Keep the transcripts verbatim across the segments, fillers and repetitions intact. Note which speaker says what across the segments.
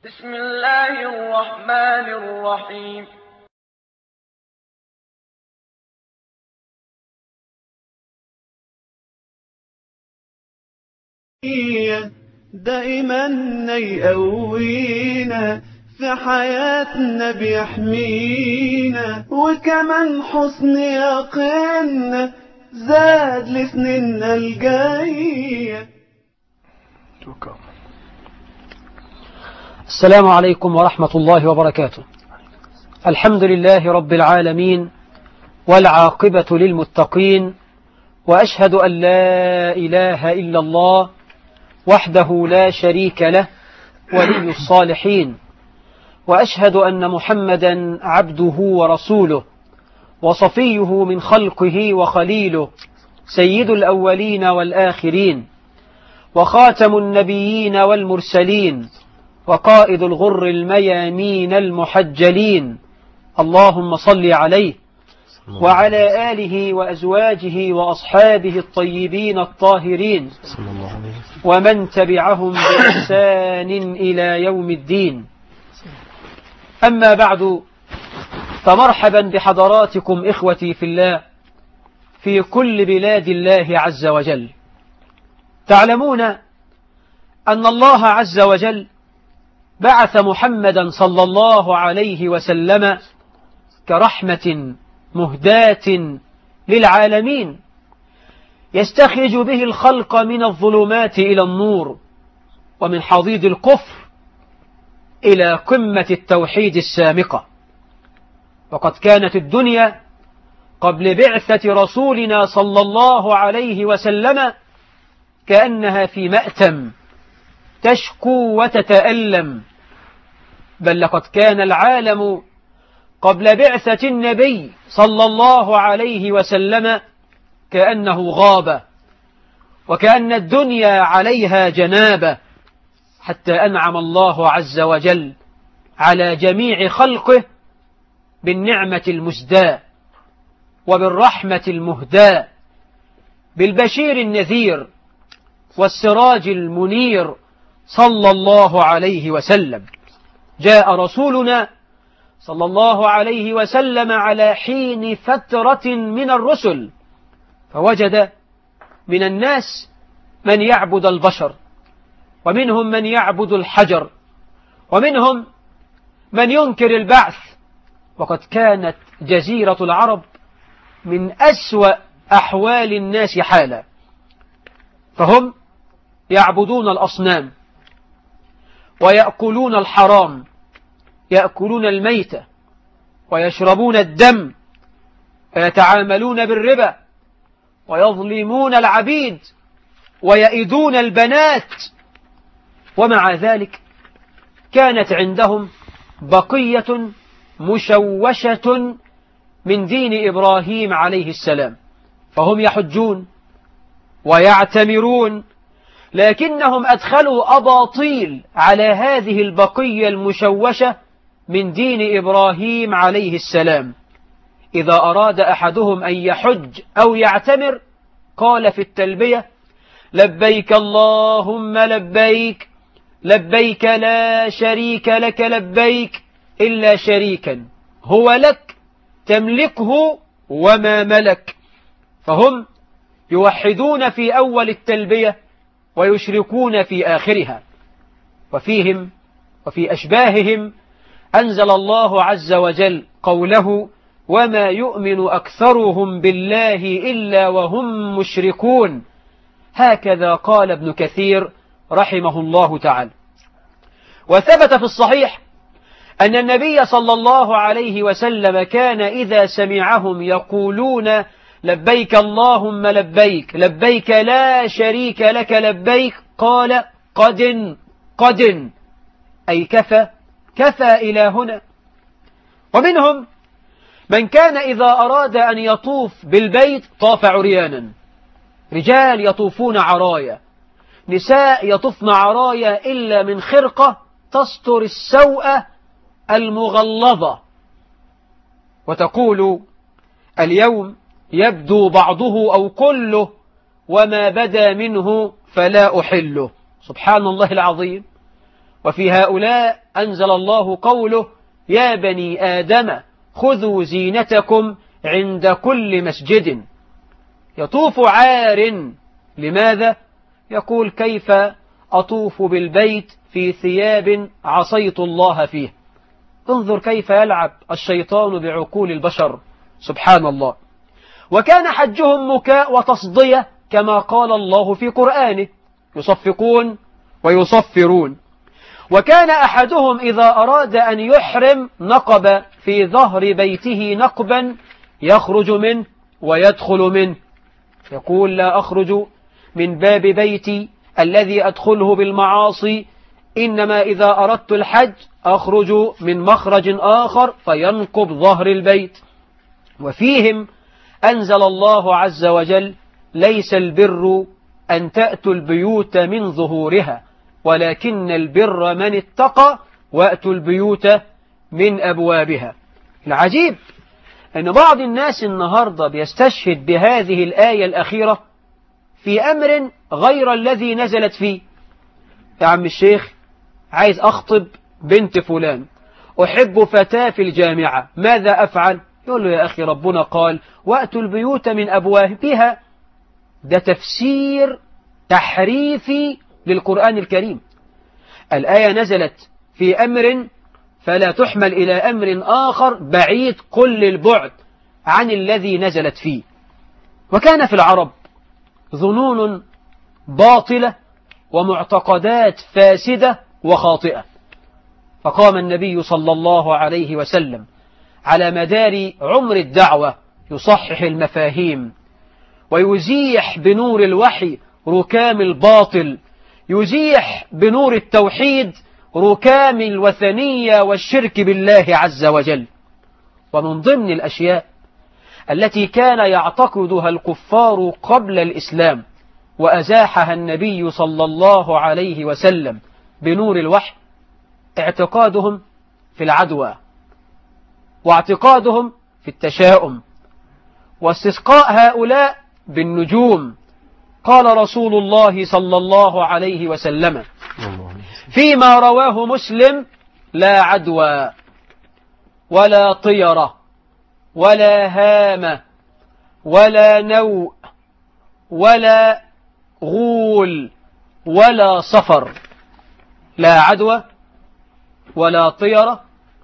Speaker 1: بسم الله الرحمن الرحيم.
Speaker 2: دائما يقوينا في حياتنا بيحمينا، وكمان حسن يقيننا زاد لسننا الجاية.
Speaker 3: السلام عليكم ورحمة الله وبركاته. الحمد لله رب العالمين، والعاقبة للمتقين، وأشهد أن لا إله إلا الله وحده لا شريك له ولي الصالحين، وأشهد أن محمدا عبده ورسوله وصفيه من خلقه وخليله، سيد الأولين والآخرين، وخاتم النبيين والمرسلين، وقائد الغر الميامين المحجلين. اللهم صل عليه وعلى آله وأزواجه وأصحابه الطيبين الطاهرين، ومن تبعهم بإحسان إلى يوم الدين. أما بعد، فمرحبا بحضراتكم إخوتي في الله في كل بلاد الله عز وجل. تعلمون أن الله عز وجل بعث محمدا صلى الله عليه وسلم كرحمة مهداة للعالمين، يستخرج به الخلق من الظلمات إلى النور، ومن حضيض الكفر إلى قمة التوحيد السامقة. وقد كانت الدنيا قبل بعثة رسولنا صلى الله عليه وسلم كأنها في مأتم تشكو وتتألم، بل لقد كان العالم قبل بعثة النبي صلى الله عليه وسلم كأنه غابة، وكأن الدنيا عليها جنابة، حتى أنعم الله عز وجل على جميع خلقه بالنعمة المسداة وبالرحمة المهداة، بالبشير النذير والسراج المنير صلى الله عليه وسلم. جاء رسولنا صلى الله عليه وسلم على حين فترة من الرسل، فوجد من الناس من يعبد البشر، ومنهم من يعبد الحجر، ومنهم من ينكر البعث. وقد كانت جزيرة العرب من أسوأ أحوال الناس حالا، فهم يعبدون الأصنام ويأكلون الحرام، يأكلون الميتة ويشربون الدم ويتعاملون بالربا ويظلمون العبيد ويئدون البنات. ومع ذلك كانت عندهم بقية مشوشة من دين إبراهيم عليه السلام، فهم يحجون ويعتمرون، لكنهم أدخلوا أباطيل على هذه البقية المشوشة من دين إبراهيم عليه السلام. إذا أراد أحدهم أن يحج أو يعتمر قال في التلبية: لبيك اللهم لبيك، لبيك لا شريك لك لبيك إلا شريكا هو لك تملكه وما ملك. فهم يوحدون في أول التلبية ويشركون في آخرها. وفيهم وفي أشباههم أنزل الله عز وجل قوله: وما يؤمن أكثرهم بالله إلا وهم مشركون. هكذا قال ابن كثير رحمه الله تعالى. وثبت في الصحيح أن النبي صلى الله عليه وسلم كان إذا سمعهم يقولون: لبيك اللهم لبيك، لبيك لا شريك لك لبيك، قال: قد قد، أي كفى كفى إلى هنا. ومنهم من كان إذا أراد أن يطوف بالبيت طاف عريانا، رجال يطوفون عرايا، نساء يطوفن عرايا إلا من خرقة تستر السوءة المغلظة، وتقول: اليوم يبدو بعضه أو كله، وما بدا منه فلا أحله. سبحان الله العظيم. وفي هؤلاء أنزل الله قوله: يا بني آدم خذوا زينتكم عند كل مسجد. يطوف عار. لماذا؟ يقول: كيف أطوف بالبيت في ثياب عصيت الله فيه؟ انظر كيف يلعب الشيطان بعقول البشر، سبحان الله. وكان حجهم مكاء وتصدية كما قال الله في قرآنه: يصفقون ويصفرون. وكان أحدهم إذا أراد أن يحرم نقب في ظهر بيته نقبا يخرج منه ويدخل منه، يقول: لا أخرج من باب بيتي الذي أدخله بالمعاصي، إنما إذا أردت الحج أخرج من مخرج آخر فينقب ظهر البيت. وفيهم أنزل الله عز وجل: ليس البر أن تأتوا البيوت من ظهورها ولكن البر من اتقى وأتوا البيوت من أبوابها. العجيب أن بعض الناس النهاردة بيستشهد بهذه الآية الأخيرة في أمر غير الذي نزلت فيه. يا عم الشيخ، عايز أخطب بنت فلان، أحب فتاة في الجامعة، ماذا أفعل؟ يقول له: يا أخي ربنا قال: وأتوا البيوت من أبوابها. ده تفسير تحريفي للقرآن الكريم. الآية نزلت في أمر فلا تحمل إلى أمر آخر بعيد كل البعد عن الذي نزلت فيه. وكان في العرب ظنون باطلة ومعتقدات فاسدة وخاطئة، فقام النبي صلى الله عليه وسلم على مدار عمر الدعوة يصحح المفاهيم ويزيح بنور الوحي ركام الباطل، يزيح بنور التوحيد ركام الوثنية والشرك بالله عز وجل. ومن ضمن الأشياء التي كان يعتقدها الكفار قبل الإسلام وأزاحها النبي صلى الله عليه وسلم بنور الوحي اعتقادهم في العدوى، واعتقادهم في التشاؤم، واستسقاء هؤلاء بالنجوم. قال رسول الله صلى الله عليه وسلم فيما رواه مسلم: لا عدوى ولا طيرة ولا هامة ولا نوء ولا غول ولا صفر. لا عدوى ولا طيرة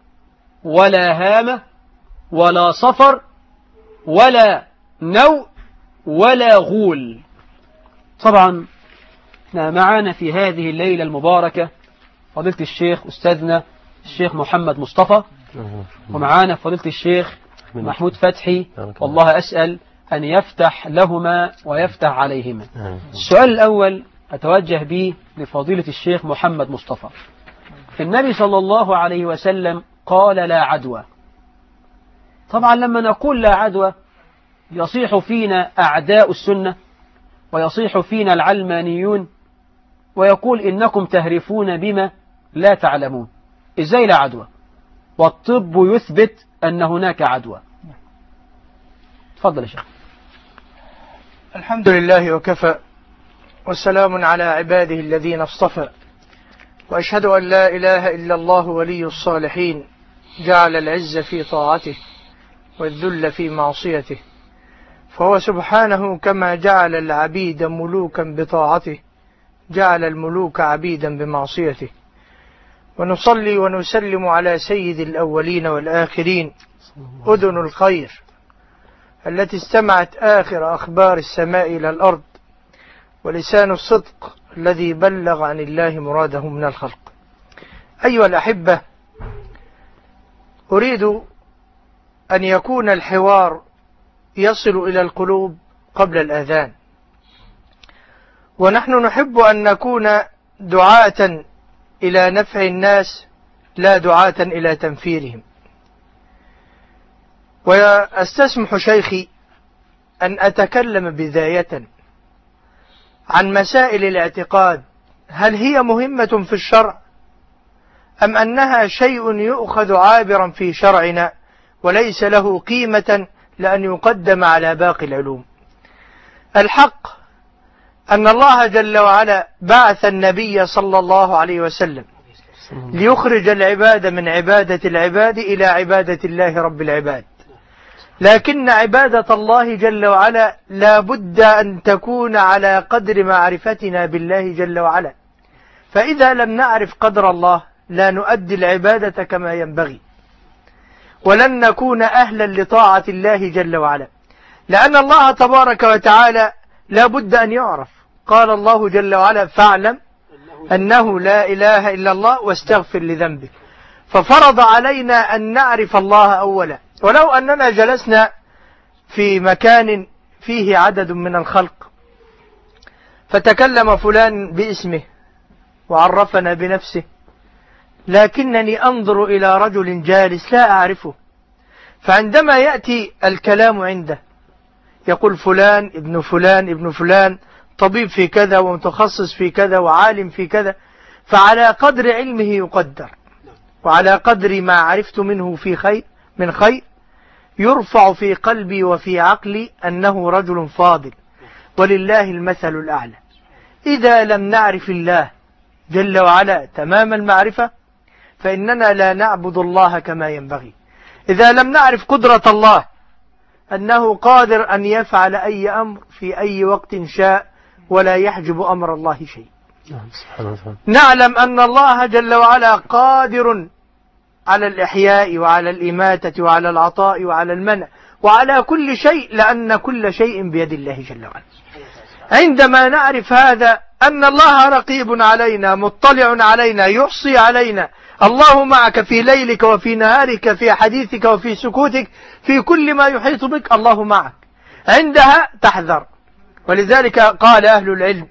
Speaker 3: ولا هامة ولا صفر ولا نوء ولا غول. طبعا معانا في هذه الليلة المباركة فضيلة الشيخ أستاذنا الشيخ محمد مصطفى، ومعانا فضيلة الشيخ محمود فتحي، والله أسأل أن يفتح لهما ويفتح عليهما. السؤال الأول أتوجه به لفضيلة الشيخ محمد مصطفى. النبي صلى الله عليه وسلم قال: لا عدوى. طبعا لما نقول لا عدوى يصيح فينا أعداء السنة ويصيح فينا العلمانيون ويقول: إنكم تهرفون بما لا تعلمون. إزاي لا عدوى والطب يثبت أن هناك عدوى؟ تفضل يا شيخ.
Speaker 4: الحمد لله وكفى، والسلام على عباده الذين اصطفى، وأشهد أن لا إله إلا الله ولي الصالحين، جعل العز في طاعته والذل في معصيته، فهو سبحانه كما جعل العبيد ملوكا بطاعته جعل الملوك عبيدا بمعصيته. ونصلي ونسلم على سيد الأولين والآخرين، أذن الخير التي استمعت آخر أخبار السماء إلى الأرض، ولسان الصدق الذي بلغ عن الله مراده من الخلق. أيها الأحبة، أريد أن يكون الحوار يصل إلى القلوب قبل الأذان، ونحن نحب أن نكون دعاة إلى نفع الناس لا دعاة إلى تنفيرهم. وأستسمح شيخي أن أتكلم بداية عن مسائل الاعتقاد، هل هي مهمة في الشرع أم أنها شيء يؤخذ عابرا في شرعنا وليس له قيمة لأن يقدم على باقي العلوم؟ الحق أن الله جل وعلا بعث النبي صلى الله عليه وسلم ليخرج العباد من عبادة العباد إلى عبادة الله رب العباد. لكن عبادة الله جل وعلا لا بد أن تكون على قدر معرفتنا بالله جل وعلا، فإذا لم نعرف قدر الله لا نؤدي العبادة كما ينبغي، ولن نكون أهلا لطاعة الله جل وعلا، لأن الله تبارك وتعالى لا بد أن يعرف. قال الله جل وعلا: فاعلم أنه لا إله إلا الله واستغفر لذنبك. ففرض علينا أن نعرف الله أولا. ولو أننا جلسنا في مكان فيه عدد من الخلق فتكلم فلان باسمه وعرفنا بنفسه، لكنني أنظر إلى رجل جالس لا أعرفه، فعندما يأتي الكلام عنده يقول فلان ابن فلان ابن فلان طبيب في كذا ومتخصص في كذا وعالم في كذا، فعلى قدر علمه يقدر، وعلى قدر ما عرفت منه في خير من خير يرفع في قلبي وفي عقلي أنه رجل فاضل، ولله المثل الأعلى. إذا لم نعرف الله جل وعلا تمام المعرفة فإننا لا نعبد الله كما ينبغي. إذا لم نعرف قدرة الله أنه قادر أن يفعل أي أمر في أي وقت شاء ولا يحجب أمر الله شيء. نعلم أن الله جل وعلا قادر على الإحياء وعلى الإماتة وعلى العطاء وعلى المنع وعلى كل شيء، لأن كل شيء بيد الله جل وعلا. عندما نعرف هذا أن الله رقيب علينا مطلع علينا يحصي علينا، الله معك في ليلك وفي نهارك، في حديثك وفي سكوتك، في كل ما يحيط بك الله معك، عندها تحذر. ولذلك قال أهل العلم،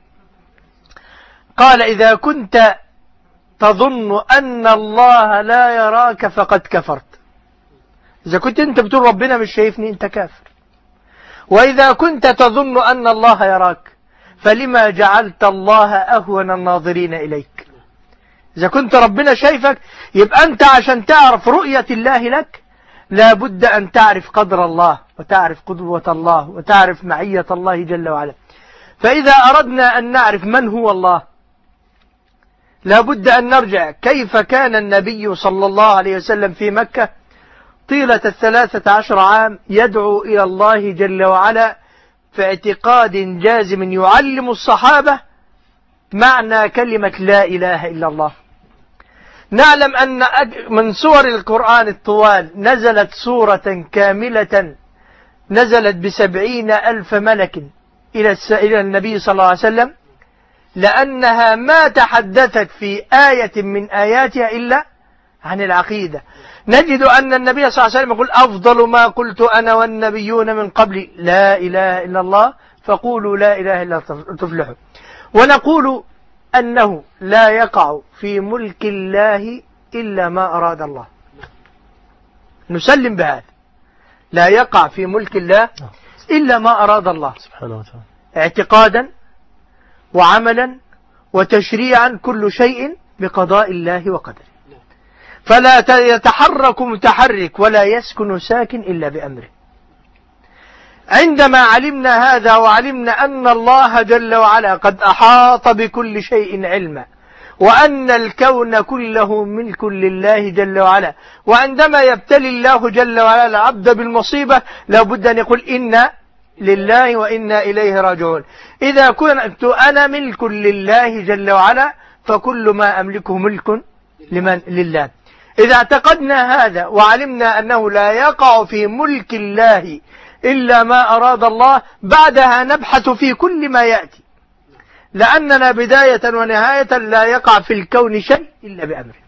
Speaker 4: قال: إذا كنت تظن أن الله لا يراك فقد كفرت. إذا كنت أنت بتقول ربنا مش شايفني أنت كافر. وإذا كنت تظن أن الله يراك فلما جعلت الله أهون الناظرين إليك. إذا كنت ربنا شايفك يبقى أنت عشان تعرف رؤية الله لك لا بد أن تعرف قدر الله وتعرف قدوة الله وتعرف معية الله جل وعلا. فإذا أردنا أن نعرف من هو الله لا بد أن نرجع كيف كان النبي صلى الله عليه وسلم في مكة طيلة الثلاثة عشر عام يدعو إلى الله جل وعلا في اعتقاد جازم يعلم الصحابة معنى كلمة لا إله إلا الله. نعلم أن من سور القرآن الطوال نزلت سورة كاملة نزلت بسبعين ألف ملك إلى النبي صلى الله عليه وسلم، لأنها ما تحدثت في آية من آياتها إلا عن العقيدة. نجد أن النبي صلى الله عليه وسلم يقول: أفضل ما قلت أنا والنبيون من قبلي لا إله إلا الله فقولوا لا إله إلا تفلحوا. ونقول أنه لا يقع في ملك الله إلا ما أراد الله. نسلم بهذا، لا يقع في ملك الله إلا ما أراد الله سبحانه وتعالى، اعتقادا وعملا وتشريعا، كل شيء بقضاء الله وقدره. فلا يتحرك متحرك ولا يسكن ساكن إلا بأمره. عندما علمنا هذا وعلمنا أن الله جل وعلا قد أحاط بكل شيء علما، وأن الكون كله ملك لله جل وعلا، وعندما يبتلي الله جل وعلا العبد بالمصيبة لابد أن يقول إنا لله وإنا إليه راجعون. إذا كنت أنا ملك لله جل وعلا فكل ما أملكه ملك لمن لله. إذا اعتقدنا هذا وعلمنا أنه لا يقع في ملك الله إلا ما أراد الله، بعدها نبحث في كل ما يأتي، لأننا بداية ونهاية لا يقع في الكون شيء إلا بأمره.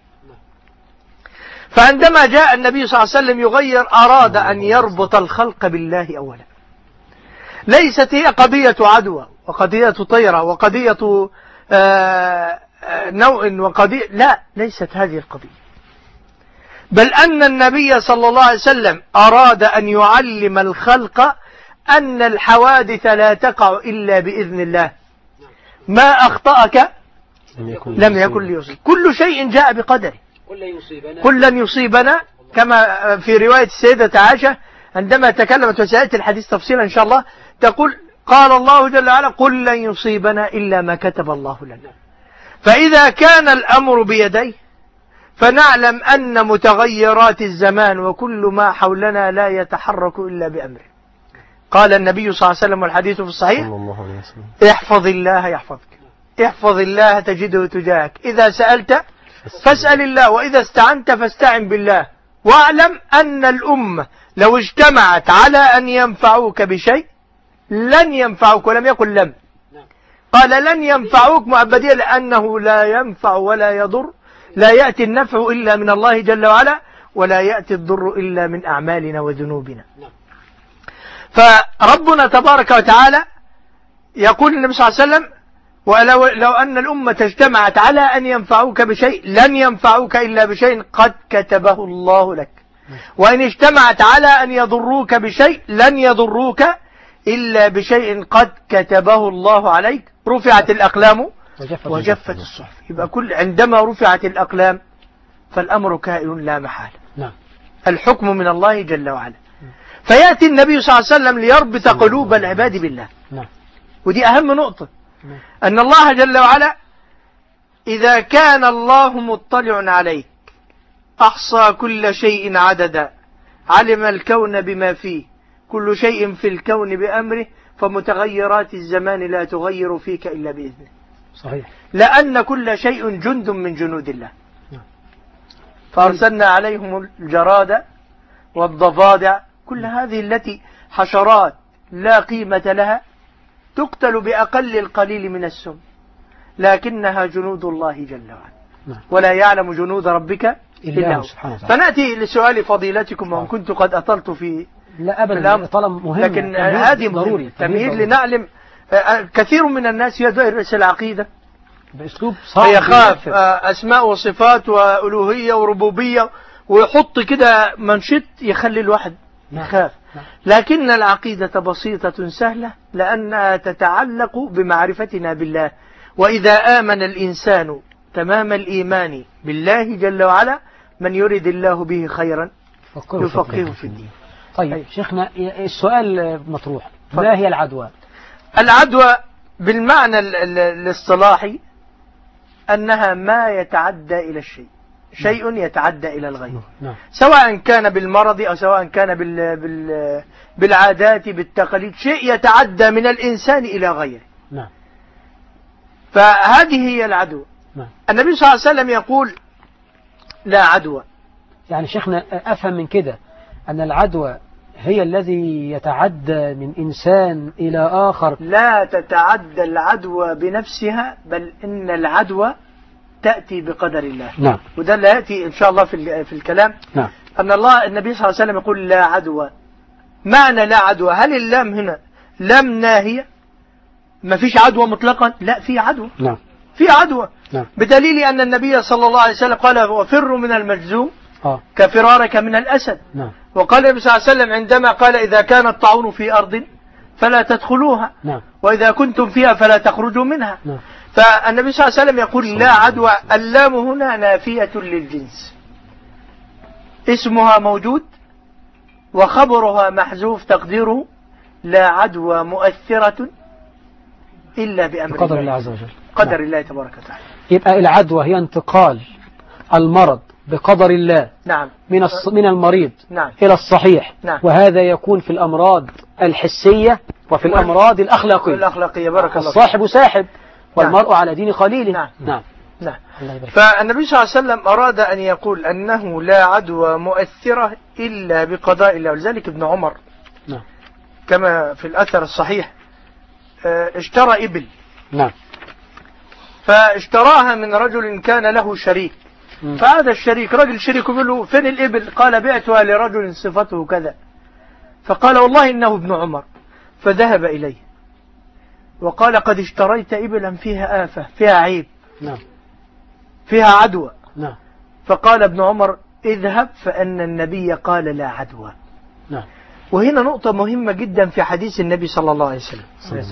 Speaker 4: فعندما جاء النبي صلى الله عليه وسلم يغير أراد أن يربط الخلق بالله أولا. ليست هي قضية عدوى وقضية طيرة وقضية آه نوع وقضية، لا، ليست هذه القضية، بل أن النبي صلى الله عليه وسلم أراد أن يعلم الخلق أن الحوادث لا تقع إلا بإذن الله. ما أخطأك لم يكن ليصيب، كل شيء جاء بقدره. قل لن يصيبنا، كما في رواية السيدة عائشة عندما تكلمت وسألت الحديث تفصيلا إن شاء الله، تقول: قال الله جل وعلا: قل لن يصيبنا إلا ما كتب الله لنا. فإذا كان الأمر بيديه فنعلم أن متغيرات الزمان وكل ما حولنا لا يتحرك إلا بأمره. قال النبي صلى الله عليه وسلم والحديث في الصحيح: احفظ الله يحفظك، احفظ الله تجده تجاهك، إذا سألت فاسأل الله، وإذا استعنت فاستعن بالله، واعلم أن الأمة لو اجتمعت على أن ينفعوك بشيء لن ينفعوك، ولم يقل لم، قال لن ينفعوك مؤبدية، لأنه لا ينفع ولا يضر، لا يأتي النفع إلا من الله جل وعلا، ولا يأتي الضر إلا من أعمالنا وذنوبنا. فربنا تبارك وتعالى يقول النبي صلى الله عليه وسلم: ولو لو أن الأمة اجتمعت على أن ينفعوك بشيء لن ينفعوك إلا بشيء قد كتبه الله لك، وإن اجتمعت على أن يضروك بشيء لن يضروك إلا بشيء قد كتبه الله عليك. رفعت الأقلام وجفت الصحف. يبقى كل عندما رفعت الأقلام فالأمر كائن لا محالة.
Speaker 3: نعم.
Speaker 4: الحكم من الله جل وعلا. فيأتي النبي صلى الله عليه وسلم ليربط قلوب العباد بالله.
Speaker 3: نعم.
Speaker 4: ودي أهم نقطة، أن الله جل وعلا إذا كان الله مطلع عليك أحصى كل شيء عددا، علم الكون بما فيه، كل شيء في الكون بأمره، فمتغيرات الزمان لا تغير فيك إلا بإذنه.
Speaker 3: صحيح.
Speaker 4: لأن كل شيء جند من جنود الله. فأرسلنا عليهم الجراد والضفادع، كل هذه التي حشرات لا قيمة لها، تقتل بأقل القليل من السم، لكنها جنود الله جل وعلا، ولا يعلم جنود ربك إلا هو. فنأتي لسؤال فضيلتكم، وإن كنت قد أطلت في
Speaker 3: لا أبدا، طلب مهم،
Speaker 4: لكن هذه ضروري تمهيد لنعلم. كثير من الناس يدرس العقيدة
Speaker 3: بأسلوب صعب،
Speaker 4: يخاف أسماء وصفات وألوهية وربوبية، ويحط كده منشط يخلي الواحد يخاف. لكن العقيدة بسيطة سهلة، لأنها تتعلق بمعرفتنا بالله. وإذا آمن الإنسان تمام الإيمان بالله جل وعلا، من يريد الله به خيرا يفقهه في الدين.
Speaker 3: طيب شيخنا، السؤال مطروح: ما هي العدوى؟
Speaker 4: العدوى بالمعنى الاصطلاحي أنها ما يتعدى إلى الشيء، شيء يتعدى إلى الغير، سواء كان بالمرض أو سواء كان بال بال بالعادات بالتقاليد، شيء يتعدى من الإنسان إلى غيره. فهذه هي العدوى. النبي صلى الله عليه وسلم يقول: لا عدوى.
Speaker 3: يعني شيخنا أفهم من كده أن العدوى هي الذي يتعدى من إنسان إلى آخر؟
Speaker 4: لا تتعدى العدوى بنفسها، بل إن العدوى تأتي بقدر الله.
Speaker 3: نعم.
Speaker 4: وده اللي يأتي إن شاء الله في في الكلام.
Speaker 3: نعم.
Speaker 4: أن الله النبي صلى الله عليه وسلم يقول: لا عدوى. معنى لا عدوى، هل اللام هنا لام ناهية؟ ما فيش عدوى مطلقا؟ لا، في عدوى.
Speaker 3: نعم.
Speaker 4: في عدوى.
Speaker 3: نعم.
Speaker 4: بدليل أن النبي صلى الله عليه وسلم قال: وفر من المجذوم
Speaker 3: آه.
Speaker 4: كفرارك من الأسد.
Speaker 3: نعم.
Speaker 4: وقال النبي صلى الله عليه وسلم عندما قال: إذا كان الطاعون في أرض فلا تدخلوها.
Speaker 3: نعم.
Speaker 4: وإذا كنتم فيها فلا تخرجوا منها.
Speaker 3: نعم.
Speaker 4: فالنبي صلى الله عليه وسلم يقول: لا عدوى. اللام هنا نافية للجنس، اسمها موجود وخبرها محذوف، تقديره: لا عدوى مؤثرة إلا بأمر
Speaker 3: بقدر الله عز وجل،
Speaker 4: قدر الله تبارك وتعالى.
Speaker 3: يبقى العدوى هي انتقال المرض بقدر الله.
Speaker 4: نعم.
Speaker 3: من الص... من المريض.
Speaker 4: نعم.
Speaker 3: إلى الصحيح.
Speaker 4: نعم.
Speaker 3: وهذا يكون في الأمراض الحسية وفي الأمراض الأخلاقية.
Speaker 4: الأخلاقية، بارك الله.
Speaker 3: الصاحب ساحب والمرء نعم. على دين خليله.
Speaker 4: نعم.
Speaker 3: نعم.
Speaker 4: نعم. فالنبي صلى الله عليه وسلم أراد أن يقول أنه لا عدوى مؤثرة إلا بقضاء الله. ولذلك ابن عمر
Speaker 3: نعم.
Speaker 4: كما في الأثر الصحيح اشترى إبل.
Speaker 3: نعم.
Speaker 4: فاشتراها من رجل كان له شريك. م. فهذا الشريك رجل شريك يقول له: فين الإبل؟ قال: بعتها لرجل صفته كذا. فقال: والله إنه ابن عمر. فذهب إليه وقال: قد اشتريت إبلا فيها آفة، فيها عيب.
Speaker 3: نعم.
Speaker 4: فيها عدوى.
Speaker 3: نعم.
Speaker 4: فقال ابن عمر: اذهب فأن النبي قال لا عدوى.
Speaker 3: نعم.
Speaker 4: وهنا نقطة مهمة جدا في حديث النبي صلى الله عليه وسلم.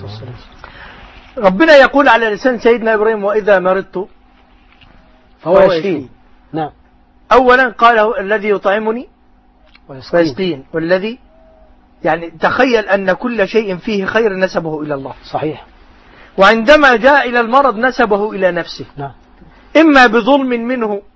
Speaker 4: ربنا يقول على لسان سيدنا إبراهيم: وإذا مرضت
Speaker 3: فهو يشفين. نعم.
Speaker 4: أولا قال: الذي يطعمني ويسقين، والذي يعني تخيل أن كل شيء فيه خير نسبه إلى الله.
Speaker 3: صحيح.
Speaker 4: وعندما جاء إلى المرض نسبه إلى نفسه.
Speaker 3: نعم.
Speaker 4: إما بظلم منه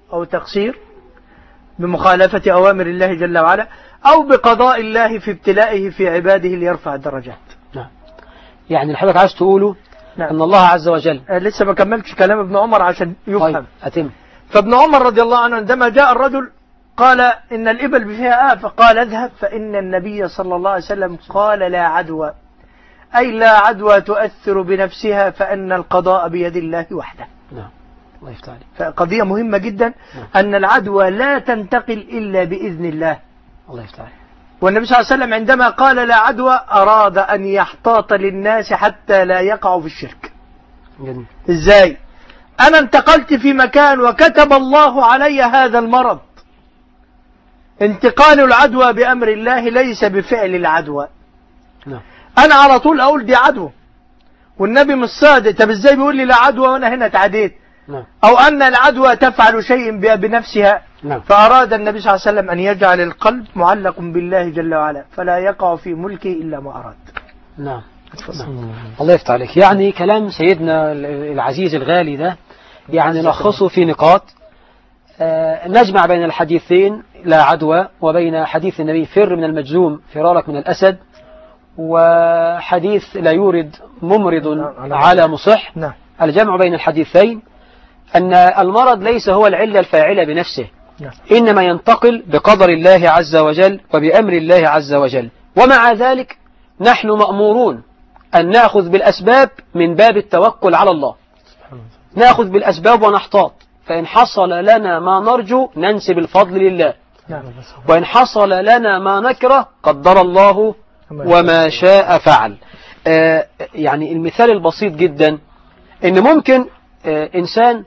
Speaker 4: أو تقصير بمخالفة أوامر الله جل وعلا، أو بقضاء الله في ابتلائه في عباده ليرفع الدرجات.
Speaker 3: نعم. يعني الحضرتك عايز تقوله
Speaker 4: نعم.
Speaker 3: أن الله عز وجل
Speaker 4: آه لسه ما كملتش كلام ابن عمر عشان يفهم.
Speaker 3: طيب أتم.
Speaker 4: فابن عمر رضي الله عنه عندما جاء الرجل قال إن الإبل بفيها آفة، فقال اذهب فإن النبي صلى الله عليه وسلم قال لا عدوى، أي لا عدوى تؤثر بنفسها، فأن القضاء بيد الله وحده.
Speaker 3: نعم. الله يفتح عليك.
Speaker 4: فقضية مهمة جدا.
Speaker 3: نعم.
Speaker 4: أن العدوى لا تنتقل إلا بإذن الله.
Speaker 3: الله يفتح عليك.
Speaker 4: والنبي صلى الله عليه وسلم عندما قال لا عدوى أراد أن يحتاط للناس حتى لا يقعوا في الشرك.
Speaker 3: جميل.
Speaker 4: إزاي؟ أنا انتقلت في مكان وكتب الله علي هذا المرض. انتقال العدوى بأمر الله ليس بفعل العدوى.
Speaker 3: نعم.
Speaker 4: أنا على طول أقول دي عدوى والنبي مش صادق. طب إزاي بيقول لي لا عدوى وأنا هنا اتعديت؟
Speaker 3: نعم.
Speaker 4: أو أن العدوى تفعل شيء بنفسها.
Speaker 3: نعم.
Speaker 4: فأراد النبي صلى الله عليه وسلم أن يجعل القلب معلق بالله جل وعلا، فلا يقع في ملكه إلا ما أراد.
Speaker 3: نعم. نعم. الله يفتح عليك. يعني كلام سيدنا العزيز الغالي ده يعني نلخصه في نقاط. آه نجمع بين الحديثين لا عدوى وبين حديث النبي فر من المجذوم فرارك من الأسد، وحديث لا يورد ممرض على مصح.
Speaker 4: نعم.
Speaker 3: الجمع بين الحديثين أن المرض ليس هو العلة الفاعلة بنفسه،
Speaker 4: نعم.
Speaker 3: إنما ينتقل بقدر الله عز وجل وبأمر الله عز وجل. ومع ذلك نحن مأمورون أن نأخذ بالأسباب من باب التوكل على الله. نأخذ بالأسباب ونحتاط، فإن حصل لنا ما نرجو ننسب الفضل لله،
Speaker 4: نعم.
Speaker 3: وإن حصل لنا ما نكره قدر الله وما شاء فعل. آه يعني المثال البسيط جدا إن ممكن آه إنسان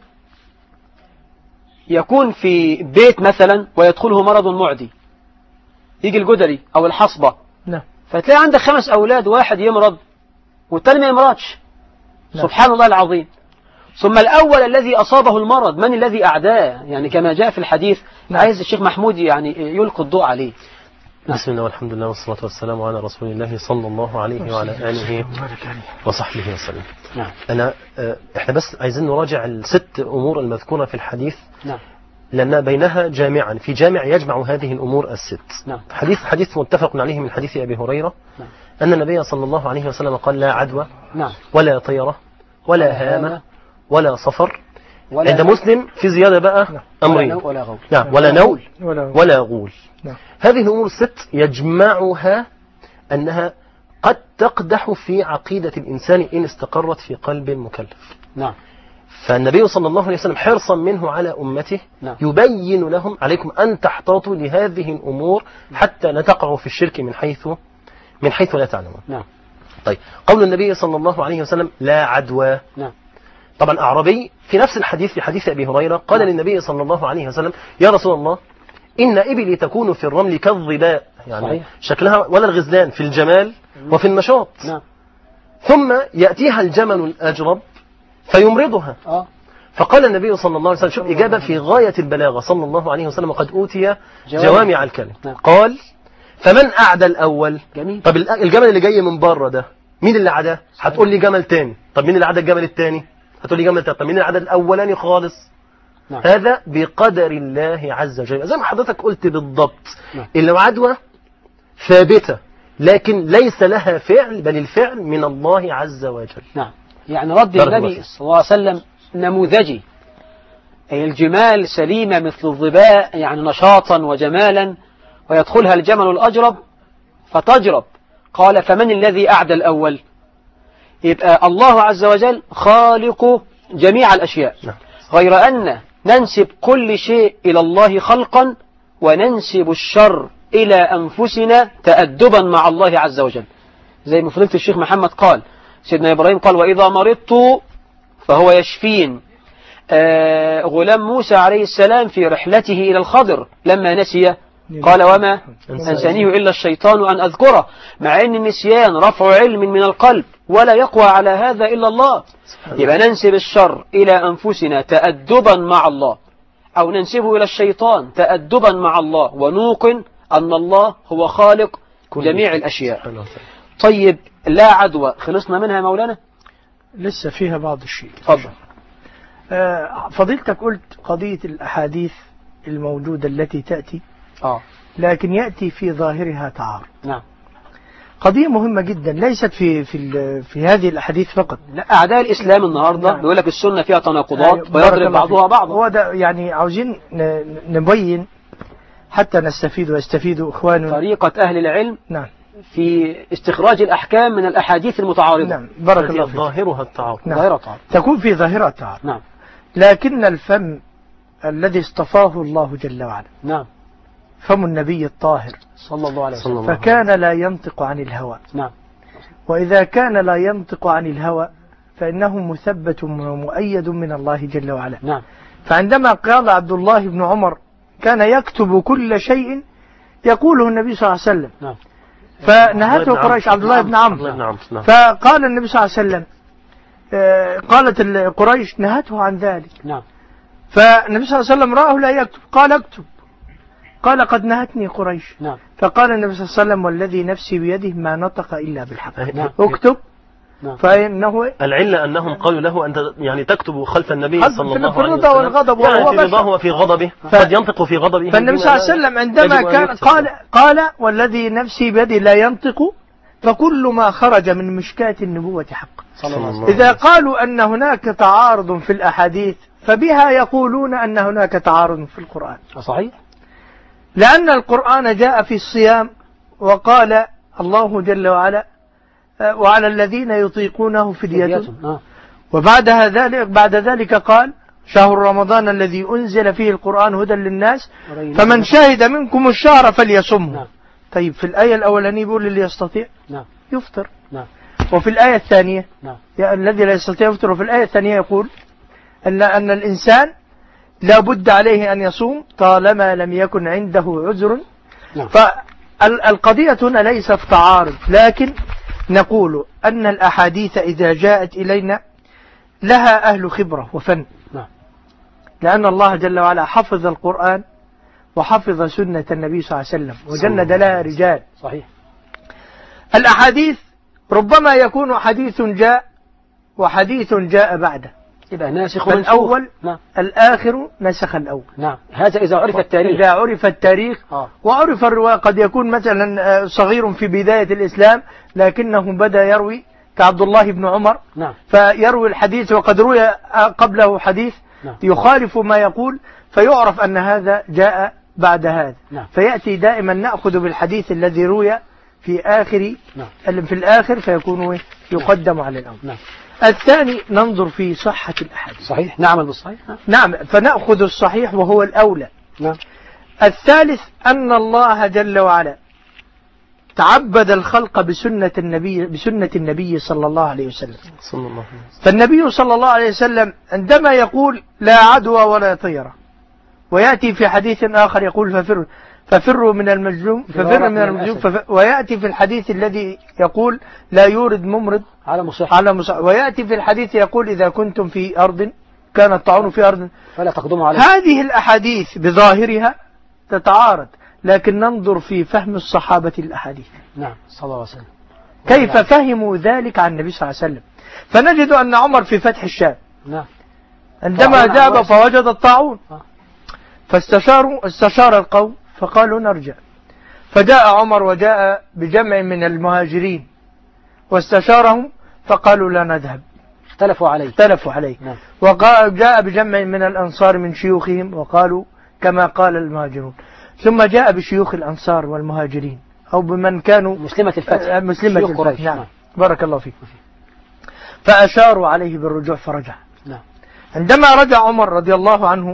Speaker 3: يكون في بيت مثلا ويدخله مرض معدي، يجي الجدري أو الحصبة،
Speaker 4: نعم.
Speaker 3: فتلاقي عندك خمس أولاد، واحد يمرض والتاني ما يمرضش.
Speaker 4: نعم.
Speaker 3: سبحان الله العظيم. ثم الأول الذي أصابه المرض من الذي أعداه؟ يعني كما جاء في الحديث.
Speaker 4: نعم.
Speaker 3: عايز الشيخ محمود يعني يلقي الضوء عليه.
Speaker 5: بسم الله والحمد لله والصلاة والسلام على رسول الله صلى الله عليه وعلى آله وصحبه وسلم.
Speaker 3: نعم.
Speaker 5: أنا إحنا بس عايزين نراجع الست أمور المذكورة في الحديث.
Speaker 3: نعم.
Speaker 5: لأن بينها جامعا في جامع يجمع هذه الأمور الست.
Speaker 3: نعم.
Speaker 5: حديث حديث متفق عليه من حديث أبي هريرة.
Speaker 3: نعم.
Speaker 5: أن النبي صلى الله عليه وسلم قال لا عدوى.
Speaker 3: نعم.
Speaker 5: ولا طيرة ولا هامة ولا صفر.
Speaker 3: ولا
Speaker 5: عند مسلم في زيادة بقى أمرين.
Speaker 3: ولا غول.
Speaker 5: نعم. ولا نول
Speaker 4: ولا,
Speaker 5: ولا غول.
Speaker 4: نعم.
Speaker 5: هذه الأمور الست يجمعها أنها قد تقدح في عقيدة الإنسان إن استقرت في قلب المكلف.
Speaker 3: نعم.
Speaker 5: فالنبي صلى الله عليه وسلم حرصا منه على أمته
Speaker 3: نعم.
Speaker 5: يبين لهم عليكم أن تحتاطوا لهذه الأمور حتى لا تقعوا في الشرك من حيث من حيث لا تعلمون.
Speaker 3: نعم.
Speaker 5: طيب قول النبي صلى الله عليه وسلم لا عدوى.
Speaker 3: نعم.
Speaker 5: طبعا أعرابي في نفس الحديث في حديث أبي هريرة قال
Speaker 3: نعم.
Speaker 5: للنبي صلى الله عليه وسلم يا رسول الله إن إبلي تكون في الرمل كالظباء، يعني
Speaker 3: صحيح.
Speaker 5: شكلها ولا الغزلان في الجمال وفي النشاط.
Speaker 3: نعم.
Speaker 5: ثم يأتيها الجمل الأجرب فيمرضها.
Speaker 3: آه.
Speaker 5: فقال النبي صلى الله عليه وسلم شوف إجابة في غاية البلاغة صلى الله عليه وسلم وقد أوتي جوامع الكلم.
Speaker 3: نعم.
Speaker 5: قال فمن أعدى الأول؟
Speaker 3: جميل.
Speaker 5: طب الجمل اللي جاي من بره ده مين اللي عداه؟ هتقول لي جمل تاني. طب مين اللي عدى الجمل التاني؟ هتقول لي جمل تاني. طب مين اللي عدى الأولاني خالص؟
Speaker 3: نعم.
Speaker 5: هذا بقدر الله عز وجل زي ما حضرتك قلت بالضبط.
Speaker 3: نعم.
Speaker 5: العدوى ثابتة لكن ليس لها فعل بل الفعل من الله عز وجل.
Speaker 3: نعم. يعني رد النبي صلى الله عليه وسلم نموذجي، أي الجمال سليمة مثل الظباء يعني نشاطا وجمالا، ويدخلها الجمل الأجرب فتجرب. قال فمن الذي أعدى الأول؟ يبقى الله عز وجل خالق جميع الأشياء.
Speaker 5: نعم.
Speaker 3: غير أن ننسب كل شيء إلى الله خلقا وننسب الشر إلى أنفسنا تأدبا مع الله عز وجل. زي ما فضيلة الشيخ محمد قال، سيدنا إبراهيم قال وإذا مرضت فهو يشفين. آه غلام موسى عليه السلام في رحلته إلى الخضر لما نسي قال وما أنسانيه إلا الشيطان أن أذكره، مع أن النسيان رفع علم من القلب ولا يقوى على هذا إلا الله. يبقى ننسب الشر إلى أنفسنا تأدبا مع الله، أو ننسبه إلى الشيطان تأدبا مع الله، ونوقن أن الله هو خالق جميع الأشياء. طيب لا عدوى خلصنا منها مولانا؟
Speaker 4: لسه فيها بعض الشيء.
Speaker 3: تفضل.
Speaker 4: آه، فضيلتك قلت قضية الأحاديث الموجودة التي تأتي
Speaker 3: آه.
Speaker 4: لكن يأتي في ظاهرها تعارض.
Speaker 3: نعم.
Speaker 4: قضية مهمة جدا ليست في في في هذه الأحاديث فقط.
Speaker 3: لا، أعداء الإسلام النهاردة
Speaker 4: نعم.
Speaker 3: بيقول لك السنة فيها تناقضات
Speaker 4: بارك
Speaker 3: ويضرب
Speaker 4: الله
Speaker 3: بعضها
Speaker 4: فيك.
Speaker 3: بعضا.
Speaker 4: هو ده يعني عاوزين ن- نبين حتى نستفيد ويستفيد إخواننا.
Speaker 3: طريقة أهل العلم
Speaker 4: نعم.
Speaker 3: في استخراج الأحكام من الأحاديث المتعارضة.
Speaker 4: نعم بارك
Speaker 5: التي
Speaker 4: الله فيك.
Speaker 5: ظاهرها التعارض.
Speaker 4: نعم.
Speaker 3: ظاهرة تعارض.
Speaker 4: تكون في ظاهرة تعارض.
Speaker 3: نعم.
Speaker 4: لكن الفم الذي اصطفاه الله جل وعلا
Speaker 3: نعم.
Speaker 4: فم النبي الطاهر
Speaker 3: صلى الله عليه
Speaker 5: صلى
Speaker 3: وسلم.
Speaker 5: الله عليه
Speaker 4: فكان لا ينطق عن الهوى.
Speaker 3: نعم.
Speaker 4: وإذا كان لا ينطق عن الهوى فإنه مثبت ومؤيد من الله جل وعلا.
Speaker 3: نعم.
Speaker 4: فعندما قال عبد الله بن عمر كان يكتب كل شيء يقوله النبي صلى الله عليه وسلم.
Speaker 3: نعم.
Speaker 4: فنهته قريش عبد الله بن عمرو.
Speaker 5: عبد الله بن عمرو. نعم.
Speaker 4: فقال النبي صلى الله عليه وسلم آه، قالت ال- قريش نهته عن ذلك.
Speaker 3: نعم.
Speaker 4: فالنبي صلى الله عليه وسلم رآه لا يكتب قال اكتب. قال قد نهتني قريش.
Speaker 3: نعم.
Speaker 4: فقال النبي صلى الله عليه وسلم والذي نفسي بيده ما نطق إلا بالحق.
Speaker 3: نعم.
Speaker 4: اكتب.
Speaker 3: نعم.
Speaker 4: فإنه
Speaker 5: العلة أنهم قالوا له أنت يعني تكتب خلف النبي
Speaker 4: خلف-
Speaker 5: صلى
Speaker 4: في
Speaker 5: الله عليه
Speaker 4: الرضا
Speaker 5: وسلم
Speaker 4: والغضب وهو
Speaker 5: يعني في
Speaker 4: بشر.
Speaker 5: رضاه وفي غضبه
Speaker 4: ف-
Speaker 5: قد ينطق في غضبه.
Speaker 4: فالنبي صلى الله عليه وسلم عندما
Speaker 5: يجب أن
Speaker 4: كان
Speaker 5: يكتب.
Speaker 4: قال قال والذي نفسي بيده لا ينطق فكل ما خرج من مشكاة النبوة حق.
Speaker 3: صلى الله عليه وسلم.
Speaker 4: إذا قالوا أن هناك تعارض في الأحاديث فبها يقولون أن هناك تعارض في القرآن.
Speaker 3: صحيح.
Speaker 4: لأن القرآن جاء في الصيام وقال الله جل وعلا آه، وعلى الذين يطيقونه فدية.
Speaker 3: آه.
Speaker 4: وبعدها ذلك بعد ذلك قال شهر رمضان الذي أنزل فيه القرآن هدى للناس فمن شهد منكم الشهر فليصمه.
Speaker 3: نعم.
Speaker 4: طيب في الآية الأولانية يقول اللي يستطيع
Speaker 3: نعم.
Speaker 4: يفطر.
Speaker 3: نعم.
Speaker 4: وفي الآية الثانية
Speaker 3: نعم.
Speaker 4: يا الذي لا يستطيع يفطر. وفي الآية الثانية يقول أن أن الإنسان لا بد عليه أن يصوم طالما لم يكن عنده عذر.
Speaker 3: نعم.
Speaker 4: فالقضية هنا ليست تعارض لكن نقول أن الأحاديث إذا جاءت إلينا لها أهل خبرة وفن.
Speaker 3: نعم.
Speaker 4: لأن الله جل وعلا حفظ القرآن وحفظ سنة النبي صلى الله عليه وسلم وجند لها رجال.
Speaker 3: صحيح.
Speaker 4: الأحاديث ربما يكون حديث جاء وحديث جاء بعده
Speaker 3: يبقى ناسخ ومنسوخ.
Speaker 4: فالأول
Speaker 3: نعم.
Speaker 4: الآخر نسخ الأول.
Speaker 3: نعم. هذا إذا عرف التاريخ.
Speaker 4: إذا عرف التاريخ
Speaker 3: آه.
Speaker 4: وعرف الرواية. قد يكون مثلا صغير في بداية الإسلام لكنه بدأ يروي كعبد الله بن عمر.
Speaker 3: نعم.
Speaker 4: فيروي الحديث وقد روي قبله حديث
Speaker 3: نعم.
Speaker 4: يخالف ما يقول فيعرف أن هذا جاء بعد هذا.
Speaker 3: نعم.
Speaker 4: فيأتي دائما نأخذ بالحديث الذي روي في آخر
Speaker 3: نعم.
Speaker 4: في الآخر فيكون يقدم على الأول.
Speaker 3: نعم.
Speaker 4: الثاني ننظر في صحة الأحاديث.
Speaker 3: صحيح. نعمل بالصحيح. نعم.
Speaker 4: نعم فنأخذ الصحيح وهو الأولى.
Speaker 3: نعم.
Speaker 4: الثالث أن الله جل وعلا تعبد الخلق بسنة النبي بسنة النبي صلى الله عليه وسلم.
Speaker 5: صلى الله عليه وسلم.
Speaker 4: فالنبي صلى الله عليه وسلم عندما يقول لا عدوى ولا طيرة ويأتي في حديث آخر يقول ففروا ففروا من المجذوم ففر من المجذوم ففر ويأتي في الحديث الذي يقول لا يورد ممرض
Speaker 3: على مصح.
Speaker 4: على مصح ويأتي في الحديث يقول إذا كنتم في أرض كان الطاعون في أرض
Speaker 3: فلا تقدموا عليه.
Speaker 4: هذه الأحاديث بظاهرها تتعارض لكن ننظر في فهم الصحابة الأحاديث.
Speaker 3: نعم. صلى الله عليه وسلم.
Speaker 4: كيف فهموا ذلك عن النبي صلى الله عليه وسلم. فنجد أن عمر في فتح الشام
Speaker 3: نعم.
Speaker 4: عندما
Speaker 3: طاعون
Speaker 4: ذهب
Speaker 3: عباس.
Speaker 4: فوجد الطاعون
Speaker 3: آه.
Speaker 4: فاستشاروا استشار القوم فقالوا نرجع. فجاء عمر وجاء بجمع من المهاجرين واستشارهم فقالوا لا نذهب.
Speaker 3: اختلفوا عليه.
Speaker 4: اختلفوا عليه.
Speaker 3: نعم.
Speaker 4: وجاء بجمع من الأنصار من شيوخهم وقالوا كما قال المهاجرون. ثم جاء بشيوخ الأنصار والمهاجرين أو بمن كانوا
Speaker 3: مسلمة الفتح.
Speaker 4: مسلمة
Speaker 3: شيوخ
Speaker 4: الفتح.
Speaker 3: قريش.
Speaker 4: نعم.
Speaker 3: نعم.
Speaker 4: بارك الله فيك. فأشاروا عليه بالرجوع فرجع.
Speaker 3: نعم.
Speaker 4: عندما رجع عمر رضي الله عنه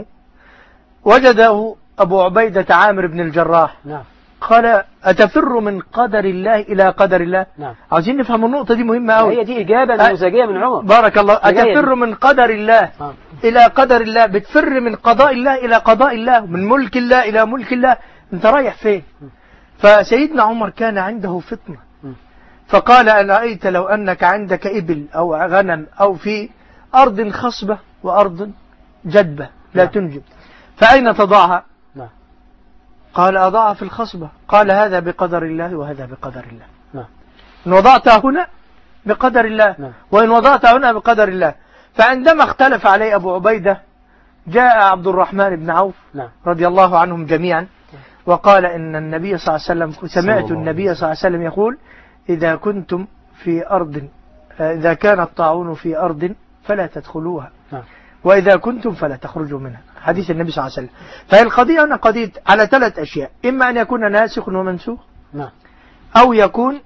Speaker 4: وجده أبو عبيدة عامر بن الجراح.
Speaker 3: نعم.
Speaker 4: قال أتفر من قدر الله إلى قدر الله.
Speaker 3: نعم.
Speaker 4: عاوزين نفهم النقطة دي مهمة أوي.
Speaker 3: هي دي إجابة نموذجية من عمر.
Speaker 4: بارك الله. أتفر من قدر الله
Speaker 3: آه.
Speaker 4: إلى قدر الله. بتفر من قضاء الله إلى قضاء الله من ملك الله إلى ملك الله. أنت رايح فين؟ فسيدنا عمر كان عنده فطنة فقال أرأيت لو أنك عندك إبل أو غنم أو في أرض خصبة وأرض جدبة لا
Speaker 3: نعم.
Speaker 4: تنجب فأين تضعها؟
Speaker 3: نعم.
Speaker 4: قال أضعها في الخصبة. قال هذا بقدر الله وهذا بقدر الله.
Speaker 3: نعم.
Speaker 4: إن وضعتها هنا بقدر الله
Speaker 3: نعم.
Speaker 4: وإن وضعتها هنا بقدر الله. فعندما اختلف عليه أبو عبيدة جاء عبد الرحمن بن عوف
Speaker 3: نعم.
Speaker 4: رضي الله عنهم جميعا وقال إن النبي صلى الله عليه وسلم سمعت النبي صلى الله عليه وسلم يقول إذا كنتم في أرض إذا كان الطاعون في أرض فلا تدخلوها
Speaker 3: نعم.
Speaker 4: وإذا كنتم فلا تخرجوا منها. حديث النبي صلى الله عليه وسلم. فهي القضية هنا قضية على ثلاث أشياء، إما أن يكون ناسخ ومنسوخ
Speaker 3: نعم.
Speaker 4: أو يكون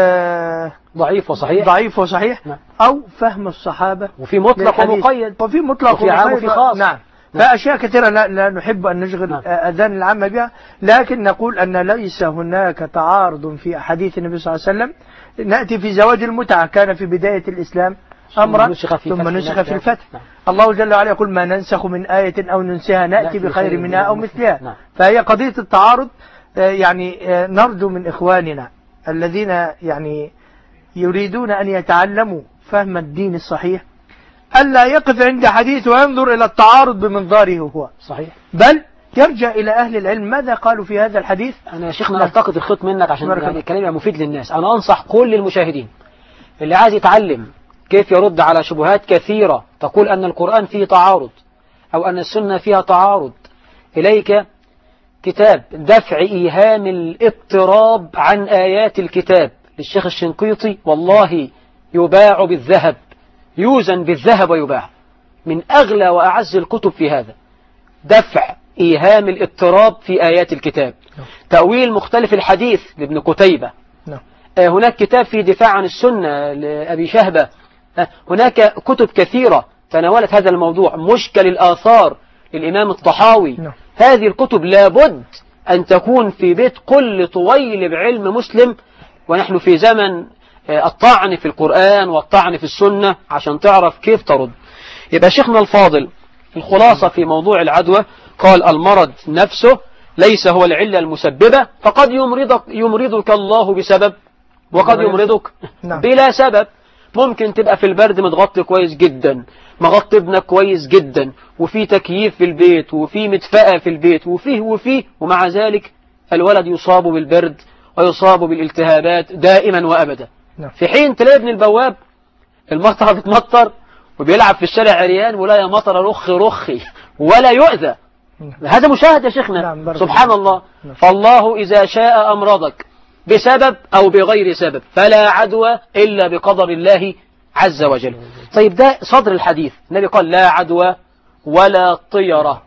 Speaker 4: آه
Speaker 3: ضعيف وصحيح
Speaker 4: ضعيف وصحيح
Speaker 3: نعم.
Speaker 4: أو فهم الصحابة
Speaker 3: وفي مطلق ومقيد
Speaker 4: وفي مطلق
Speaker 3: وفي عام وفي خاص.
Speaker 4: نعم. فأشياء كثيرة لا, لا نحب أن نشغل نعم. أذان العامة بها، لكن نقول أن ليس هناك تعارض في أحاديث النبي صلى الله عليه وسلم. نأتي في زواج المتعة، كان في بداية الإسلام أمرا ثم نسخ في الفتح. نعم. الله جل وعلا يقول ما ننسخ من آية أو ننسها نأتي بخير منها أو مثلها. نعم. فهي قضية التعارض يعني نرجو من إخواننا الذين يعني يريدون أن يتعلموا فهم الدين الصحيح ألا يقف عند حديث وينظر إلى التعارض بمنظاره هو
Speaker 3: صحيح،
Speaker 4: بل يرجع إلى أهل العلم ماذا قالوا في هذا الحديث.
Speaker 3: أنا يا شيخنا ألتقط الخط منك عشان يعني الكلام يبقى مفيد للناس. أنا أنصح كل المشاهدين اللي عايز يتعلم كيف يرد على شبهات كثيرة تقول أن القرآن فيه تعارض أو أن السنة فيها تعارض، إليك كتاب دفع إيهام الاضطراب عن آيات الكتاب للشيخ الشنقيطي، والله يباع بالذهب، يوزن بالذهب ويباع، من أغلى وأعز الكتب في هذا. دفع إيهام الاضطراب في آيات الكتاب، تأويل مختلف الحديث لابن قتيبة، هناك كتاب في دفاع عن السنة لأبي شهبة، هناك كتب كثيرة تناولت هذا الموضوع، مشكل الآثار للإمام الطحاوي. هذه الكتب لابد أن تكون في بيت كل طويل بعلم مسلم، ونحن في زمن الطعن في القرآن والطعن في السنة عشان تعرف كيف ترد. يبقى شيخنا الفاضل الخلاصة في موضوع العدوى قال المرض نفسه ليس هو العلة المسببة، فقد يمرضك, يمرضك الله بسبب وقد يمرضك بلا سبب. ممكن تبقى في البرد متغطي كويس جدا، مغطي ابنك كويس جدا، وفي تكييف في البيت وفي مدفأة في البيت وفيه وفيه، ومع ذلك الولد يصاب بالبرد ويصاب بالالتهابات دائما وأبدا. في حين تلاقي ابن البواب المطر بتمطر وبيلعب في الشارع عريان ولا يا مطر رخي رخي ولا يؤذى. هذا مشاهد يا شيخنا. سبحان الله. فالله إذا شاء أمرضك بسبب أو بغير سبب، فلا عدوى إلا بقدر الله عز وجل. طيب ده صدر الحديث، النبي قال لا عدوى ولا طيرة.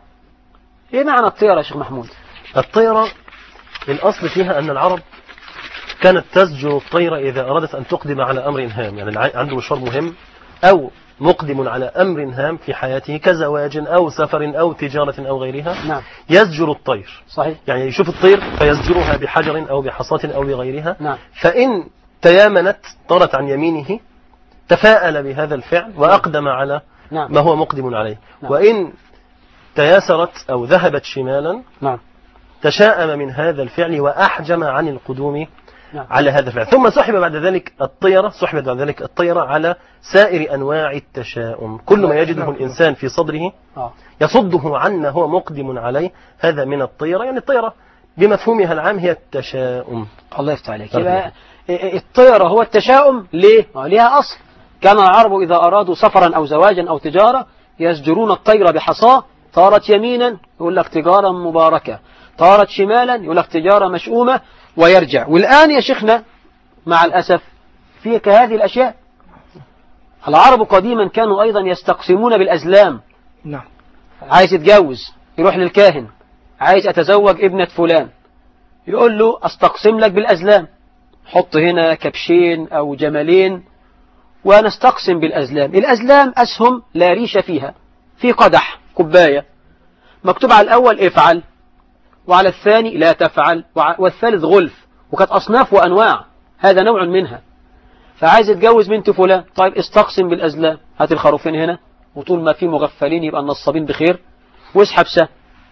Speaker 3: ايه معنى الطيرة يا شيخ محمود؟
Speaker 5: الطيرة الأصل فيها أن العرب كانت تزجر الطير إذا أرادت أن تقدم على أمر هام، يعني عنده مشوار مهم أو مقدم على أمر هام في حياته كزواج أو سفر أو تجارة أو غيرها.
Speaker 3: نعم.
Speaker 5: يزجر الطير.
Speaker 3: صحيح. يعني
Speaker 5: يشوف الطير فيزجرها بحجر أو بحصاة أو بغيرها.
Speaker 3: نعم.
Speaker 5: فإن تيامنت طارت عن يمينه تفاءل بهذا الفعل وأقدم على
Speaker 3: نعم.
Speaker 5: ما هو مقدم عليه.
Speaker 3: نعم.
Speaker 5: وإن تياسرت أو ذهبت شمالا
Speaker 3: نعم.
Speaker 5: تشاءم من هذا الفعل وأحجم عن القدوم
Speaker 3: نعم.
Speaker 5: على هذا الفعل. ثم سحب بعد ذلك الطيرة سحبت بعد ذلك الطيرة على سائر أنواع التشاؤم، كل ما يجده الإنسان في صدره يصده عن ما هو مقدم عليه، هذا من الطيرة. يعني الطيرة بمفهومها العام هي التشاؤم.
Speaker 3: الله يفتح عليك. يبقى الطيرة هو التشاؤم. ليه؟ لها أصل. كان العرب إذا أرادوا سفرا أو زواجا أو تجارة يزجرون الطير بحصاة، طارت يمينا يقول لك تجارة مباركة، طارت شمالا يقول لك تجارة مشؤومة، ويرجع. والآن يا شيخنا مع الأسف في كهذه الأشياء. العرب قديما كانوا أيضا يستقسمون بالأزلام.
Speaker 4: نعم.
Speaker 3: عايز يتجوز يروح للكاهن، عايز أتزوج ابنة فلان يقول له أستقسم لك بالأزلام، حط هنا كبشين أو جملين ونستقسم بالأزلام. الأزلام أسهم لا ريش فيها، في قدح كوباية مكتوب على الأول افعل وعلى الثاني لا تفعل والثالث غلف، وكانت أصناف وأنواع، هذا نوع منها. فعايز يتجوز بنت فلان، طيب استقسم بالأزلام، هات الخروفين هنا وطول ما في مغفلين يبقى النصابين بخير، واسحب سهم.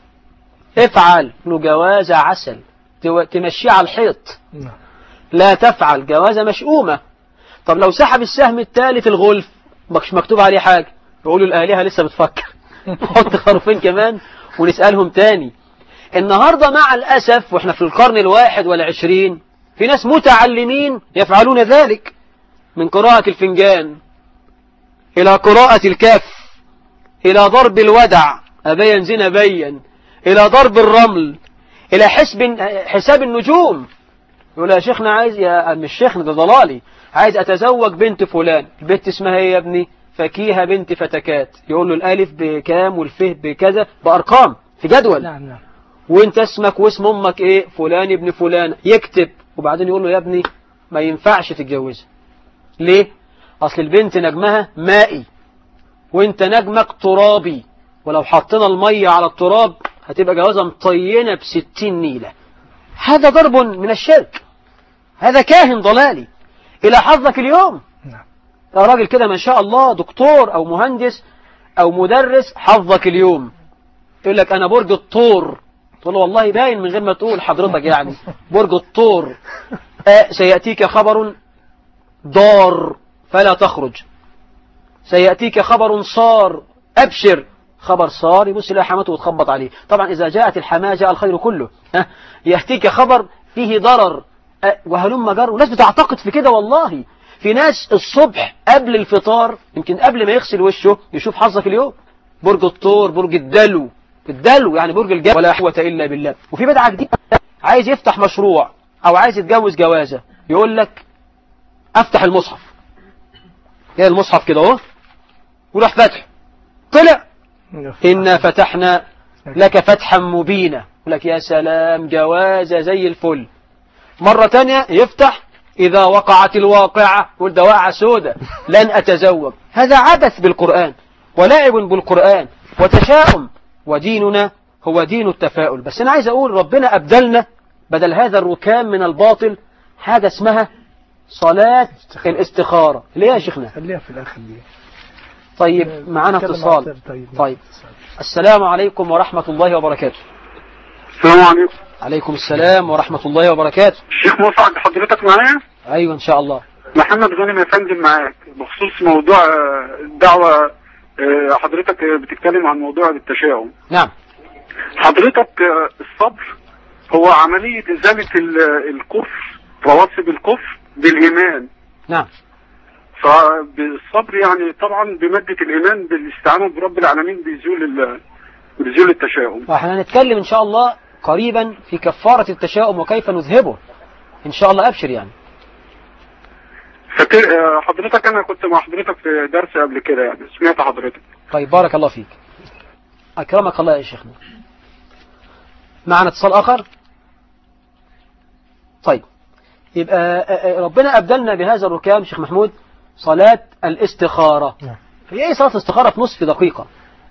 Speaker 3: افعل له جوازة عسل تمشيه على الحيط، لا تفعل جوازة مشؤومة. طب لو سحب السهم الثالث الغلف مش مكتوب عليه حاجة، يقولوا الآلهة لسه بتفكر نحط خروفين كمان ونسألهم تاني. النهاردة مع الأسف وإحنا في القرن الواحد والعشرين في ناس متعلمين يفعلون ذلك، من قراءة الفنجان إلى قراءة الكف، إلى ضرب الودع أبين زين بين، إلى ضرب الرمل، إلى حسب حساب النجوم. يقول يا شيخنا عايز، يا مش شيخنا ده ضلالي، عايز أتزوج بنت فلان. البنت اسمها ايه يا ابني؟ فكيهة بنت فتكات. يقول له الألف بكام والفه بكذا بأرقام في جدول.
Speaker 4: نعم نعم.
Speaker 3: وانت اسمك واسم امك ايه؟ فلان ابن فلان. يكتب وبعدين يقول له يا ابني ما ينفعش تتجوزها. ليه؟ أصل البنت نجمها مائي وانت نجمك ترابي، ولو حطينا المية على التراب هتبقى جوازة مطينة بستين نيلة. هذا ضرب من الشرك، هذا كاهن ضلالي. إلى حظك اليوم يا راجل كده ما شاء الله دكتور أو مهندس أو مدرس، حظك اليوم يقول لك أنا برج الطور. تقول له والله باين من غير ما تقول حضرتك يعني برج الطور. آه سيأتيك خبر ضار فلا تخرج، سيأتيك خبر صار أبشر. خبر صار يبص إلى حماته وتخبط عليه. طبعا إذا جاءت الحماة جاء الخير كله. يأتيك خبر فيه ضرر وهلم جر. وناس بتعتقد في كده والله. في ناس الصبح قبل الفطار يمكن قبل ما يغسل وشه يشوف حظك اليوم، برج الطور، برج الدلو. الدلو يعني برج الجبل. ولا قوة إلا بالله. وفي بدعة جديدة، عايز يفتح مشروع أو عايز يتجوز جوازة، يقول لك أفتح المصحف. كده المصحف كده اهو، وراح فتح طلع إنا فتحنا لك فتحا مبينا. يقول لك يا سلام جوازة زي الفل. مرة تانية يفتح إذا وقعت الواقعة، يقول ده واقعة سودة لن أتزوج. هذا عبث بالقرآن ولعب بالقرآن وتشاؤم، وديننا هو دين التفاؤل. بس أنا عايز أقول ربنا أبدلنا بدل هذا الركام من الباطل حاجة اسمها صلاة الاستخارة. ليه يا شيخنا؟
Speaker 4: خليها في الآخر دي.
Speaker 3: طيب معنا اتصال.
Speaker 4: طيب.
Speaker 3: طيب السلام عليكم ورحمة الله وبركاته.
Speaker 6: السلام عليكم.
Speaker 3: عليكم السلام ورحمة الله وبركاته.
Speaker 6: الشيخ مسعد حضرتك معايا؟
Speaker 3: أيوة إن شاء الله.
Speaker 6: محمد غانم يا فندم معاك بخصوص موضوع الدعوة. حضرتك بتتكلم عن موضوع التشاؤم.
Speaker 3: نعم.
Speaker 6: حضرتك الصبر هو عملية إزالة الكفر، رواسب الكفر بالإيمان.
Speaker 3: نعم.
Speaker 6: فبالصبر يعني طبعا بمادة الإيمان بالاستعانة برب العالمين بيزول بيزول التشاؤم.
Speaker 3: واحنا هنتكلم إن شاء الله قريبا في كفارة التشاؤم وكيف نذهبه إن شاء الله. أبشر يعني.
Speaker 6: فاكر حضرتك أنا كنت مع حضرتك في درس قبل كده يعني سمعت حضرتك.
Speaker 3: طيب بارك الله فيك. أكرمك الله يا شيخنا. معنا اتصال آخر. طيب يبقى ربنا أبدلنا بهذا الركام شيخ محمود صلاة الاستخارة. هي ايه صلاة الاستخارة في نصف دقيقة؟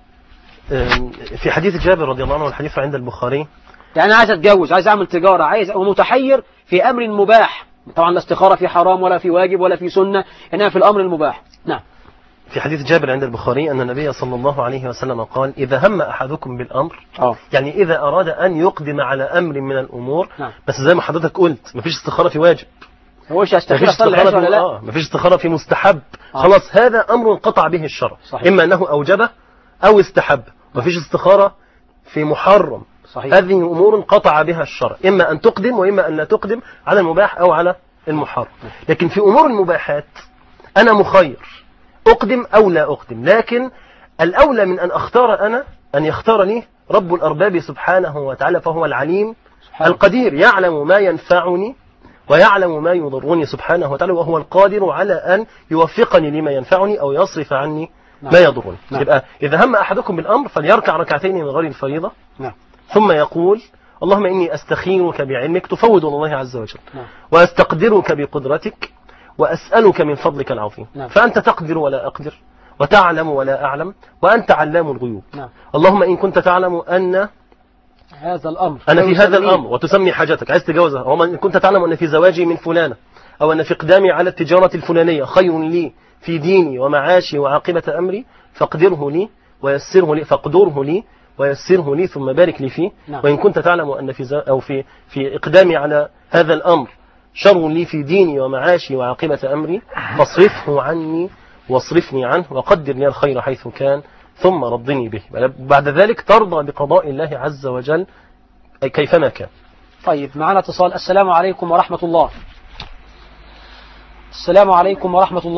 Speaker 5: في حديث جابر رضي الله عنه والحديث عند البخاري،
Speaker 3: يعني عايز اتجوز، عايز اعمل تجارة، عايز ومتحير في امر مباح. طبعا لا استخارة في حرام ولا في واجب ولا في سنة، انها في الامر المباح. نعم.
Speaker 5: في حديث جابر عند البخاري أن النبي صلى الله عليه وسلم قال إذا هم أحدكم بالأمر،
Speaker 3: أوه.
Speaker 5: يعني إذا أراد أن يقدم على أمر من الأمور.
Speaker 3: نعم.
Speaker 5: بس زي ما حضرتك قلت مفيش استخارة في واجب،
Speaker 3: مفيش
Speaker 5: استخارة
Speaker 3: استخارة
Speaker 5: في
Speaker 3: ولا لا؟
Speaker 5: آه. مفيش استخارة في مستحب.
Speaker 3: آه.
Speaker 5: خلاص هذا أمر قطع به الشرع.
Speaker 3: صحيح.
Speaker 5: إما أنه أوجبه أو استحب. مفيش استخارة في محرم.
Speaker 3: صحيح.
Speaker 5: هذه أمور قطع بها الشرع، إما أن تقدم وإما أن لا تقدم على المباح أو على المحرم. لكن في أمور المباحات أنا مخير أقدم أو لا أقدم، لكن الأولى من أن أختار أنا أن يختارني رب الأرباب سبحانه وتعالى، فهو العليم سبحانه. القدير يعلم ما ينفعني ويعلم ما يضرني سبحانه وتعالى، وهو القادر على أن يوفقني لما ينفعني أو يصرف عني
Speaker 3: نعم.
Speaker 5: ما يضرني.
Speaker 3: نعم.
Speaker 5: يبقى إذا هم أحدكم بالأمر فليركع ركعتين من غير الفريضة.
Speaker 3: نعم.
Speaker 5: ثم يقول اللهم إني أستخيرك بعلمك، تفوض الله عز وجل.
Speaker 3: نعم.
Speaker 5: وأستقدرك بقدرتك وأسألك من فضلك العظيم.
Speaker 3: نعم.
Speaker 5: فأنت تقدر ولا أقدر وتعلم ولا أعلم وأنت علام الغيوب.
Speaker 3: نعم.
Speaker 5: اللهم إن كنت تعلم أن
Speaker 3: هذا الأمر
Speaker 5: أنا في هذا الأمر وتسمي حاجتك عايز تجاوزها، اللهم إن كنت تعلم أن في زواجي من فلانة أو أن في إقدامي على التجارة الفلانية خير لي في ديني ومعاشي وعاقبة أمري فاقدره لي ويسره لي فاقدره لي ويسره لي ثم بارك لي فيه.
Speaker 3: نعم.
Speaker 5: وإن كنت تعلم أن في زو... أو في في إقدامي على هذا الأمر شر لي في ديني ومعاشي وعاقبة أمري فاصرفه عني واصرفني عنه وقدر لي الخير حيث كان ثم رضني به. بعد ذلك ترضى بقضاء الله عز وجل كيفما كان.
Speaker 3: طيب معنا اتصال. السلام عليكم ورحمة الله. السلام عليكم ورحمة الله.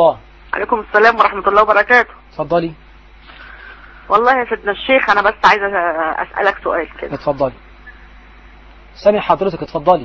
Speaker 7: عليكم السلام ورحمة الله وبركاته.
Speaker 3: اتفضلي.
Speaker 7: والله يا سيدنا الشيخ أنا بس عايزة أسألك سؤال كده.
Speaker 3: اتفضلي. سامع حضرتك، اتفضلي.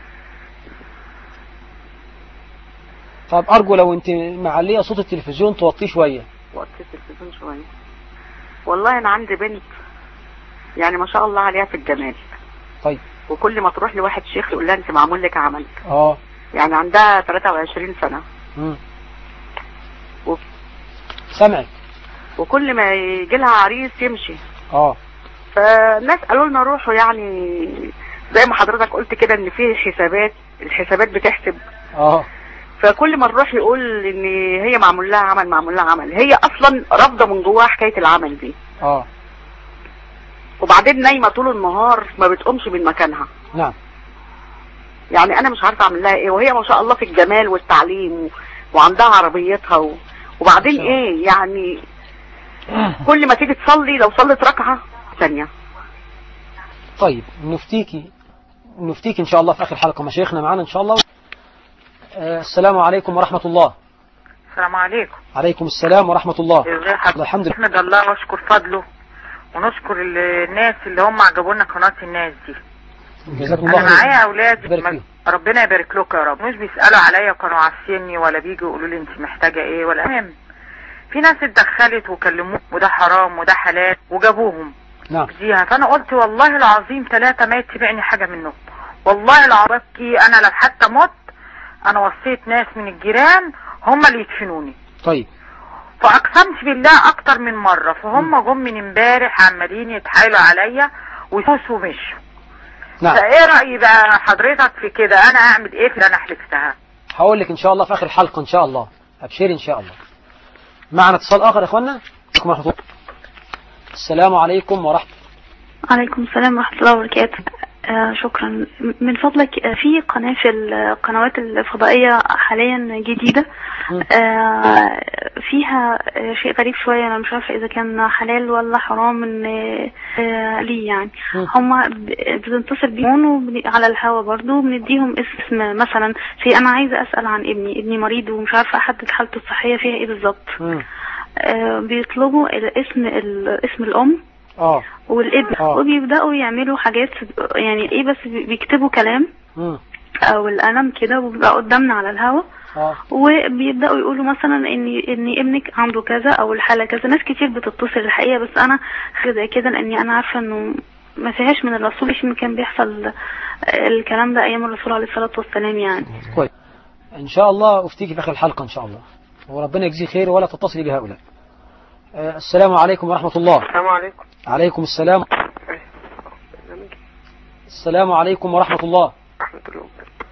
Speaker 3: طب أرجو لو أنت معلية صوت التلفزيون توطيه شوية.
Speaker 7: وطي التلفزيون شوية. والله أنا عندي بنت يعني ما شاء الله عليها في الجمال.
Speaker 3: طيب.
Speaker 7: وكل ما تروح لواحد شيخ يقول لها أنت معمول لك عمل.
Speaker 3: اه.
Speaker 7: يعني عندها ثلاثة وعشرين سنة.
Speaker 3: امم.
Speaker 7: و...
Speaker 3: سامعك.
Speaker 7: وكل ما يجي لها عريس يمشي.
Speaker 3: اه.
Speaker 7: فالناس قالوا لنا روحوا، يعني زي ما حضرتك قلت كده ان في حسابات، الحسابات بتحسب.
Speaker 3: اه.
Speaker 7: فكل ما نروح يقول ان هي معمول لها عمل معمول لها عمل، هي اصلا رافضه من جواها حكايه العمل دي.
Speaker 3: اه.
Speaker 7: وبعدين نايمه طول النهار ما بتقومش من مكانها.
Speaker 3: نعم.
Speaker 7: يعني انا مش عارفه اعمل لها ايه، وهي ما شاء الله في الجمال والتعليم و... وعندها عربيتها و... وبعدين ايه يعني كل ما تيجي تصلي لو صلت ركعه ثانيه.
Speaker 3: طيب نفتيكي نفتيكي ان شاء الله في اخر حلقه مشايخنا معانا ان شاء الله. آه السلام عليكم ورحمه الله.
Speaker 8: السلام عليكم.
Speaker 3: عليكم السلام ورحمه الله.
Speaker 8: ازي حضرتك؟
Speaker 3: الحمد لله.
Speaker 8: نحمد الله ونشكر فضله ونشكر الناس اللي هم عجبوا لنا قناه الناس دي.
Speaker 3: جزاكم الله
Speaker 8: انا
Speaker 3: خير.
Speaker 8: معايا اولاد
Speaker 3: يبارك
Speaker 8: ربنا يبارك لكم يا رب، مش بيسالوا عليا وكانوا عارفيني ولا بيجوا يقولوا لي انت محتاجه ايه ولا مهم. في ناس اتدخلت وكلموه وده حرام وده حلال وجابوهم.
Speaker 3: نعم.
Speaker 8: فيها فانا قلت والله العظيم ثلاثه ما يتبعني حاجه منهم، والله العظيم انا لو حتى مت انا وصيت ناس من الجيران هم اللي يدفنوني.
Speaker 3: طيب.
Speaker 8: فاقسمت بالله اكتر من مره، فهم جم من امبارح عمالين يتحايلوا عليا ويفوسوا ومشوا.
Speaker 3: نعم.
Speaker 8: فايه رايي بقى حضرتك في كده؟ انا اعمل ايه في اللي انا حلفتها؟
Speaker 3: هقول لك ان شاء الله في اخر الحلقه ان شاء الله. ابشري ان شاء الله. معنا اتصال اخر يا اخوانا. السلام عليكم ورحمه الله.
Speaker 9: عليكم السلام ورحمه الله وبركاته. آه شكرا. من فضلك آه في قناة في القنوات الفضائية حاليا جديدة آه فيها آه شيء غريب شوية، أنا مش عارفة إذا كان حلال ولا حرام إن آه ليه يعني. هم بتتصل بيهم على الهوا برضو، بنديهم اسم مثلا في أنا عايزة أسأل عن ابني ابني مريض ومش عارفة أحدد حالته الصحية فيها إيه بالظبط. آه بيطلبوا اسم اسم الأم
Speaker 3: اه
Speaker 9: والابن
Speaker 3: أوه.
Speaker 9: وبيبداوا يعملوا حاجات يعني ايه، بس بيكتبوا كلام
Speaker 3: مم.
Speaker 9: او القلم كده وبيبقى قدامنا على الهوا
Speaker 3: اه
Speaker 9: وبيبداوا يقولوا مثلا ان ان ابنك عنده كذا او الحاله كذا. ناس كتير بتتصل الحقيقه، بس انا خدها كده لاني انا عارفه انه ما فيهاش من الرسول، مش كان بيحصل الكلام ده ايام الرسول عليه الصلاه والسلام يعني.
Speaker 3: كويس. ان شاء الله افتيكي في اخر الحلقه ان شاء الله، وربنا يجزيه خير ولا تتصلي بهؤلاء. آه السلام عليكم ورحمه الله.
Speaker 10: السلام عليكم.
Speaker 3: عليكم السلام. السلام عليكم ورحمة الله.
Speaker 10: ورحمة الله.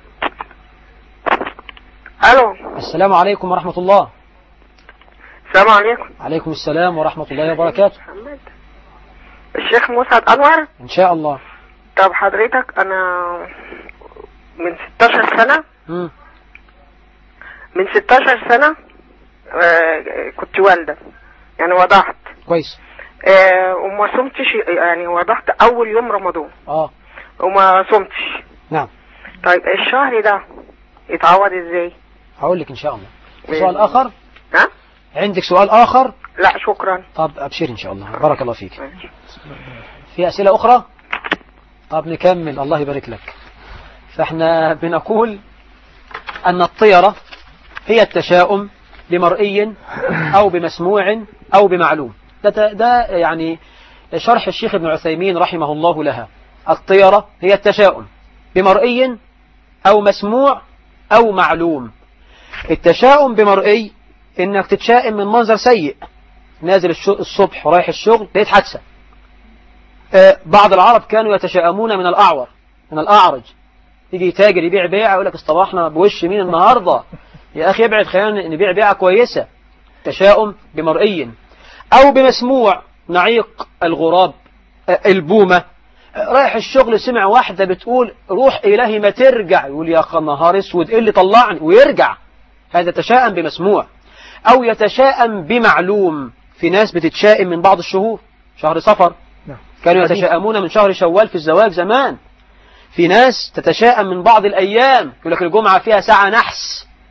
Speaker 10: الو.
Speaker 3: السلام عليكم ورحمة الله.
Speaker 10: السلام عليكم.
Speaker 3: عليكم السلام ورحمة الله وبركاته.
Speaker 10: الشيخ مسعد أنور.
Speaker 3: إن شاء الله.
Speaker 10: طب حضرتك أنا من ستاشر سنة
Speaker 3: م.
Speaker 10: من ستاشر سنة آه كنت والدة يعني وضعت.
Speaker 3: كويس.
Speaker 10: آه وما صمتش يعني وضعت أول يوم رمضان.
Speaker 3: اه
Speaker 10: وما صمتش.
Speaker 3: نعم.
Speaker 10: طيب الشهر ده يتعوض ازاي؟
Speaker 3: هقول لك ان شاء الله. سؤال اخر؟
Speaker 10: ها؟
Speaker 3: عندك سؤال اخر؟
Speaker 10: لا شكرا.
Speaker 3: طب ابشري ان شاء الله، بارك الله فيك. في اسئله اخرى؟ طب نكمل، الله يبارك لك. فاحنا بنقول ان الطيرة هي التشاؤم بمرئي او بمسموع او بمعلوم. ده, ده يعني شرح الشيخ ابن عثيمين رحمه الله لها. الطيرة هي التشاؤم بمرئي أو مسموع أو معلوم. التشاؤم بمرئي إنك تتشائم من منظر سيء، نازل الصبح ورايح الشغل لقيت حادثة. بعض العرب كانوا يتشائمون من الأعور، من الأعرج. يجي تاجر يبيع بيعة يقول لك اصطبحنا بوش مين النهاردة، يا أخي ابعد خلينا نبيع بيعة كويسة. تشاؤم بمرئي أو بمسموع، نعيق الغراب، البومة. رايح الشغل سمع واحدة بتقول روح إلهي ما ترجع، يقول يا أخي نهار اسود إيه اللي طلعني، ويرجع. هذا تشاؤم بمسموع. أو يتشاءم بمعلوم. في ناس بتتشائم من بعض الشهور، شهر صفر كانوا يتشاءمون من شهر شوال في الزواج زمان. في ناس تتشاءم من بعض الأيام، يقول لك الجمعة فيها ساعة نحس،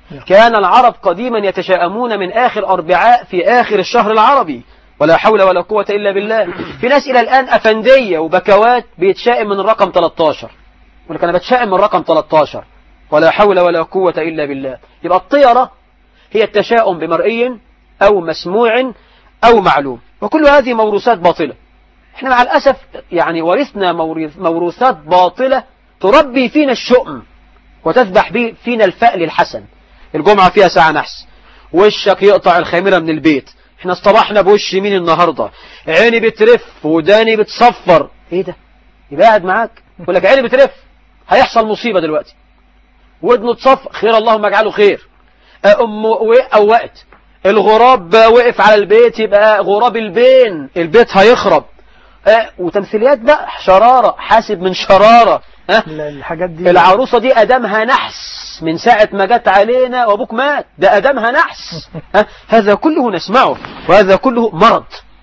Speaker 3: كان العرب قديما يتشاءمون من آخر أربعاء في آخر الشهر العربي، ولا حول ولا قوة إلا بالله. في ناس إلى الآن أفندية وبكوات بيتشائم من الرقم ثلاثة عشر، ولكن أنا بتشائم من الرقم ثلاثة عشر، ولا حول ولا قوة إلا بالله. يبقى الطيرة هي التشاؤم بمرئي أو مسموع أو معلوم، وكل هذه موروثات باطلة. احنا مع الأسف يعني ورثنا موروثات باطلة تربي فينا الشؤم وتذبح فينا الفأل الحسن. الجمعة فيها ساعة نحس، وشك يقطع الخامرة من البيت، احنا اصطبحنا بوش مين النهاردة، عيني بترف وداني بتصفر. ايه ده؟ يبقى قاعد معاك يقول لك عيني بترف، هيحصل مصيبة دلوقتي. ودنه تصفر، خير اللهم اجعله خير. أم وقت الغراب وقف على البيت، يبقى غراب البين، البيت هيخرب. أه وتمثيليات بقى، شرارة، حاسب من شرارة. أه
Speaker 4: الحاجات دي،
Speaker 3: العروسة دي أدمها نحس من ساعة ما جت علينا وأبوك مات، ده أدمها نحس. أه هذا كله نسمعه، وهذا كله مرض.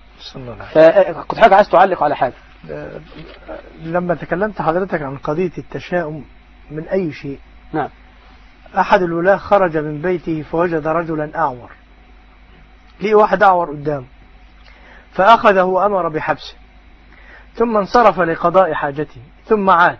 Speaker 3: كنت حاجة عايز تعلق على حاجة.
Speaker 4: لما تكلمت حضرتك عن قضية التشاؤم من أي شيء،
Speaker 3: نعم،
Speaker 4: أحد الولاة خرج من بيته فوجد رجلا أعور، ليه واحد أعور قدامه، فأخذه وأمر بحبسه، ثم انصرف لقضاء حاجته، ثم عاد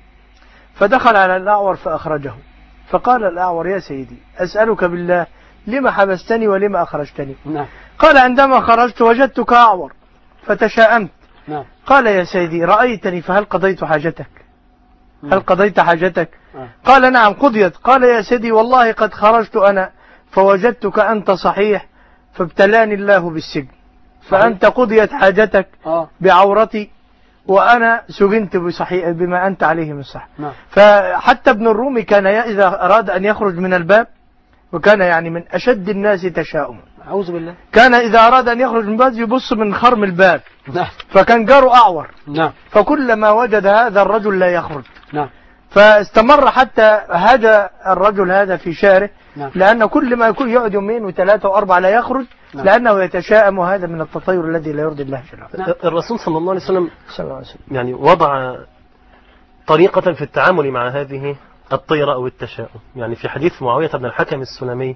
Speaker 4: فدخل على الأعور فأخرجه، فقال الأعور: يا سيدي أسألك بالله لما حبستني ولما أخرجتني؟
Speaker 3: نعم.
Speaker 4: قال: عندما خرجت وجدتك أعور فتشاءمت.
Speaker 3: نعم.
Speaker 4: قال: يا سيدي رأيتني فهل قضيت حاجتك؟
Speaker 3: نعم.
Speaker 4: هل قضيت حاجتك؟
Speaker 3: نعم.
Speaker 4: قال: نعم قضيت. قال: يا سيدي والله قد خرجت أنا فوجدتك أنت صحيح فابتلاني الله بالسجن، فأنت قضيت حاجتك
Speaker 3: آه.
Speaker 4: بعورتي وأنا سجنت بصحيح بما أنت عليه من صح.
Speaker 3: نعم.
Speaker 4: فحتى ابن الرومي كان إذا أراد أن يخرج من الباب، وكان يعني من أشد الناس تشاؤما،
Speaker 3: أعوذ بالله،
Speaker 4: كان إذا أراد أن يخرج من الباب يبص من خرم الباب.
Speaker 3: نعم.
Speaker 4: فكان جاره أعور.
Speaker 3: نعم.
Speaker 4: فكلما وجد هذا الرجل لا يخرج.
Speaker 3: نعم.
Speaker 4: فاستمر حتى هدى الرجل هذا في شعره.
Speaker 3: نعم.
Speaker 4: لأن كل ما يكون يقعد يومين وثلاثة وأربعة لا يخرج. نعم. لأنه يتشاءم، وهذا من التطير الذي لا يرضي الله جل وعلا.
Speaker 5: نعم. الرسول صلى الله عليه وسلم
Speaker 4: صلى الله عليه وسلم
Speaker 5: يعني وضع طريقة في التعامل مع هذه الطيرة أو التشاؤم. يعني في حديث معاوية بن الحكم السلمي،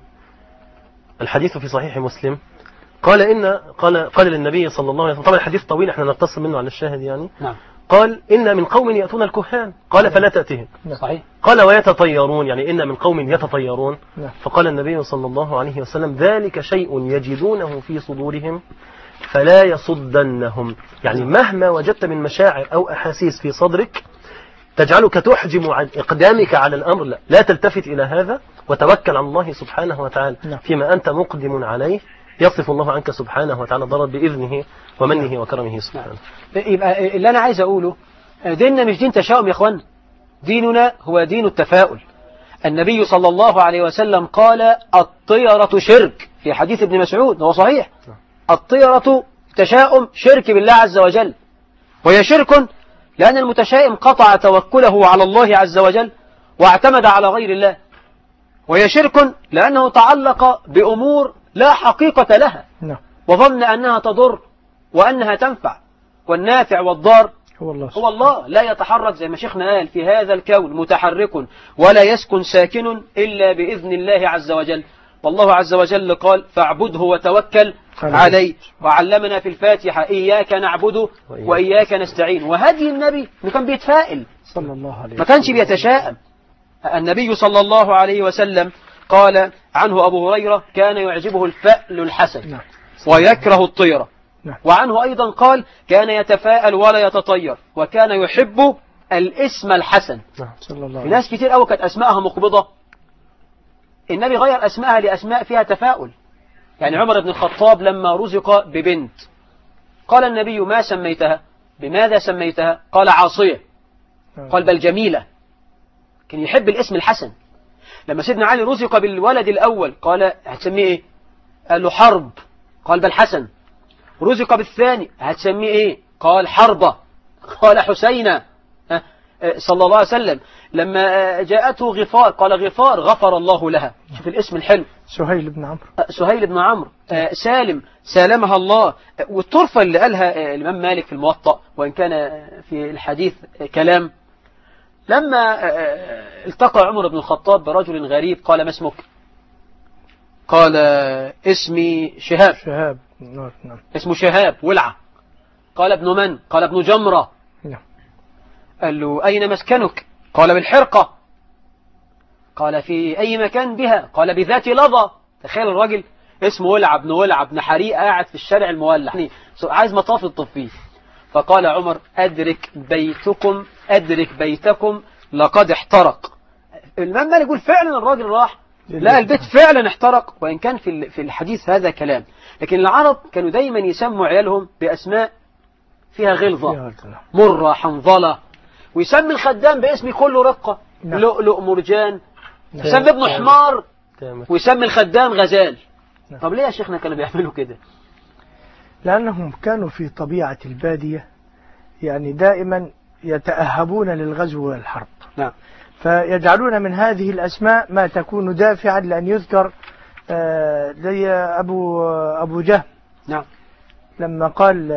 Speaker 5: الحديث في صحيح مسلم، قال إن قال قال للنبي صلى الله عليه وسلم، طبعا الحديث طويل احنا نقتصر منه على الشاهد يعني.
Speaker 3: نعم.
Speaker 5: قال: إن من قوم يأتون الكهان، قال: فلا تأتهم.
Speaker 3: صحيح.
Speaker 5: قال: ويتطيرون، يعني إن من قوم يتطيرون.
Speaker 4: نعم.
Speaker 5: فقال النبي صلى الله عليه وسلم: ذلك شيء يجدونه في صدورهم فلا يصدنهم. يعني مهما وجدت من مشاعر أو أحاسيس في صدرك تجعلك تحجم عن إقدامك على الأمر، لا, لا تلتفت إلى هذا، وتوكل على الله سبحانه وتعالى. نعم. فيما أنت مقدم عليه يصف الله عنك سبحانه وتعالى ضرر بإذنه ومنه وكرمه سبحانه.
Speaker 3: يبقى اللي أنا عايز أقوله، ديننا مش دين تشاؤم يا أخوان، ديننا هو دين التفاؤل. النبي صلى الله عليه وسلم قال: الطيرة شرك، في حديث ابن مسعود، هو صحيح. الطيرة تشاؤم، شرك بالله عز وجل، وهي شرك لأن المتشائم قطع توكله على الله عز وجل واعتمد على غير الله، وهي شرك لأنه تعلق بأمور لا حقيقة لها، وظن أنها تضر وأنها تنفع، والنافع والضار
Speaker 4: هو الله,
Speaker 3: هو الله. لا يتحرك زي ما شيخنا قال في هذا الكون متحرك ولا يسكن ساكن إلا بإذن الله عز وجل. والله عز وجل قال: فاعبده وتوكل عليه. وعلمنا في الفاتحة: إياك نعبد وإياك نستعين. وهدي النبي إنه كان بيتفائل
Speaker 4: صلى الله عليه وسلم،
Speaker 3: ما كانش بيتشائم. النبي صلى الله عليه وسلم قال عنه أبو هريرة: كان يعجبه الفأل الحسن ويكره الطيرة. وعنه أيضا قال: كان يتفاءل ولا يتطير، وكان يحب الاسم الحسن. في ناس كتير قوي كانت أسماءها مقبضة، النبي غير أسماءها لأسماء فيها تفاؤل. يعني عمر بن الخطاب لما رزق ببنت قال النبي: ما سميتها؟ بماذا سميتها؟ قال: عاصية. قال: بل جميلة. كان يحب الاسم الحسن. لما سيدنا علي رزق بالولد الأول قال: هتسميه إيه؟ قال له: حرب. قال: بل حسن. رزق بالثاني: هتسميه إيه؟ قال: حربة. قال: حسينة. صلى الله عليه وسلم لما جاءته غفار قال: غفار غفر الله لها. شوف الاسم الحلو.
Speaker 4: سهيل بن عمرو.
Speaker 3: سهيل بن عمرو. سالم سالمها الله. والطرفة اللي قالها الإمام مالك في الموطأ، وإن كان في الحديث كلام، لما التقى عمر بن الخطاب برجل غريب قال: ما اسمك؟ قال اسمي شهاب
Speaker 4: شهاب نعم.
Speaker 3: اسمه شهاب ولعة. قال ابن من؟ قال ابن جمرة.
Speaker 4: نعم.
Speaker 3: قال له أين مسكنك؟ قال بالحرقة. قال في أي مكان بها؟ قال بذات لظى. تخيل الراجل اسمه ولع ابن ولع ابن حريق قاعد في الشارع المولع عايز مطاف الطفيه. فقال عمر أدرك بيتكم أدرك بيتكم لقد احترق. الإمام مالك يقول فعلا الراجل راح لا البيت فعلا احترق، وإن كان في في الحديث هذا كلام، لكن العرب كانوا دايما يسموا عيالهم بأسماء فيها غلظة، مرة، حنظلة، ويسمي الخدام باسم كله رقة، لؤلؤ، مرجان، يسمي ابنه حمار ويسمي الخدام غزال. طب ليه يا شيخنا كانوا بيعملوا كده؟
Speaker 4: لأنهم كانوا في طبيعة البادية يعني دائما يتأهبون للغزو والحرب.
Speaker 3: نعم.
Speaker 4: فيجعلون من هذه الأسماء ما تكون دافعا لأن يذكر زي أبو أبو جهم.
Speaker 3: نعم.
Speaker 4: لما قال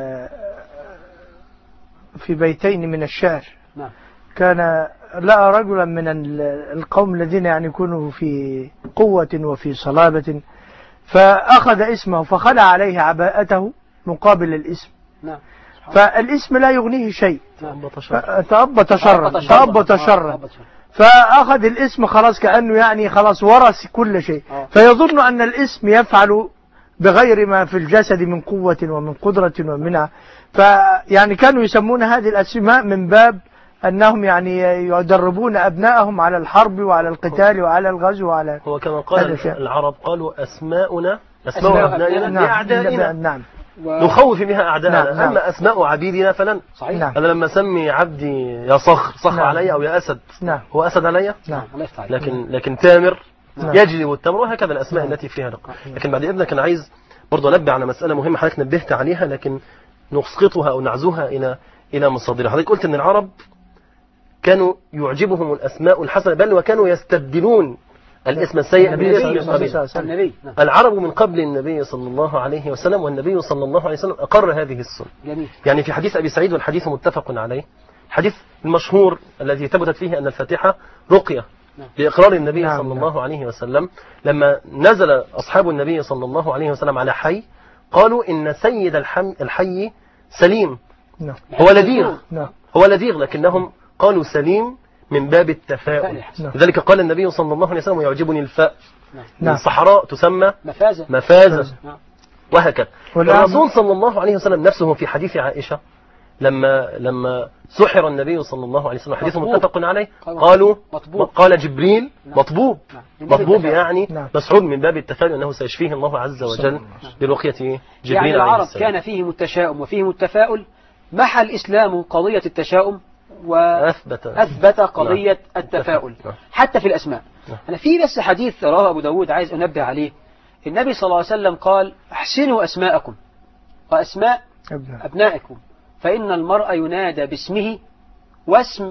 Speaker 4: في بيتين من الشعر.
Speaker 3: نعم.
Speaker 4: كان لقى رجلا من القوم الذين يعني يكونوا في قوة وفي صلابة، فأخذ اسمه فخلع عليه عباءته مقابل الاسم.
Speaker 3: نعم.
Speaker 4: فالاسم لا يغنيه شيء. تأبط شرا تأبط شرا فأخذ الاسم خلاص كأنه يعني خلاص ورث كل شيء، فيظن أن الاسم يفعل بغير ما في الجسد من قوة ومن قدرة ومنع. فيعني كانوا يسمون هذه الأسماء من باب أنهم يعني يدربون أبنائهم على الحرب وعلى القتال وعلى الغزو وعلى
Speaker 5: هو كما قال العرب قالوا أسماؤنا أسماء أبنائنا لأعدائنا.
Speaker 4: نعم.
Speaker 5: نخوف بها أعدائنا.
Speaker 4: نعم.
Speaker 5: أما أسماء عبيدنا فلن.
Speaker 3: صحيح.
Speaker 4: نعم.
Speaker 5: أنا لما أسمي عبدي يا صخر صخر
Speaker 4: نعم.
Speaker 5: علي أو يا أسد.
Speaker 4: نعم.
Speaker 5: هو أسد علي.
Speaker 4: نعم.
Speaker 5: لكن لكن تامر
Speaker 4: نعم.
Speaker 5: يجلب التمر، وهكذا الأسماء
Speaker 4: نعم.
Speaker 5: التي فيها رقة. لكن بعد إذنك أنا عايز برضه أنبه على مسألة مهمة حضرتك نبهت عليها لكن نسقطها أو نعزوها إلى إلى مصادرها. حضرتك قلت إن العرب كانوا يعجبهم الأسماء الحسنة، بل وكانوا يستبدلون الاسم السيء بالاسم النبي. العرب من قبل النبي صلى الله عليه وسلم، والنبي صلى الله عليه وسلم أقر هذه السنة.
Speaker 3: جميل.
Speaker 5: يعني في حديث أبي سعيد والحديث متفق عليه، حديث المشهور الذي ثبتت فيه أن الفاتحة رقية بإقرار النبي
Speaker 4: نعم.
Speaker 5: صلى الله عليه وسلم. لما نزل أصحاب النبي صلى الله عليه وسلم على حي قالوا إن سيد الحي سليم.
Speaker 4: نعم.
Speaker 5: هو لديغ.
Speaker 4: نعم.
Speaker 5: هو لديغ لكنهم قالوا سليم من باب التفاؤل. لذلك قال النبي صلى الله عليه وسلم ويعجبني الفاء.
Speaker 4: نعم.
Speaker 5: الصحراء تسمى
Speaker 3: مفازة
Speaker 5: مفازة وهكذا.
Speaker 4: والآن
Speaker 5: الرسول صلى الله عليه وسلم نفسه في حديث عائشة لما لما سحر النبي صلى الله عليه وسلم، حديث متفق عليه، قالوا
Speaker 3: مطبوب.
Speaker 5: قال جبريل مطبوب. مطبوب يعني
Speaker 4: نعم.
Speaker 5: مسعود من باب التفاؤل أنه سيشفيه الله عز وجل برقية جبريل
Speaker 3: يعني
Speaker 5: عليه
Speaker 3: العرب
Speaker 5: السلام.
Speaker 3: كان فيهم التشاؤم وفيهم التفاؤل، محى الإسلام قضية التشاؤم وأثبت
Speaker 5: أثبت
Speaker 3: قضية
Speaker 5: نعم.
Speaker 3: التفاؤل
Speaker 5: نعم.
Speaker 3: حتى في الأسماء.
Speaker 5: نعم.
Speaker 3: أنا في بس حديث رواه أبو داود عايز أنبه عليه. النبي صلى الله عليه وسلم قال احسنوا أسماءكم وأسماء
Speaker 4: أبناء.
Speaker 3: أبنائكم فإن المرء ينادى باسمه واسم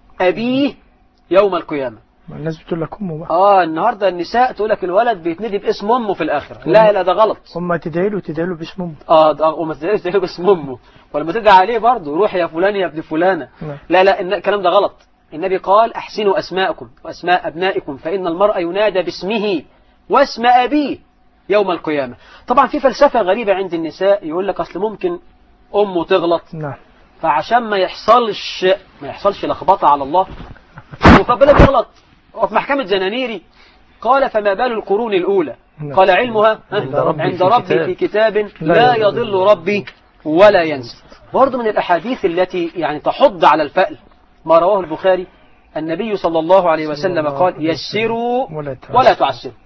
Speaker 3: أبيه يوم القيامة.
Speaker 4: الناس بتقول لك أمه بقى.
Speaker 3: آه النهاردة النساء تقول لك الولد بيتندي باسم أمه في الآخرة. لا لا ده غلط.
Speaker 4: أمه تدعي له تدعي له باسم أمه.
Speaker 3: اه ده وما تدعيش تدعي له باسم أمه، ولما تدعي عليه برضه روح يا فلان يا ابن فلانة.
Speaker 4: نعم.
Speaker 3: لا لا الكلام ده غلط. النبي قال احسنوا أسماءكم وأسماء أبنائكم فإن المرء ينادى باسمه واسم أبيه يوم القيامة. طبعا في فلسفة غريبة عند النساء، يقول لك أصل ممكن أمه تغلط،
Speaker 4: نعم.
Speaker 3: فعشان ما يحصلش ما يحصلش لخبطة على الله مقابلة تغلط. وفي محكمة زنانيري قال فما بال القرون الأولى؟ قال علمها
Speaker 5: عند ربي,
Speaker 3: عند
Speaker 5: في,
Speaker 3: ربي
Speaker 5: كتاب.
Speaker 3: في كتاب لا يضل ربي ولا ينسى. برضو من الأحاديث التي يعني تحض على الفأل ما رواه البخاري، النبي صلى الله عليه وسلم قال يسروا ولا تعسروا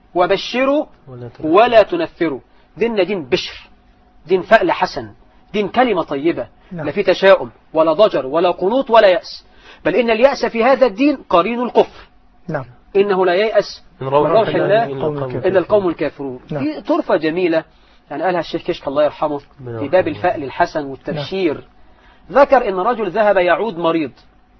Speaker 3: وبشروا ولا تنفروا. ديننا دين بشر، دين فأل حسن، دين كلمة طيبة، لا في تشاؤم ولا ضجر ولا قنوط ولا يأس، بل إن اليأس في هذا الدين قرين الكفر.
Speaker 4: نعم.
Speaker 3: إنه لا ييأس من روح الله إلا القوم الكافرون.
Speaker 4: نعم.
Speaker 3: في طرفة جميلة يعني قالها الشيخ كشك الله يرحمه في باب الفأل الحسن والتبشير. نعم. ذكر إن رجل ذهب يعود مريض،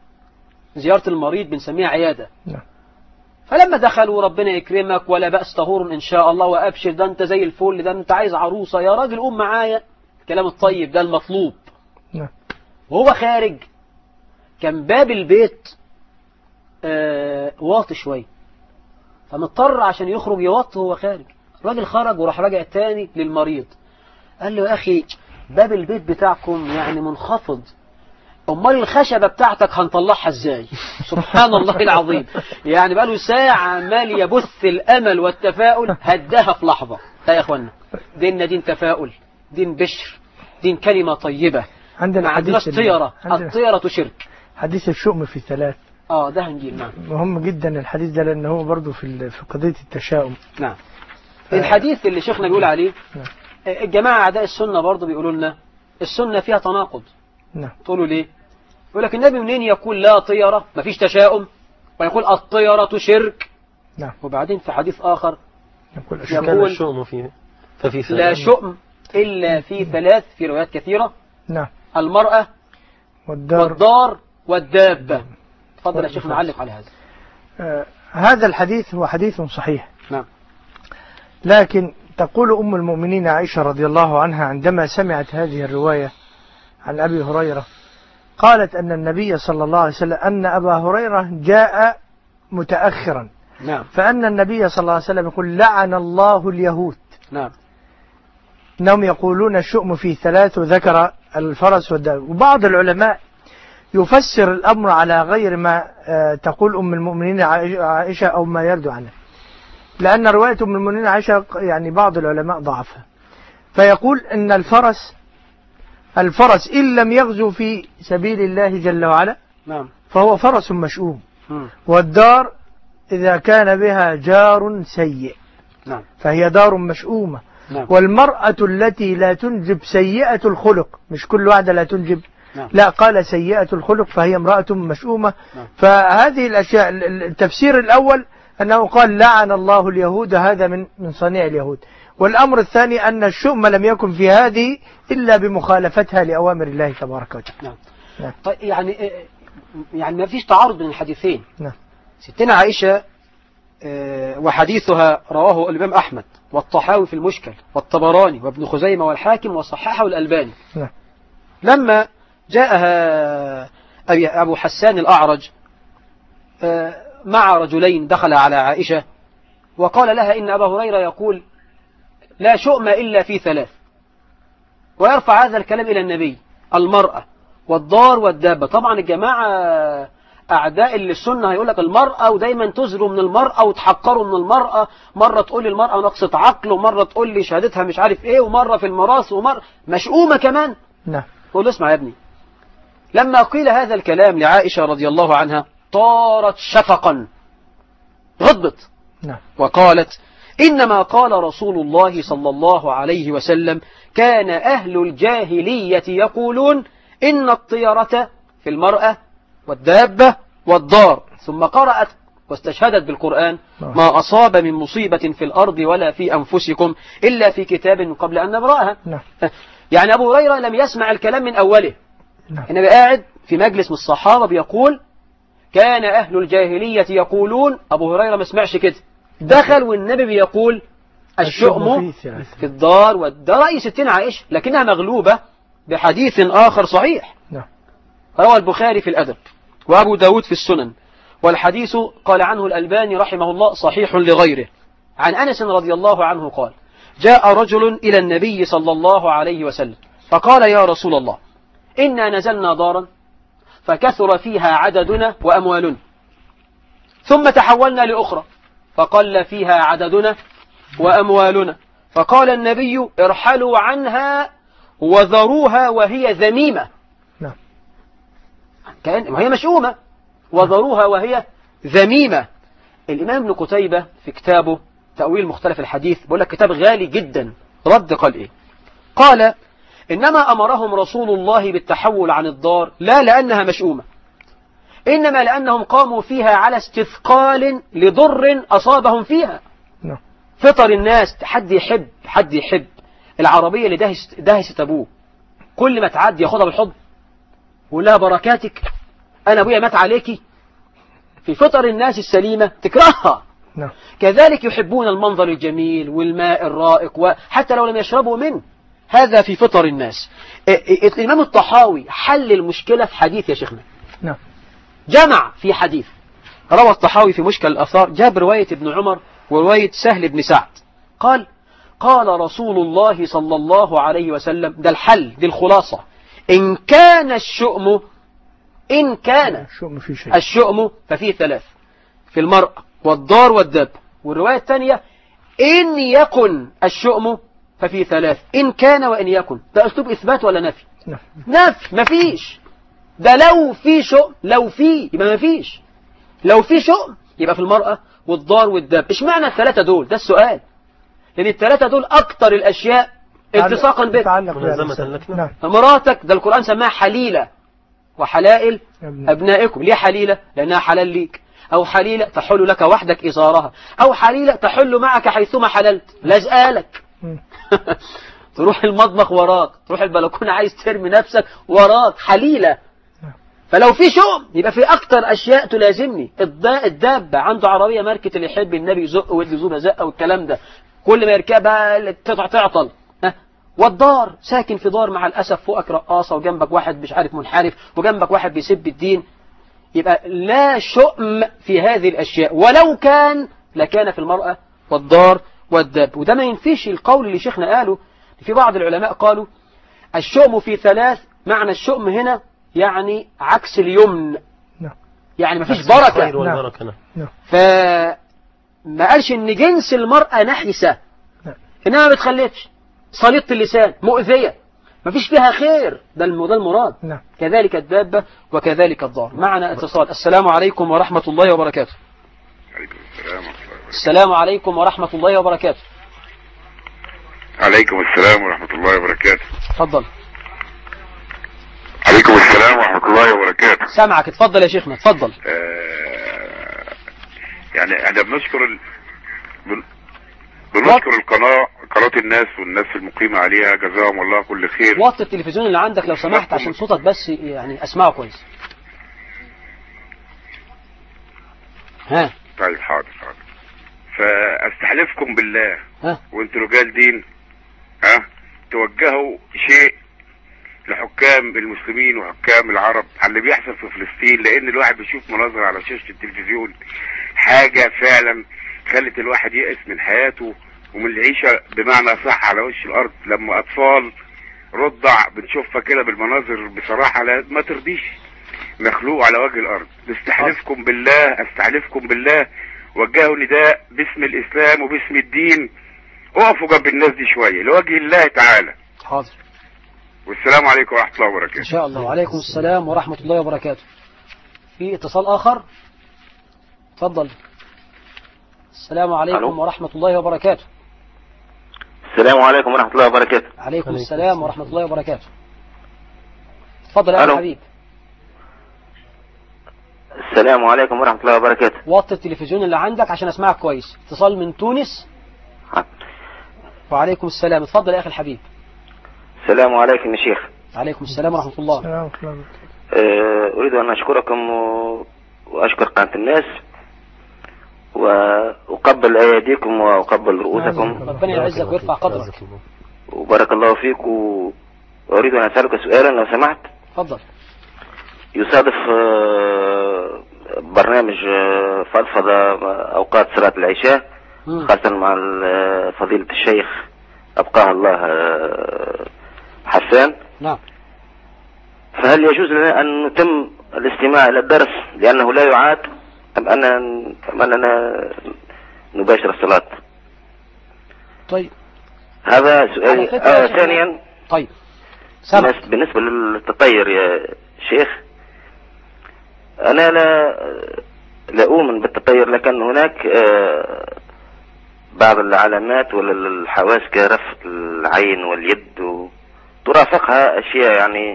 Speaker 3: زيارة المريض بنسميها عيادة.
Speaker 4: نعم.
Speaker 3: فلما دخلوا ربنا يكرمك ولا بأس طهور إن شاء الله وأبشر ده أنت زي الفل، ده أنت عايز عروسة يا راجل قوم معايا، الكلام الطيب ده المطلوب.
Speaker 4: نعم.
Speaker 3: وهو خارج كان باب البيت آه واطي شوي، فمضطر عشان يخرج يوطه وهو خارج. الراجل خرج وراح راجع تاني للمريض، قال له يا أخي باب البيت بتاعكم يعني منخفض، أمال الخشبة بتاعتك هنطلعها ازاي؟ سبحان الله العظيم. يعني بقاله ساعة عمال يبث الأمل والتفاؤل، هداها في لحظة. لا يا أخوانا، ديننا دين تفاؤل، دين بشر، دين كلمة طيبة.
Speaker 4: عندنا
Speaker 3: ما عندناش طيرة، الطيرة شرك.
Speaker 4: حديث الشؤم في ثلاث.
Speaker 3: اه ده هنجيب. نعم
Speaker 4: مهم جدا الحديث ده، لأنه هو برضه في في قضية التشاؤم.
Speaker 3: نعم. ف... الحديث اللي شيخنا بيقول عليه، نعم. الجماعة أعداء السنة برضه بيقولوا لنا السنة فيها تناقض. نعم. تقولوا ليه؟ يقول لك النبي منين يقول لا طيرة مفيش تشاؤم، ويقول الطيرة شرك. نعم. وبعدين في حديث آخر
Speaker 5: يقول, يقول الشؤم فيه ففي ثلاث.
Speaker 3: لا شؤم إلا في ثلاث، في روايات كثيرة.
Speaker 4: نعم.
Speaker 3: المرأة
Speaker 4: والدار,
Speaker 3: والدار والدابة. تفضل يا شيخ نعلق على هذا.
Speaker 4: آه هذا الحديث هو حديث صحيح.
Speaker 3: نعم.
Speaker 4: لكن تقول أم المؤمنين عائشة رضي الله عنها عندما سمعت هذه الرواية عن أبي هريرة، قالت أن النبي صلى الله عليه وسلم أن أبا هريرة جاء متأخرا.
Speaker 3: نعم.
Speaker 4: فأن النبي صلى الله عليه وسلم يقول لعن الله اليهود.
Speaker 3: نعم.
Speaker 4: إنهم يقولون الشؤم في ثلاث، وذكر الفرس والدابة. وبعض العلماء يفسر الأمر على غير ما تقول أم المؤمنين عائشة أو ما يرد عنها، لأن رواية أم المؤمنين عائشة يعني بعض العلماء ضعفها، فيقول أن الفرس الفرس إن لم يغزو في سبيل الله جل وعلا، نعم، فهو فرس مشؤوم. م. والدار إذا كان بها جار سيء، نعم، فهي دار مشؤومة. نعم. والمرأة التي لا تنجب سيئة الخلق، مش كل واحدة لا تنجب، نعم، لا، قال سيئة الخلق فهي امرأة مشؤومة. نعم. فهذه الأشياء، التفسير الأول أنه قال لعن الله اليهود، هذا من من صنيع اليهود. والأمر الثاني أن الشؤم لم يكن في هذه إلا بمخالفتها لأوامر الله تبارك وتعالى.
Speaker 3: نعم. نعم. طيب يعني يعني ما فيش تعارض بين الحديثين.
Speaker 4: نعم.
Speaker 3: ستنا عائشة وحديثها رواه الإمام أحمد والطحاوي في المشكل والطبراني وابن خزيمة والحاكم وصححه الألباني.
Speaker 4: نعم.
Speaker 3: لما جاءها أبو حسان الأعرج مع رجلين دخل على عائشة وقال لها إن أبا هريرة يقول لا شؤم إلا في ثلاث، ويرفع هذا الكلام إلى النبي: المرأة والدار والدابة. طبعا الجماعة أعداء للسنة هيقول لك المرأة، ودايما تزروا من المرأة وتحقروا من المرأة، مرة تقول لي المرأة نقصة عقل، ومرة تقول لي شهادتها مش عارف إيه، ومرة في المراس، ومرة مشؤومة كمان.
Speaker 4: نعم.
Speaker 3: قول اسمع يا ابني، لما قيل هذا الكلام لعائشة رضي الله عنها طارت شفقا، غضبت.
Speaker 4: نعم.
Speaker 3: وقالت: إنما قال رسول الله صلى الله عليه وسلم كان أهل الجاهلية يقولون إن الطيرة في المرأة والدابة والدار، ثم قرأت واستشهدت بالقرآن: ما أصاب من مصيبة في الأرض ولا في أنفسكم إلا في كتاب من قبل أن نبرأها. يعني أبو هريرة لم يسمع الكلام من أوله. النبي قاعد في مجلس من الصحابة بيقول كان أهل الجاهلية يقولون، أبو هريرة ما سمعش كده، دخل والنبي بيقول الشؤم في الدار والدار. رأي ستنا عائشة، لكنها مغلوبة بحديث آخر صحيح روى البخاري في الأدب وأبو داود في السنن، والحديث قال عنه الألباني رحمه الله صحيح لغيره. عن أنس رضي الله عنه قال: جاء رجل إلى النبي صلى الله عليه وسلم فقال: يا رسول الله، إنا نزلنا دارا فكثر فيها عددنا وأموالنا، ثم تحولنا لأخرى فقل فيها عددنا وأموالنا، فقال النبي: ارحلوا عنها وذروها وهي ذميمة.
Speaker 4: نعم.
Speaker 3: كأن وهي مشؤومة، وذروها وهي ذميمة. الإمام ابن قتيبة في كتابه تأويل مختلف الحديث بيقول لك كتاب غالي جدا، رد قال إيه؟ قال: إنما أمرهم رسول الله بالتحول عن الدار لا لأنها مشؤومة، إنما لأنهم قاموا فيها على استثقال لضر أصابهم فيها.
Speaker 4: نعم.
Speaker 3: فطر الناس، حد يحب حد يحب العربية اللي دهست, دهست أبوه، كل ما تعدي ياخدها بالحضن ويقول لها بركاتك، أنا أبويا مات عليكي. في فطر الناس السليمة تكرهها.
Speaker 4: نعم.
Speaker 3: كذلك يحبون المنظر الجميل والماء الرائق، وحتى لو لم يشربوا منه، هذا في فطر الناس. الإمام الطحاوي حل المشكلة في حديث يا شيخنا.
Speaker 4: نعم.
Speaker 3: جمع في حديث روى الطحاوي في مشكل الآثار، جاب رواية ابن عمر ورواية سهل بن سعد، قال قال رسول الله صلى الله عليه وسلم، ده الحل، دي الخلاصة، إن كان الشؤم إن كان
Speaker 4: الشؤم في شيء
Speaker 3: الشؤم ففيه ثلاث، في المرأة والدار والدب. والرواية الثانية إن يكن الشؤم ففيه ثلاث، إن كان وإن يكن. ده أسلوب إثبات ولا نفي؟ نفي، مفيش. ده لو في شؤم، لو في يبقى مفيش، لو في شؤم يبقى في المرأة والدار والدب. إيش معنى الثلاثة دول؟ ده السؤال، لأن الثلاثة دول أكتر الأشياء التصاقا بك. مراتك ده القرآن سماها حليلة وحلائل أبنائكم. ليه حليلة؟ لأنها حلال ليك، أو حليلة تحل لك وحدك إزارها، أو حليلة تحل معك حيثما حللت، لازقالك تروح المطبخ وراك، تروح البلكونة عايز ترمي نفسك وراك، حليلة. فلو في شؤم يبقى في أكتر أشياء تلازمني. الدابة عنده عربية ماركة اللي يحب النبي يزق ويدي زوبة زقة والكلام ده، كل ما يركبها تقطع تعطل. والدار ساكن في دار مع الأسف، فوقك رقاصة وجنبك واحد مش عارف منحرف وجنبك واحد بيسب الدين. يبقى لا شؤم في هذه الأشياء، ولو كان لكان في المرأة والدار والدب. وده ما ينفيش القول اللي شيخنا قاله. في بعض العلماء قالوا الشؤم في ثلاث، معنى الشؤم هنا يعني عكس اليمن، يعني ما فيش بركة. فما قالش ان جنس المرأة نحسة، انها ما بتخلفش، صليط اللسان، مؤذية، ما فيش فيها خير، ده المراد. كذلك الدابة وكذلك الدار. معنا اتصال. السلام عليكم ورحمة الله وبركاته. السلام عليكم ورحمة الله وبركاته.
Speaker 11: عليكم السلام ورحمة الله وبركاته.
Speaker 3: اتفضل.
Speaker 11: عليكم السلام ورحمة الله وبركاته.
Speaker 3: سامعك، اتفضل يا شيخنا، اتفضل.
Speaker 11: آه يعني احنا بنشكر ال... بن... بنشكر القناة، قناة الناس والناس المقيمة عليها، جزاهم الله كل خير.
Speaker 3: وطي التلفزيون اللي عندك لو سمحت عشان صوتك بس يعني اسمعه كويس. ها
Speaker 11: طيب حاضر حاضر. فاستحلفكم بالله
Speaker 3: ها
Speaker 11: وانتوا رجال دين، ها توجهوا شيء لحكام المسلمين وحكام العرب على اللي بيحصل في فلسطين، لان الواحد بيشوف مناظر على شاشة التلفزيون حاجة فعلا خلت الواحد يأس من حياته ومن العيشة بمعنى صح على وش الارض. لما اطفال رضع بنشوفها كده بالمناظر بصراحة ما ترضيش مخلوق على وجه الارض. استحلفكم بالله، استحلفكم بالله، وجهوا نداء باسم الاسلام وباسم الدين، اقفوا جنب الناس دي شوية لوجه الله تعالى.
Speaker 3: حاضر.
Speaker 11: والسلام عليكم ورحمة الله وبركاته.
Speaker 3: إن شاء الله. وعليكم السلام ورحمة الله وبركاته. في اتصال آخر، تفضل. السلام عليكم ألو. ورحمة الله وبركاته.
Speaker 12: السلام عليكم ورحمة الله وبركاته.
Speaker 3: عليكم السلام ورحمة الله وبركاته. تفضل يا حبيب.
Speaker 12: السلام عليكم ورحمة الله وبركاته.
Speaker 3: وطي التلفزيون اللي عندك عشان اسمعك كويس. اتصال من تونس.
Speaker 12: ها.
Speaker 3: وعليكم السلام. اتفضل يا أخي الحبيب.
Speaker 12: السلام عليكم يا شيخ.
Speaker 3: عليكم السلام ورحمة الله.
Speaker 4: السلام
Speaker 12: أه أريد أن أشكركم وأشكر قناة الناس وأقبل أيديكم وأقبل رؤوسكم.
Speaker 3: ربنا يعزك ويرفع قدرك.
Speaker 12: وبارك الله فيك. وأريد أن أسألك سؤالا لو سمحت.
Speaker 3: تفضل.
Speaker 12: يصادف برنامج فضفضة أوقات صلاة العشاء، خاصة مع فضيلة الشيخ أبقاه الله حسان.
Speaker 3: نعم.
Speaker 12: فهل يجوز لنا أن نتم الاستماع إلى الدرس لأنه لا يعاد، أم أننا أم أننا نباشر الصلاة؟
Speaker 3: طيب.
Speaker 12: هذا سؤالي. آه ثانيا.
Speaker 3: طيب.
Speaker 12: سمع. بالنسبة للتطير يا شيخ، أنا لا لا أؤمن بالتطير، لكن هناك آه بعض العلامات ولا الحواس كرفة العين واليد ترافقها أشياء يعني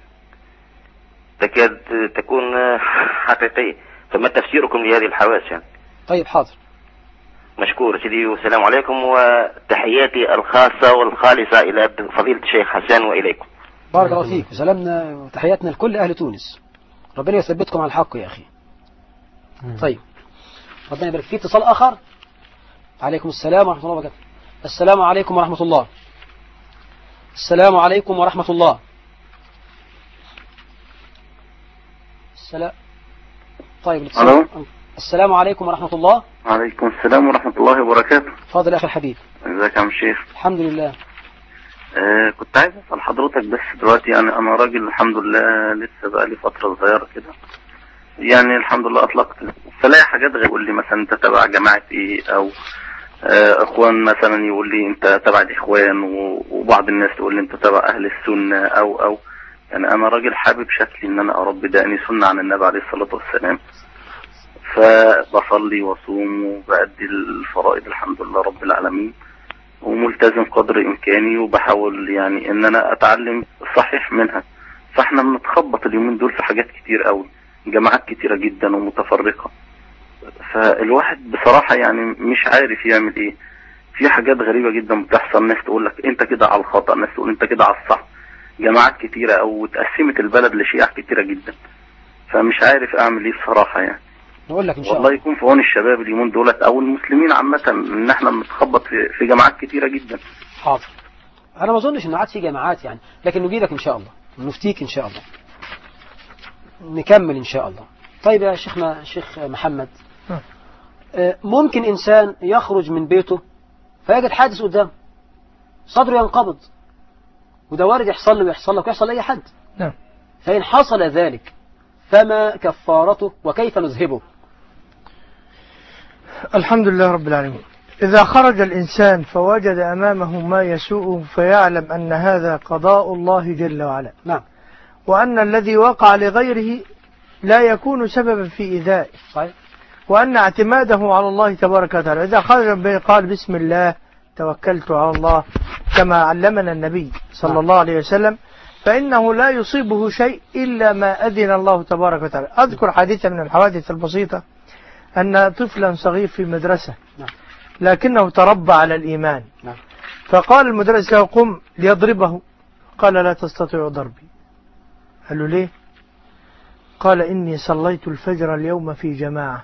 Speaker 12: تكاد تكون حقيقية، فما تفسيركم لهذه الحواس يعني؟
Speaker 3: طيب حاضر.
Speaker 12: مشكور سيدي، والسلام عليكم وتحياتي الخاصة والخالصة إلى فضيلة الشيخ حسان وإليكم.
Speaker 3: بارك الله فيك، وسلامنا وتحياتنا لكل أهل تونس. ربنا يثبتكم على الحق يا أخي. طيب ربنا يبارك. في اتصال آخر. عليكم السلام ورحمة الله وبركاته. السلام عليكم ورحمة الله. السلام عليكم ورحمة الله. السلام. طيب الاتصال. السلام عليكم ورحمة الله.
Speaker 13: وعليكم السلام ورحمة الله وبركاته.
Speaker 3: فاضل يا أخي الحبيب.
Speaker 13: ازيك يا عم شيخ؟
Speaker 3: الحمد لله.
Speaker 13: آه كنت عايز أسأل حضرتك بس دلوقتي، يعني أنا راجل الحمد لله لسه بقى لي فترة صغيرة كده، يعني الحمد لله أطلقت، فلاقي حاجات غير يقول لي مثلا أنت تبع جماعة إيه، أو آه إخوان مثلا يقول لي أنت تبع الإخوان، وبعض الناس تقول لي أنت تبع أهل السنة، أو أو يعني أنا راجل حابب شكلي إن أنا أربي دقني سنة عن النبي عليه الصلاة والسلام، فبصلي وصوم وبأدي الفرائض الحمد لله رب العالمين، وملتزم قدر إمكاني، وبحاول يعني إن أنا أتعلم الصحيح منها. فإحنا بنتخبط اليومين دول في حاجات كتير قوي، جماعات كتيرة جدا ومتفرقة، فالواحد بصراحة يعني مش عارف يعمل إيه. في حاجات غريبة جدا بتحصل، ناس تقول لك أنت كده على الخطأ، ناس تقول أنت كده على الصح، جماعات كتيرة أو تقسمت البلد لشيعة كتيرة جدا، فمش عارف أعمل إيه بصراحة يعني.
Speaker 3: نقول لك إن شاء الله.
Speaker 13: والله يكون في عون الشباب اليومين دولت أو المسلمين عامة، إن إحنا بنتخبط في, في جماعات كتيرة جدا.
Speaker 3: حاضر. أنا ما أظنش إن عاد في جماعات يعني، لكن نجيلك إن شاء الله، نفتيك إن شاء الله، نكمل إن شاء الله. طيب يا شيخنا الشيخ محمد، ممكن إنسان يخرج من بيته فيجد حادث قدامه، صدره ينقبض، وده وارد يحصل له ويحصل لك ويحصل لأي حد.
Speaker 4: نعم.
Speaker 3: فإن حصل ذلك فما كفارته وكيف نذهبه؟
Speaker 4: الحمد لله رب العالمين. إذا خرج الإنسان فوجد أمامه ما يسوءه فيعلم أن هذا قضاء الله جل وعلا.
Speaker 3: نعم.
Speaker 4: وأن الذي وقع لغيره لا يكون سببا في إيذائه.
Speaker 3: صحيح.
Speaker 4: وأن اعتماده على الله تبارك وتعالى. إذا خرج قال بسم الله توكلت على الله كما علمنا النبي صلى
Speaker 3: نعم.
Speaker 4: الله عليه وسلم، فإنه لا يصيبه شيء إلا ما أذن الله تبارك وتعالى. أذكر حادثة من الحوادث البسيطة، أن طفلا صغير في مدرسة
Speaker 3: نعم.
Speaker 4: لكنه تربى على الإيمان،
Speaker 3: نعم.
Speaker 4: فقال المدرس له قم ليضربه، قال لا تستطيع ضربي. قال له ليه؟ قال إني صليت الفجر اليوم في جماعة،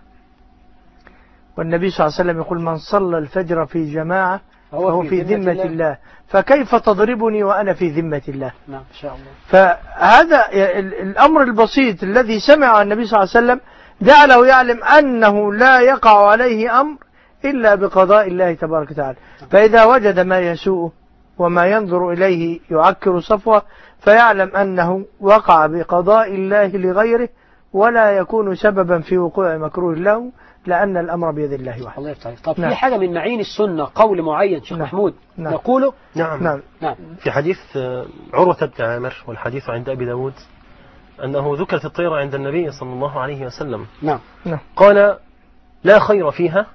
Speaker 4: والنبي صلى الله عليه وسلم يقول من صلى الفجر في جماعة فهو في ذمة الله. الله فكيف تضربني وأنا في ذمة الله؟
Speaker 3: نعم إن شاء الله.
Speaker 4: فهذا الأمر البسيط الذي سمعه النبي صلى الله عليه وسلم جعله يعلم أنه لا يقع عليه أمر إلا بقضاء الله تبارك وتعالى. فإذا وجد ما يسوءه وما ينظر إليه يعكر صفوه فيعلم أنه وقع بقضاء الله لغيره، ولا يكون سببا في وقوع مكروه له، لأن الأمر بيد الله وحده.
Speaker 3: الله يفتح. طب
Speaker 4: نعم.
Speaker 3: في حاجة من معين السنة قول معين شيخ
Speaker 4: نعم.
Speaker 3: محمود
Speaker 4: نعم.
Speaker 3: نقوله؟
Speaker 5: نعم.
Speaker 4: نعم.
Speaker 3: نعم.
Speaker 5: في حديث عروة بن عامر، والحديث عند أبي داود، أنه ذكرت الطيرة عند النبي صلى الله عليه وسلم.
Speaker 3: نعم.
Speaker 4: نعم.
Speaker 5: قال لا خير فيها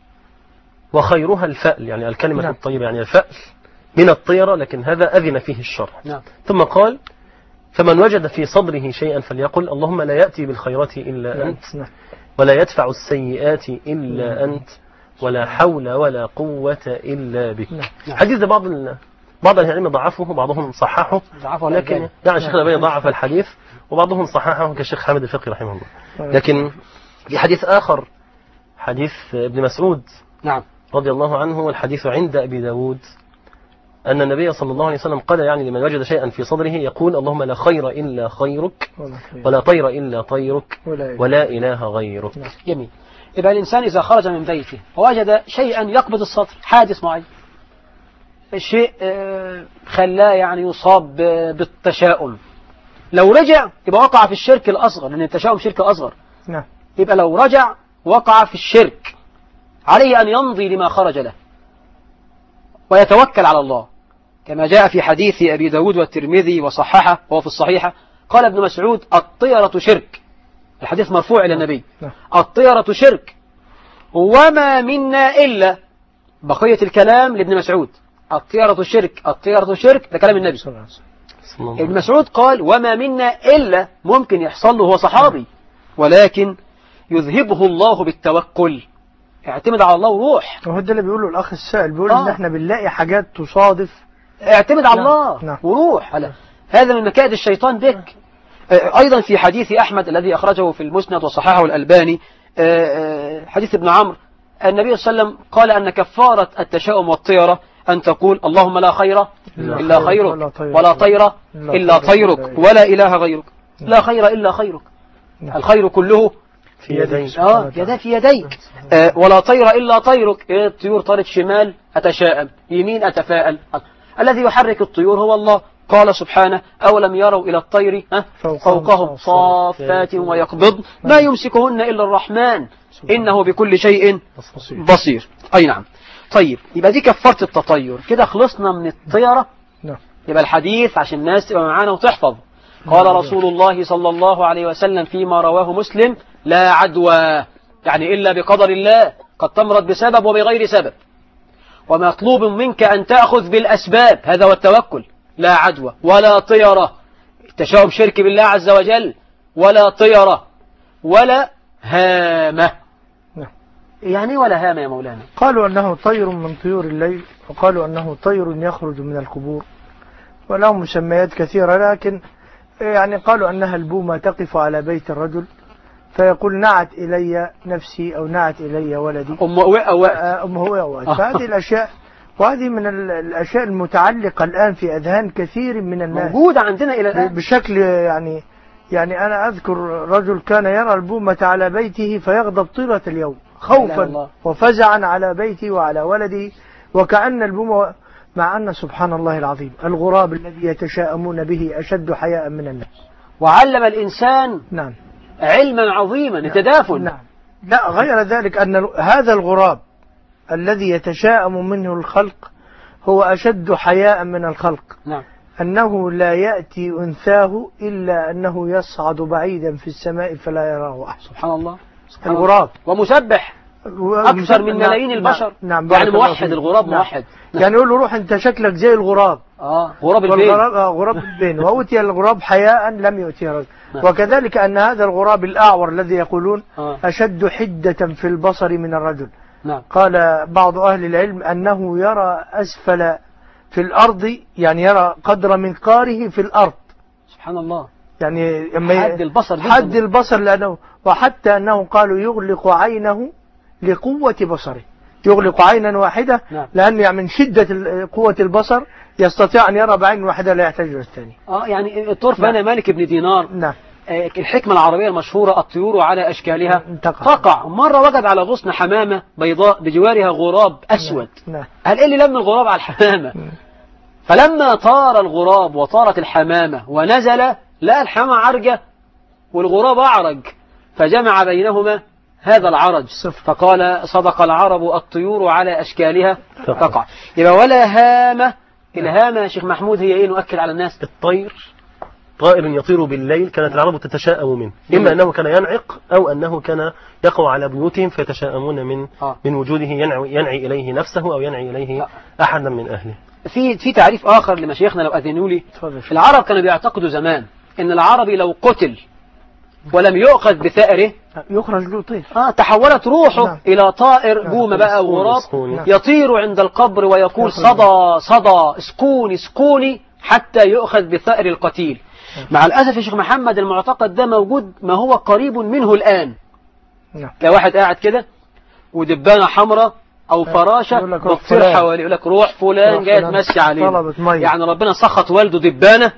Speaker 5: وخيرها الفأل، يعني الكلمة
Speaker 4: نعم.
Speaker 5: الطيبة، يعني الفأل من الطيرة، لكن هذا أذن فيه الشرع.
Speaker 3: نعم.
Speaker 5: ثم قال فمن وجد في صدره شيئا فليقل اللهم لا يأتي بالخيرات إلا
Speaker 4: نعم.
Speaker 5: أنت،
Speaker 4: نعم.
Speaker 5: ولا يدفع السيئات إلا أنت، ولا حول ولا قوة إلا بك.
Speaker 3: نعم.
Speaker 5: حديث ده بعض ال... بعض العلماء ضعفه وبعضهم صححه، لكن يعني الشيخ الألباني ضعف الحديث وبعضهم صححه كالشيخ حامد الفقي رحمه الله. لكن في حديث آخر، حديث ابن مسعود
Speaker 3: نعم
Speaker 5: رضي الله عنه، والحديث عند أبي داود، أن النبي صلى الله عليه وسلم قال يعني لمن وجد شيئا في صدره يقول اللهم لا خير إلا خيرك، ولا طير إلا طيرك، ولا إله غيرك.
Speaker 3: جميل. يبقى الإنسان إذا خرج من بيته ووجد شيئا يقبض السطر، حادث معين، الشيء خلاه يعني يصاب بالتشاؤم، لو رجع يبقى وقع في الشرك الأصغر، لأن التشاؤم شرك أصغر.
Speaker 4: نعم.
Speaker 3: يبقى لو رجع وقع في الشرك، عليه أن يمضي لما خرج له ويتوكل على الله، كما جاء في حديث أبي داود والترمذي وصححه وهو في الصحيحة. قال ابن مسعود الطيرة شرك، الحديث مرفوع إلى النبي، الطيرة شرك وما منا إلا، بقية الكلام لابن مسعود، الطيرة شرك الطيرة شرك، ده كلام النبي. ابن مسعود قال وما منا إلا، ممكن يحصل له، هو صحابي، ولكن يذهبه الله بالتوكل، اعتمد على الله وروح.
Speaker 4: وهو ده اللي بيقوله الأخ السائل، بيقول
Speaker 3: آه.
Speaker 4: إن احنا بنلاقي حاجات تصادف،
Speaker 3: اعتمد على
Speaker 4: نعم.
Speaker 3: الله
Speaker 4: نعم.
Speaker 3: وروح على هذا من مكائد الشيطان بك. أيضا في حديث أحمد الذي أخرجه في المسند وصححه الألباني، حديث ابن عمرو، النبي صلى الله عليه وسلم قال أن كفارة التشاؤم والطيرة أن تقول اللهم لا خير إلا خيرك، ولا طير إلا طيرك، ولا إله غيرك. لا خير إلا خيرك، الخير كله
Speaker 5: في يديك
Speaker 3: اه يدا في يديك. آه ولا طير إلا طيرك. إيه الطيور طارت شمال أتشاءم، يمين أتفاءل. الذي يحرك الطيور هو الله. قال سبحانه أولم يروا إلى الطير فوقهم صافات ويقبض ما يمسكهن إلا الرحمن إنه بكل شيء بصير. أي نعم. طيب يبقى دي كفارة التطير كده، خلصنا من الطيرة. يبقى الحديث عشان الناس تبقى معانا وتحفظ. قال رسول الله صلى الله عليه وسلم فيما رواه مسلم لا عدوى، يعني إلا بقدر الله، قد تمرض بسبب وبغير سبب، ومطلوب منك أن تأخذ بالأسباب، هذا هو التوكل. لا عدوى ولا طيرة، التشاؤم شرك بالله عز وجل، ولا طيرة ولا هامة. يعني ولا هامة يا مولانا؟
Speaker 4: قالوا أنه طير من طيور الليل، وقالوا أنه طير يخرج من القبور، ولهم مسميات كثيرة، لكن يعني قالوا أنها البومة تقف على بيت الرجل فيقول نعت إلي نفسي أو نعت إلي ولدي،
Speaker 3: أم هوى أو
Speaker 4: أم هوى أو فهذه الأشياء، وهذه من الأشياء المتعلقة الآن في أذهان كثير من الناس،
Speaker 3: موجودة عندنا إلى الآن
Speaker 4: بشكل يعني يعني أنا أذكر رجل كان يرى البومة على بيته فيغضب طيلة اليوم خوفا وفزعا على بيته وعلى ولده، وكأن البومة، مع أن سبحان الله العظيم الغراب الذي يتشاءمون به أشد حياء من الناس.
Speaker 3: وعلم الإنسان
Speaker 4: نعم
Speaker 3: علما عظيما التدافن.
Speaker 4: نعم. لا غير ذلك أن هذا الغراب الذي يتشاءم منه الخلق هو أشد حياء من الخلق.
Speaker 3: نعم.
Speaker 4: أنه لا يأتي أنثاه إلا أنه يصعد بعيدا في السماء فلا يراه أحد.
Speaker 3: سبحان الله. سبحان
Speaker 4: الغراب
Speaker 3: الله. ومسبح أكثر من ملايين البشر.
Speaker 4: نعم.
Speaker 3: يعني موحد الغراب. نعم. موحد.
Speaker 4: نعم. يعني يقول له روح أنت شكلك زي الغراب.
Speaker 3: آه غراب البين.
Speaker 4: آه غراب البين. وأوتي الغراب حياء لم يؤتيه رجل. نعم. وكذلك أن هذا الغراب الأعور الذي يقولون آه. أشد حدة في البصر من الرجل.
Speaker 3: نعم.
Speaker 4: قال بعض أهل العلم أنه يرى أسفل في الأرض، يعني يرى قدر منقاره في الأرض.
Speaker 3: سبحان الله.
Speaker 4: يعني
Speaker 3: حد البصر
Speaker 4: حد البصر لأنه، وحتى أنه قالوا يغلق عينه لقوة بصره، يغلق عينا واحدة.
Speaker 3: نعم.
Speaker 4: لأنه يعني من شدة قوة البصر يستطيع أن يرى بعين واحدة لا يحتاج إلى الثاني.
Speaker 3: آه يعني الطرف نعم. أنا مالك بن دينار.
Speaker 4: نعم.
Speaker 3: الحكمة العربية المشهورة الطيور على أشكالها تقع. تقع. مرة وجد على غصن حمامة بيضاء بجوارها غراب أسود.
Speaker 4: نعم.
Speaker 3: هل إيه اللي لم الغراب على الحمامة؟ نعم. فلما طار الغراب وطارت الحمامة ونزل لا الحمامة عرجة والغراب أعرج، فجمع بينهما هذا العرج فقال صدق العرب الطيور على أشكالها تقع. يبقى ولا هامة. الهامة يا شيخ محمود هي إيه نؤكد على الناس؟
Speaker 5: الطير طائر يطير بالليل كانت العرب تتشاءم منه، إما أنه كان ينعق أو أنه كان يقع على بيوتهم فيتشاءمون من آه. من وجوده، ينعي, ينعي إليه نفسه أو ينعي إليه آه. أحدا من أهله.
Speaker 3: في في تعريف آخر لمشايخنا لو أذنوا لي. العرب كانوا بيعتقدوا زمان إن العربي لو قتل ولم يؤخذ بثأره
Speaker 4: يخرج له طير.
Speaker 3: آه تحولت روحه نعم. إلى طائر بومة بقى أو غراب يطير عند القبر ويقول صدى صدى اسكوني اسكوني حتى يؤخذ بثأر القتيل. مع الأسف يا شيخ محمد المعتقد ده موجود ما هو قريب منه الآن. لو واحد قاعد كده ودبانة حمراء أو فراشة بتطير حواليه يقول لك روح فلان جاي تمشي عليه، يعني ربنا سخط والده دبانة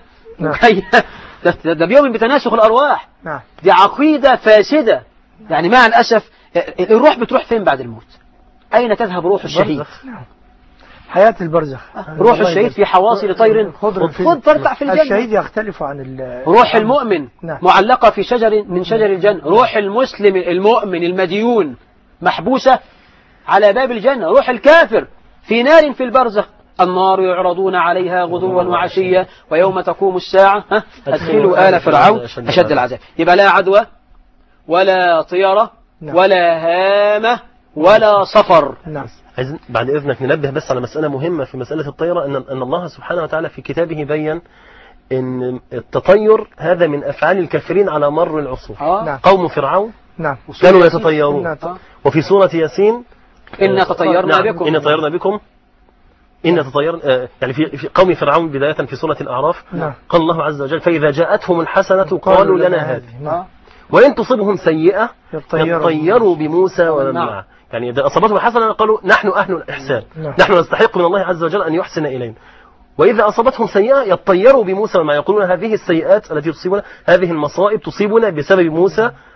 Speaker 3: ده, ده بيؤمن بتناسخ الأرواح.
Speaker 4: نعم.
Speaker 3: دي عقيدة فاسدة. يعني مع الأسف الروح بتروح فين بعد الموت؟ أين تذهب روح الشهيد؟
Speaker 4: حياة البرزخ.
Speaker 3: روح الشهيد في حواصل طير خضر ترتع في الجنة.
Speaker 4: الشهيد يختلف عن
Speaker 3: روح المؤمن
Speaker 4: نعم.
Speaker 3: معلقة في شجر من شجر الجنة. روح المسلم المؤمن المديون محبوسة على باب الجنة. روح الكافر في نار في البرزخ. النار يعرضون عليها غدوا وعشيا ويوم تقوم الساعة أدخلوا آل فرعون أشد العذاب. يبقى لا عدوى ولا طيرة ولا هامة ولا صفر.
Speaker 4: نعم.
Speaker 5: عايزين بعد إذنك ننبه بس على مسألة مهمة في مسألة الطيرة، أن أن الله سبحانه وتعالى في كتابه بين أن التطير هذا من أفعال الكافرين على مر العصور.
Speaker 3: آه.
Speaker 5: قوم فرعون
Speaker 4: نعم.
Speaker 5: كانوا يتطيرون. وفي سورة ياسين
Speaker 3: إن تطيرنا
Speaker 5: نعم.
Speaker 3: بكم
Speaker 5: إن تطيرنا بكم إن تطير آه يعني في, في قوم فرعون بداية في سورة الأعراف.
Speaker 4: نعم.
Speaker 5: قال الله عز وجل فإذا جاءتهم الحسنة قالوا لنا هذه وإن تصبهم سيئة يطيروا بموسى ومن معه. يعني إذا أصابتهم الحسنة قالوا نحن أهل الإحسان.
Speaker 4: نعم.
Speaker 5: نحن نستحق من الله عز وجل أن يحسن إلينا. وإذا أصابتهم سيئة يطيروا بموسى وما يقولون هذه السيئات التي تصيبنا، هذه المصائب تصيبنا بسبب موسى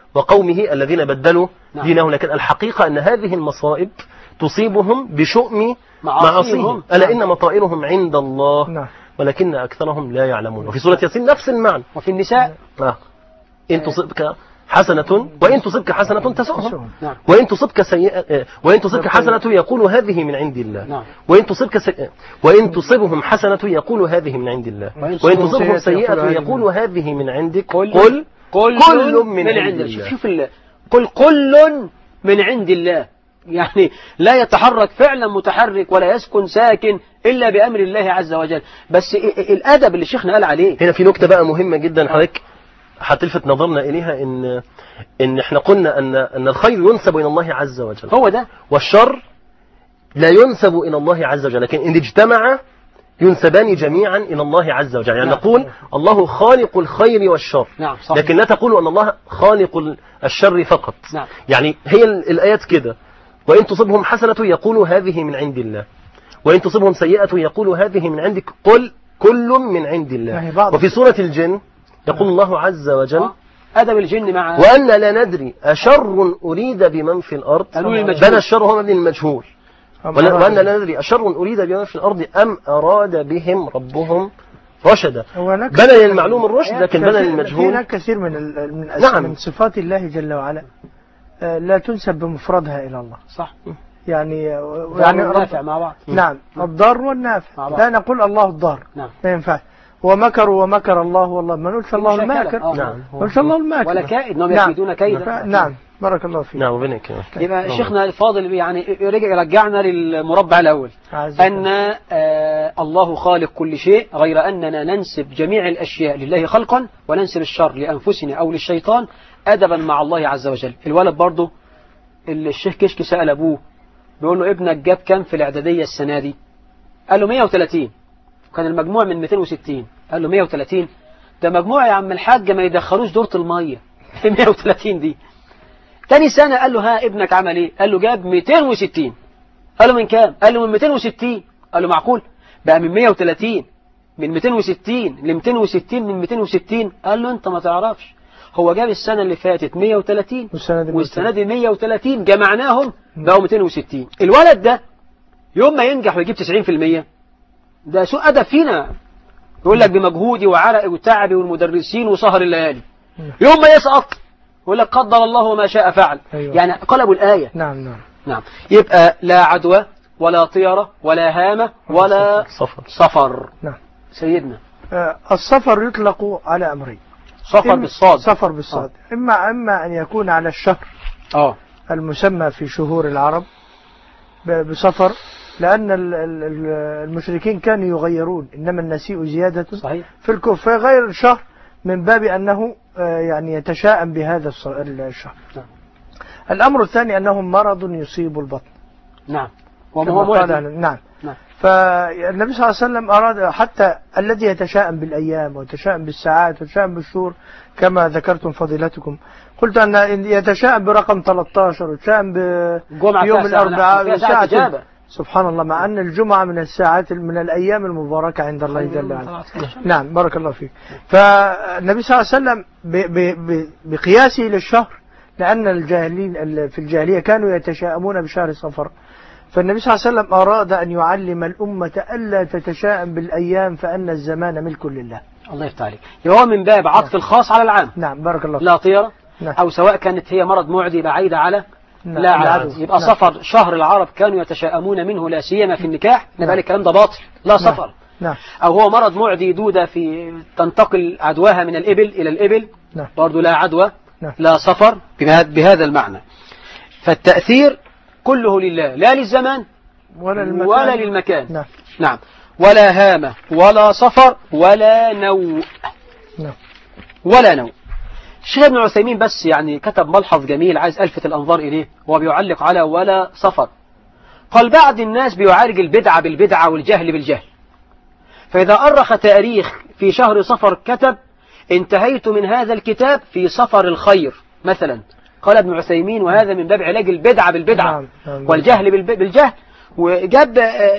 Speaker 5: وقومه الذين بدلوا
Speaker 3: نعم.
Speaker 5: دينه. لكن الحقيقة أن هذه المصائب تصيبهم بشؤم
Speaker 3: معاصيهم.
Speaker 5: معاصيهم. ألا إن مطائرهم عند الله
Speaker 4: نعم.
Speaker 5: ولكن أكثرهم لا يعلمون. وفي سورة ياسين نفس المعنى.
Speaker 3: وفي النساء
Speaker 5: آه. إن تصبك حسنة وإن تصبك حسنة تسؤهم
Speaker 3: نعم.
Speaker 5: وإن تصبك سيئة وإن تصبك حسنة يقول هذه من عند الله
Speaker 3: نعم.
Speaker 5: وإن تصبك سيئة وإن تصبهم حسنة يقول هذه من عند الله وإن تصبهم سيئة يقول هذه من عندك قل
Speaker 3: كل,
Speaker 5: كل, كل من, من عند الله.
Speaker 3: شوف ال... قل كل من عند الله، يعني لا يتحرك فعلا متحرك ولا يسكن ساكن إلا بأمر الله عز وجل. بس الأدب اللي الشيخنا قال عليه
Speaker 5: هنا في نكتة بقى مهمة جدا حضرتك هتلفت نظرنا إليها، إن إن إحنا قلنا أن أن الخير ينسب إلى الله عز وجل،
Speaker 3: هو ده،
Speaker 5: والشر لا ينسب إلى الله عز وجل، لكن إن اجتمع ينسبان جميعا إلى الله عز وجل. يعني
Speaker 3: نعم.
Speaker 5: نقول الله خالق الخير والشر،
Speaker 3: نعم صحيح.
Speaker 5: لكن لا تقول أن الله خالق الشر فقط.
Speaker 3: نعم.
Speaker 5: يعني هي الآيات كده، وإن تصبهم حسنة يقول هذه من عند الله وإن تصبهم سيئة يقول هذه من عندك قل كل من عند الله. وفي سورة الجن يقول الله عز وجل
Speaker 3: أدب الجن مع
Speaker 5: وأن لا ندري أشر أريد بمن في الأرض بل الشر هو من المجهول وأن لا ندري أشر أريد بمن في الأرض أم أراد بهم ربهم رشدا. بنى للمعلوم الرشد لكن بنى للمجهول.
Speaker 4: هناك كثير من من,
Speaker 5: نعم.
Speaker 4: من صفات الله جل وعلا لا تنسب بمفردها إلى الله.
Speaker 3: صح.
Speaker 4: يعني
Speaker 3: يعني النافع مع بعض.
Speaker 4: نعم الضار والنافع. لا نقول الله الضار.
Speaker 3: نعم.
Speaker 4: ما ينفع. ومكروا ومكر الله والله ما نقولش الله الماكر.
Speaker 5: نعم.
Speaker 4: ما نقولش الله الماكر.
Speaker 3: ولا كائد انهم يكيدون كيدا.
Speaker 4: نعم بارك الله فيك.
Speaker 5: نعم وبنك.
Speaker 3: يبقى شيخنا الفاضل يعني رجع رجعنا للمربع الأول أن آه الله خالق كل شيء، غير أننا ننسب جميع الأشياء لله خلقا وننسب الشر لأنفسنا أو للشيطان أدبا مع الله عز وجل. الولد برضه الشيخ كشك سأل أبوه بيقول له ابنك جاب كام في الإعدادية السنة دي؟ قال له مية وثلاثين، كان المجموع من مئتين وستين. قال له مية وثلاثين ده مجموع يا عم الحاج ما يدخلوش دورة المية في مية وثلاثين دي. تاني سنة قال له ها ابنك عمل ايه؟ قال له جاب مئتين وستين. قال له من كام؟ قال له من مئتين وستين. قال له معقول بقى من مية وثلاثين من مئتين وستين ل مئتين وستين من مئتين وستين؟ قال له انت ما تعرفش، هو جاب السنة اللي فاتت مية وثلاثين والسنة دي مية وثلاثين جمعناهم بقوا مئتين وستين. الولد ده يوم ما ينجح ويجيب تسعين في المية ده سوء أدب فينا، يقول لك بمجهودي وعرقي وتعبي والمدرسين وسهر الليالي. يوم ما يسقط يقول لك قدر الله وما شاء فعل. أيوة. يعني قلبوا الآية.
Speaker 4: نعم نعم
Speaker 3: نعم. يبقى لا عدوى ولا طيرة ولا هامة ولا
Speaker 5: صفر
Speaker 3: صفر.
Speaker 4: نعم
Speaker 3: سيدنا
Speaker 4: آه الصفر يطلق على أمرين.
Speaker 3: صفر بالصاد.
Speaker 4: صفر بالصاد آه. إما إما أن يكون على الشهر
Speaker 3: آه. المسمى
Speaker 4: في شهور العرب بصفر، لأن المشركين كانوا يغيرون، إنما النسيء زيادة
Speaker 3: صحيح.
Speaker 4: في الكفر فيغير الشهر من باب أنه يعني يتشاءم بهذا الشهر. نعم. الأمر الثاني أنه مرض يصيب البطن.
Speaker 3: نعم.
Speaker 4: وهو نعم. نعم. فالنبي صلى الله عليه وسلم أراد حتى الذي يتشاءم بالأيام ويتشاءم بالساعات ويتشاءم بالشهور كما ذكرتم فضيلتكم، قلت أن يتشاءم برقم ثلاثة عشر ويتشاءم بيوم الأربعاء وساعة. سبحان الله، مع أن الجمعة من الساعات من الأيام المباركة عند الله جل وعلا. نعم بارك الله فيك. فالنبي صلى الله عليه وسلم بقياسه للشهر، لأن الجاهلين في الجاهلية كانوا يتشاءمون بشهر صفر، فالنبي صلى الله عليه وسلم أراد أن يعلم الأمة ألا تتشاءم بالأيام فأن الزمان ملك لله.
Speaker 3: الله يفتح عليك. هو من باب عطف الخاص على العام.
Speaker 4: نعم بارك الله فيك.
Speaker 3: لا طيرة.
Speaker 4: نعم.
Speaker 3: أو سواء كانت هي مرض معدي بعيدة على
Speaker 4: نعم.
Speaker 3: لا عدو. يبقى نعم. صفر شهر العرب كانوا يتشاءمون منه لا سيما في النكاح. نبقى نعم. الكلام ده باطل، لا
Speaker 4: نعم.
Speaker 3: صفر.
Speaker 4: نعم.
Speaker 3: أو هو مرض معدي دودة في تنتقل عدواها من الإبل إلى الإبل.
Speaker 4: نعم.
Speaker 3: برضو لا عدوى.
Speaker 4: نعم.
Speaker 3: لا صفر بهذا المعنى. فالتأثير كله لله، لا للزمان
Speaker 4: ولا للمكان,
Speaker 3: ولا للمكان.
Speaker 4: نعم.
Speaker 3: نعم. ولا هامة ولا صفر ولا نوء.
Speaker 4: نعم.
Speaker 3: ولا نوء. الشيخ ابن عثيمين بس يعني كتب ملحظ جميل عايز ألفت الأنظار إليه، وهو بيعلق على ولا صفر. قال بعض الناس بيعالج البدعة بالبدعة والجهل بالجهل، فإذا أرخ تاريخ في شهر صفر كتب انتهيت من هذا الكتاب في صفر الخير مثلا. قال ابن عثيمين وهذا من باب علاج البدعة بالبدعة والجهل بالجهل. وجاب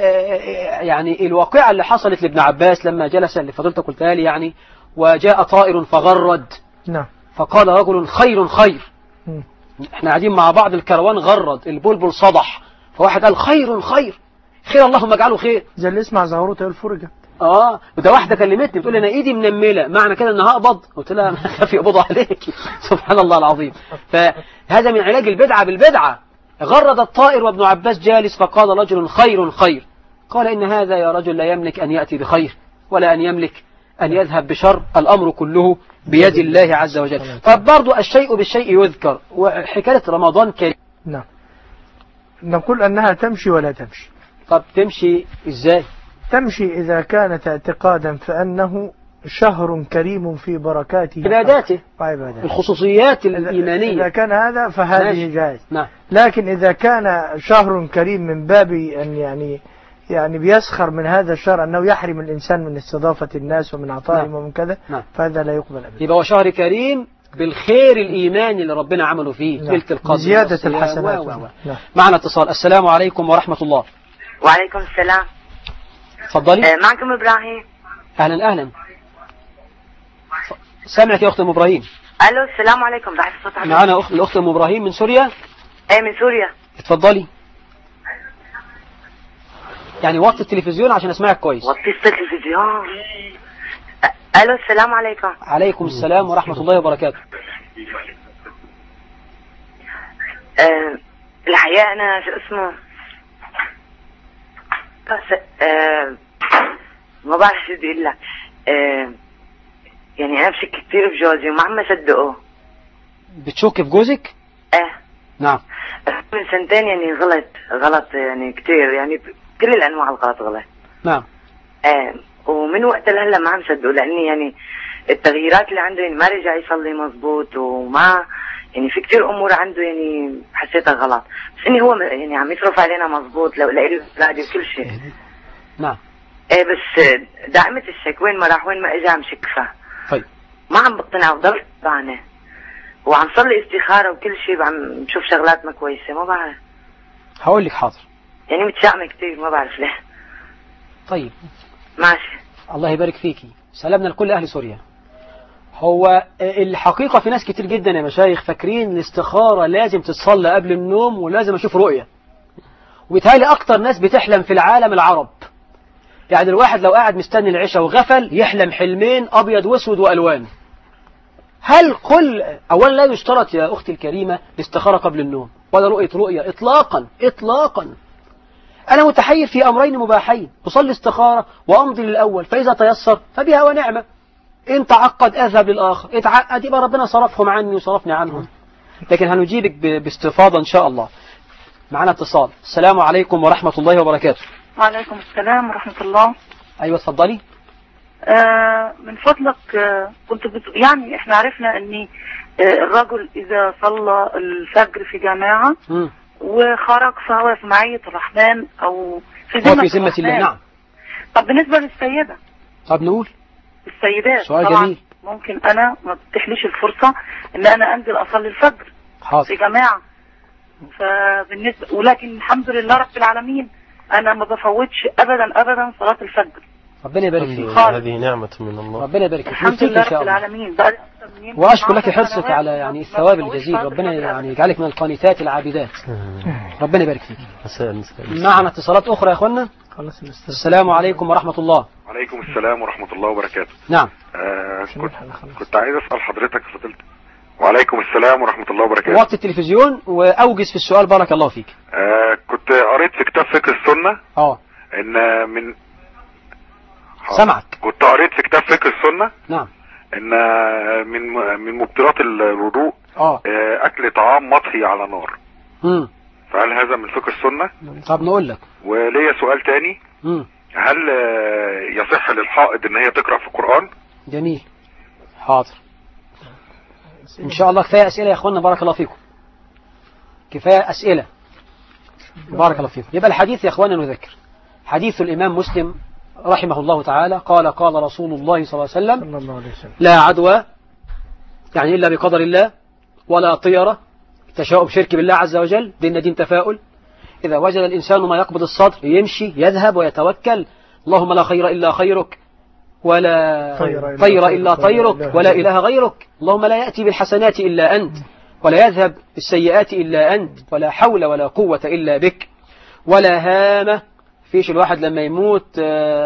Speaker 3: يعني الواقعة اللي حصلت لابن عباس لما جلس اللي فضلت قلتها لي يعني، وجاء طائر فغرد.
Speaker 4: نعم.
Speaker 3: فقال رجل خير خير، احنا قاعدين مع بعض، الكروان غرد، البلبل صدح، فواحد قال خير خير خير اللهم اجعله خير،
Speaker 4: زي اللي اسمع زهروته الفرجة.
Speaker 3: اه وده واحدة كلمتني بتقول لي انا ايدي منملة، معنى كده ان هقبض؟ قلت لها خاف يقبضوا عليك. سبحان الله العظيم. فهذا من علاج البدعة بالبدعة. غرد الطائر وابن عباس جالس، فقال رجل خير خير، قال إن هذا يا رجل لا يملك أن يأتي بخير ولا أن يملك أن يذهب بشر، الأمر كله بيد الله عز وجل. فبرضو الشيء بالشيء يذكر. وحكاية رمضان كريم،
Speaker 4: نعم، نقول أنها تمشي ولا تمشي.
Speaker 3: طب تمشي إزاي؟
Speaker 4: تمشي إذا كانت اعتقادا فأنه شهر كريم في بركاته
Speaker 3: عباداته
Speaker 4: وعباداته،
Speaker 3: الخصوصيات الإيمانية.
Speaker 4: إذا كان هذا فهذه جائز.
Speaker 3: نعم.
Speaker 4: لكن إذا كان شهر كريم من باب أن يعني يعني بيسخر من هذا الشهر أنه يحرم الإنسان من استضافة الناس ومن عطائهم
Speaker 3: نعم.
Speaker 4: ومن كذا،
Speaker 3: نعم.
Speaker 4: فهذا لا يقبل أبدا.
Speaker 3: يبقى هو شهر كريم بالخير الإيماني اللي ربنا عمله فيه،
Speaker 4: نعم.
Speaker 3: ليلة القدر،
Speaker 4: زيادة الحسنات.
Speaker 3: نعم. معنا اتصال. السلام عليكم ورحمة الله.
Speaker 14: وعليكم السلام.
Speaker 3: تفضلي.
Speaker 14: آه معكم إبراهيم.
Speaker 3: أهلا أهلا. سامعك يا أخت أم إبراهيم.
Speaker 14: ألو السلام عليكم. ضعف الصوت.
Speaker 3: معنا أخت الأخت أم إبراهيم من سوريا.
Speaker 14: إيه من سوريا.
Speaker 3: اتفضلي. يعني وطي التلفزيون عشان أسمعك كويس.
Speaker 14: وطي التلفزيون. ألو السلام عليكم.
Speaker 3: عليكم السلام ورحمة الله وبركاته.
Speaker 14: أه الحقيقة أنا شو اسمه بس أه ما بعرف شو بدي أقول لك. أه يعني أنا بشك كثير بجوزي وما عم أصدقه.
Speaker 3: بتشك في جوزك؟
Speaker 14: إيه.
Speaker 3: نعم.
Speaker 14: من سنتين يعني غلط غلط يعني كثير، يعني كل الأنواع الغلط غلط.
Speaker 3: نعم.
Speaker 14: أه ومن وقت لهلا ما عم صدقه، لأني يعني التغييرات اللي عنده يعني ما رجع يصلي مزبوط، وما يعني في كتير امور عنده يعني حسيتها غلط، بس اني هو يعني عم يصرف علينا مزبوط لو لقيت اولادي وكل شيء.
Speaker 3: نعم.
Speaker 14: ايه بس دائمة الشك، وين ما راح وين ما اجى عم شك فيها.
Speaker 3: طيب.
Speaker 14: ما عم بقتنع وضل طعنه، وعم صلي استخارة وكل شيء، عم بشوف شغلات ما كويسة، ما بعرف.
Speaker 3: هقول لك حاضر.
Speaker 14: يعني متشائمة كتير ما بعرف ليه.
Speaker 3: طيب.
Speaker 14: ماشي.
Speaker 3: الله يبارك فيكي. سلامنا لكل اهل سوريا. هو الحقيقة في ناس كتير جدا يا مشايخ فاكرين الاستخارة لازم تتصلى قبل النوم ولازم اشوف رؤية، وبيتهيألي اكتر ناس بتحلم في العالم العرب. يعني الواحد لو قاعد مستني العشاء وغفل يحلم حلمين ابيض واسود والوان. هل كل اولا لا يشترط يا اختي الكريمة الاستخارة قبل النوم ولا رؤية رؤية اطلاقا اطلاقا. انا متحير في امرين مباحين، اصلي استخارة وامضي للاول، فاذا تيسر فبها ونعمة، إن تعقد أذهب للآخر، اتعقد يبقى ربنا صرفهم عني وصرفني عنهم. لكن هنجيبك باستفاضة إن شاء الله. معنا اتصال. السلام عليكم ورحمة الله وبركاته.
Speaker 15: وعليكم السلام ورحمة الله.
Speaker 3: أيوة اتفضلي.
Speaker 15: آه من فضلك آه كنت بت... يعني احنا عرفنا ان آه الرجل إذا صلى الفجر في جماعة م. وخرج فهو في معية الرحمن أو في ذمة
Speaker 3: ذمة الله. نعم.
Speaker 15: طب بالنسبة للسيدة؟
Speaker 3: طب نقول
Speaker 15: السيدات
Speaker 3: سؤال
Speaker 15: طبعا
Speaker 3: جميل.
Speaker 15: ممكن انا ما بتحليش الفرصة ان انا انزل اصلي الفجر
Speaker 3: حاضر.
Speaker 15: في جماعة، فبالنسبة ولكن الحمد لله رب العالمين انا ما بفوتش ابدا ابدا صلاة الفجر.
Speaker 3: ربنا يبارك فيك.
Speaker 5: هذه نعمة من الله.
Speaker 3: ربنا يبارك فيك.
Speaker 15: الحمد لله رب العالمين.
Speaker 3: واشكر لك حرصك على يعني الثواب الجزيل، ربنا يعني يجعلك من القانتات العابدات. ربنا يبارك فيك. معنا اتصالات اخرى يا اخوانا. السلام عليكم ورحمة الله.
Speaker 11: وعليكم السلام ورحمة الله وبركاته.
Speaker 3: نعم.
Speaker 11: آه كنت, كنت عايز أسأل حضرتك فضلت. وعليكم السلام ورحمة الله وبركاته.
Speaker 3: وقت التلفزيون وأوجز في السؤال بارك الله فيك.
Speaker 11: آه كنت قريت في كتاب فقه السنة
Speaker 3: اه
Speaker 11: إن من
Speaker 3: سمعك.
Speaker 11: كنت قريت في كتاب فقه السنة
Speaker 3: نعم
Speaker 11: إن من من مبطلات الوضوء
Speaker 3: اه
Speaker 11: أكل طعام مطهي على نار.
Speaker 3: امم
Speaker 11: فهل هذا من فقه السنة؟
Speaker 3: طب نقول لك.
Speaker 11: وليا سؤال تاني.
Speaker 3: امم
Speaker 11: هل يصح للحائض ان هي تقرأ في القرآن؟
Speaker 3: جميل. حاضر. ان شاء الله كفاية اسئلة يا اخوانا بارك الله فيكم. كفاية اسئلة بارك الله فيكم. يبقى الحديث يا اخوانا نذكر حديث الامام مسلم رحمه الله تعالى قال قال رسول الله صلى الله عليه وسلم لا عدوى يعني الا بقدر الله ولا طيرة تشاؤم شرك بالله عز وجل، دين دين تفاؤل. إذا وجد الإنسان ما يقبض الصدر يمشي يذهب ويتوكل. اللهم لا خير إلا خيرك ولا طير إلا طيرك ولا إله غيرك. اللهم لا يأتي بالحسنات إلا أنت ولا يذهب السيئات إلا أنت، ولا حول ولا قوة إلا بك، ولا هامة. فيش الواحد لما يموت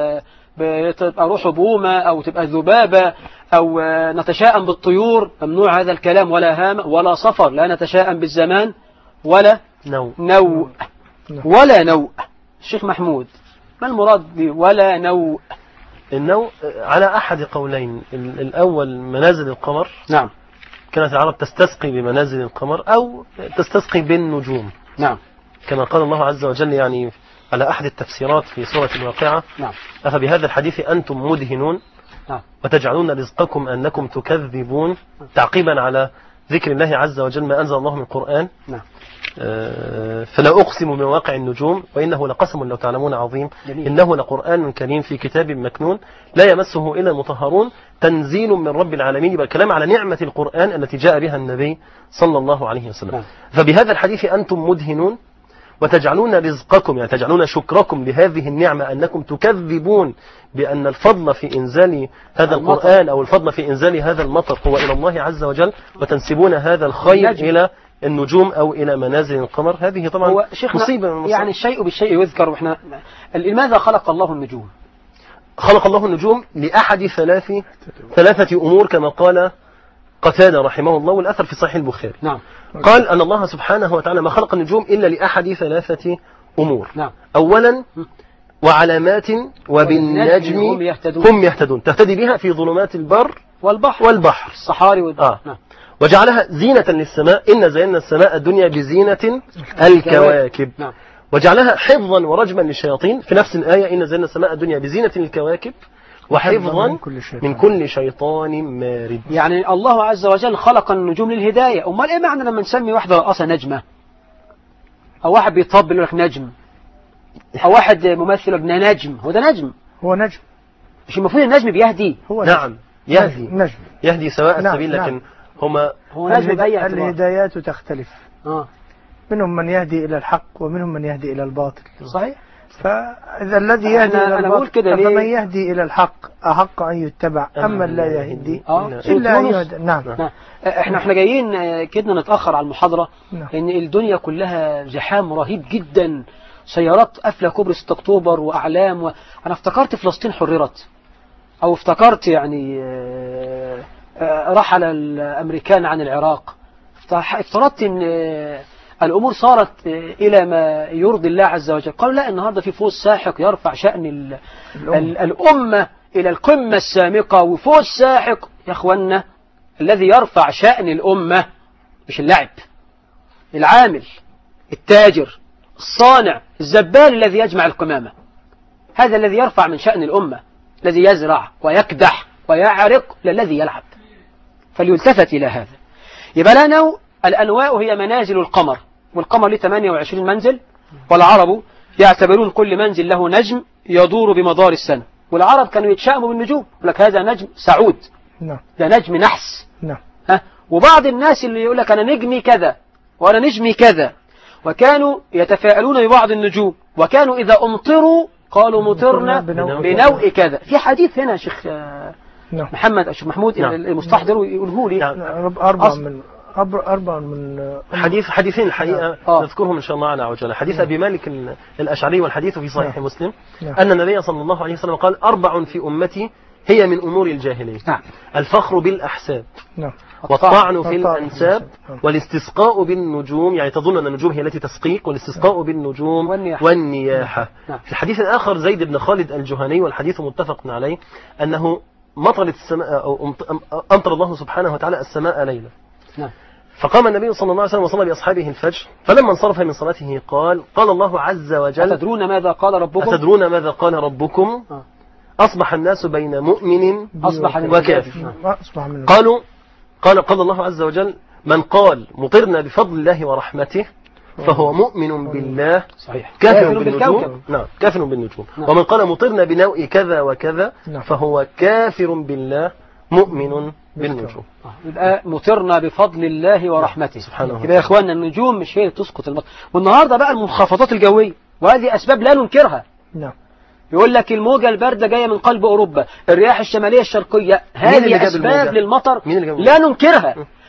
Speaker 3: تبقى روحه بومة أو تبقى ذبابة أو نتشاءم بالطيور، ممنوع هذا الكلام. ولا هامة ولا صفر، لا نتشاءم بالزمان ولا
Speaker 5: نوء
Speaker 3: نوء ولا نوء. الشيخ محمود، ما المراد ولا نوء؟
Speaker 5: النوء على أحد قولين، الأول منازل القمر،
Speaker 3: نعم،
Speaker 5: كانت العرب تستسقي بمنازل القمر أو تستسقي بالنجوم،
Speaker 3: نعم،
Speaker 5: كما قال الله عز وجل يعني على أحد التفسيرات في سورة الواقعة،
Speaker 3: نعم،
Speaker 5: أفبهذا الحديث أنتم مدهنون،
Speaker 3: نعم،
Speaker 5: وتجعلون رزقكم أنكم تكذبون، تعقيبا على ذكر الله عز وجل ما أنزل الله من القرآن.
Speaker 3: نعم.
Speaker 5: فلا أقسم بمواقع النجوم وإنه لقسم لو تعلمون عظيم، جميل. إنه لقرآن كريم في كتاب مكنون لا يمسه إلا المطهرون تنزيل من رب العالمين. يبقى الكلام على نعمة القرآن التي جاء بها النبي صلى الله عليه وسلم. نعم. فبهذا الحديث أنتم مدهنون وتجعلون رزقكم، يعني تجعلون شكركم لهذه النعمة أنكم تكذبون بأن الفضل في إنزال هذا المطر. القرآن أو الفضل في إنزال هذا المطر هو إلى الله عز وجل، وتنسبون هذا الخير النجم. إلى النجوم أو إلى منازل القمر. هذه طبعا مصيبة من
Speaker 3: يعني الشيء بالشيء يذكر. وإحنا لماذا خلق الله النجوم؟
Speaker 5: خلق الله النجوم لأحد ثلاث ثلاثة أمور كما قال قتادة رحمه الله، والأثر في صحيح البخاري.
Speaker 3: نعم.
Speaker 5: قال أن الله سبحانه وتعالى ما خلق النجوم إلا لأحد ثلاثة أمور.
Speaker 3: نعم.
Speaker 5: أولا وعلامات وبالنجم هم يهتدون. هم يهتدون تهتدي بها في ظلمات البر
Speaker 3: والبحر
Speaker 5: والبحر
Speaker 3: الصحاري والبحر.
Speaker 5: آه. نعم. وجعلها زينة للسماء، إن زينا السماء الدنيا بزينة الكواكب.
Speaker 3: نعم.
Speaker 5: وجعلها حفظا ورجما للشياطين في نفس الآية، إن زينا السماء الدنيا بزينة الكواكب وحفظا من كل شيطان, من كل شيطان مارد.
Speaker 3: يعني الله عز وجل خلق النجوم للهداية. أمال إيه معنى لما نسمي واحدة رقصة نجمة، أو واحد بيطبل يقول لك نجم، أو واحد ممثل ابن نجم؟ هو ده نجم،
Speaker 4: هو نجم.
Speaker 3: مش المفروض النجم بيهدي؟
Speaker 5: هو نعم يهدي
Speaker 4: نجم.
Speaker 5: يهدي سواء
Speaker 4: نعم.
Speaker 5: السبيل، لكن
Speaker 4: نعم.
Speaker 5: هما
Speaker 3: هو نجم بيع.
Speaker 4: الهدايات تختلف.
Speaker 3: آه.
Speaker 4: منهم من يهدي إلى الحق ومنهم من يهدي إلى الباطل.
Speaker 3: صحيح.
Speaker 4: فإذا الذي يهدي إلى الباطل فمن يهدي إلى الحق أحق أن يتبع، أما لا يهدي
Speaker 3: آه.
Speaker 4: إلا أن يهدى. نعم.
Speaker 3: نعم. احنا احنا جايين كده نتأخر على المحاضرة.
Speaker 4: نعم.
Speaker 3: لأن الدنيا كلها زحام رهيب جدا، سيارات قافلة كوبري ستة أكتوبر وأعلام و... أنا افتكرت فلسطين حررت، أو افتكرت يعني رحل الأمريكان عن العراق، افترضت أن الأمور صارت إلى ما يرضي الله عز وجل. قالوا لا، النهاردة في فوز ساحق يرفع شأن ال... الأمة. الأمة إلى القمة السامقة، وفوز ساحق يا أخوانا الذي يرفع شأن الأمة مش اللعب، العامل، التاجر، الصانع، الزبال الذي يجمع القمامة، هذا الذي يرفع من شأن الأمة، الذي يزرع ويكدح ويعرق للذي يلعب. فليلتفت إلى هذا. يبقى لا نوع. الأنواء هي منازل القمر، والقمر له ثمانية وعشرين منزل، والعرب يعتبرون كل منزل له نجم يدور بمدار السنة. والعرب كانوا يتشائموا بالنجوم، يقول لك هذا نجم سعود،
Speaker 4: نعم،
Speaker 3: ده نجم نحس.
Speaker 4: نعم.
Speaker 3: ها. وبعض الناس اللي يقول لك أنا نجمي كذا وأنا نجمي كذا، وكانوا يتفاءلون ببعض النجوم، وكانوا إذا أمطروا قالوا مطرنا بنوء كذا. في حديث هنا شيخ
Speaker 4: نعم.
Speaker 3: محمد الشيخ محمود
Speaker 5: نعم.
Speaker 3: المستحضر يقوله لي.
Speaker 4: نعم. أربعة من أربعة من
Speaker 5: حديث حديثين الحقيقة
Speaker 3: آه.
Speaker 5: نذكرهم إن شاء الله على عجالة. حديث أبي مالك الأشعري، والحديث في صحيح
Speaker 4: نعم.
Speaker 5: مسلم
Speaker 4: نعم.
Speaker 5: أن النبي صلى الله عليه وسلم قال أربع في أمتي هي من أمور الجاهلية.
Speaker 3: نعم.
Speaker 5: الفخر بالأحساب،
Speaker 4: نعم.
Speaker 5: والطعن في الأنساب، والاستسقاء بالنجوم، يعني تظن أن النجوم هي التي تسقيك، والاستسقاء بالنجوم
Speaker 3: والنياحة,
Speaker 5: والنياحة.
Speaker 3: نعم.
Speaker 5: في الحديث الآخر زيد بن خالد الجهني، والحديث متفق عليه، أنه مطرت السماء أو أمطر الله سبحانه وتعالى السماء ليلة.
Speaker 3: نعم.
Speaker 5: فقام النبي صلى الله عليه وسلم وصلى بأصحابه الفجر، فلما انصرف من صلاته قال قال الله عز وجل
Speaker 3: أتدرون ماذا قال ربكم؟
Speaker 5: أتدرون ماذا قال ربكم؟
Speaker 3: آه.
Speaker 5: أصبح الناس بين مؤمن
Speaker 3: أصبح
Speaker 5: وكافر. قالوا قال قال الله عز وجل من قال مطرنا بفضل الله ورحمته فهو مؤمن بالله
Speaker 3: صحيح
Speaker 5: كافر بالنجوم. نعم كافر بالنجوم.
Speaker 3: نعم.
Speaker 5: ومن قال مطرنا بنوء كذا وكذا فهو كافر بالله مؤمن بالنجوم.
Speaker 3: يبقى مطرنا بفضل الله ورحمته
Speaker 5: سبحانه.
Speaker 3: يبقى يا اخواننا النجوم مش هي تسقط المطر. والنهارده بقى المنخفضات الجويه، وهذه اسباب لا ننكرها.
Speaker 4: نعم.
Speaker 3: يقول لك الموجة الباردة جاية من قلب أوروبا، الرياح الشمالية الشرقية، هذه أسباب للمطر لا ننكرها.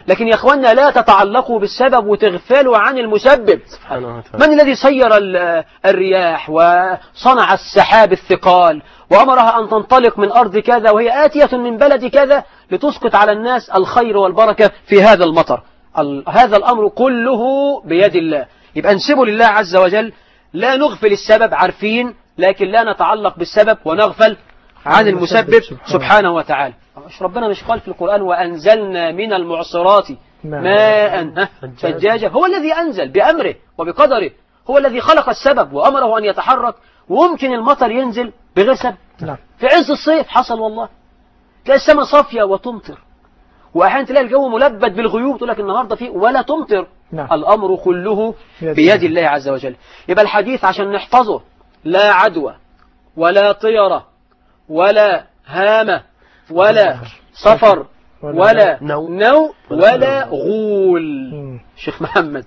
Speaker 3: لكن يا أخوانا لا تتعلقوا بالسبب وتغفلوا عن المسبب.
Speaker 5: سبحانه وتعالى.
Speaker 3: من الذي سير الرياح وصنع السحاب الثقال وأمرها أن تنطلق من أرض كذا وهي آتية من بلد كذا لتسقط على الناس الخير والبركة في هذا المطر؟ هذا الأمر كله بيد الله. يبقى انسبوا لله عز وجل، لا نغفل السبب عارفين، لكن لا نتعلق بالسبب ونغفل عن المسبب سبحانه وتعالى. مش ربنا مش قال في القرآن وأنزلنا من المعصرات ماء ثجاجا؟ هو الذي أنزل بأمره وبقدره، هو الذي خلق السبب وأمره أن يتحرك. وممكن المطر ينزل بغير سبب. في عز الصيف حصل والله، تلاقي السماء صافية وتمطر، وأحيانا تلاقي الجو ملبد بالغيوم تقول لك النهاردة فيه ولا تمطر. نعم. الأمر كله بيد الله عز وجل. يبقى الحديث عشان نحفظه: لا عدوى ولا طيرة ولا هامة ولا صفر ولا نو ولا غول. شيخ محمد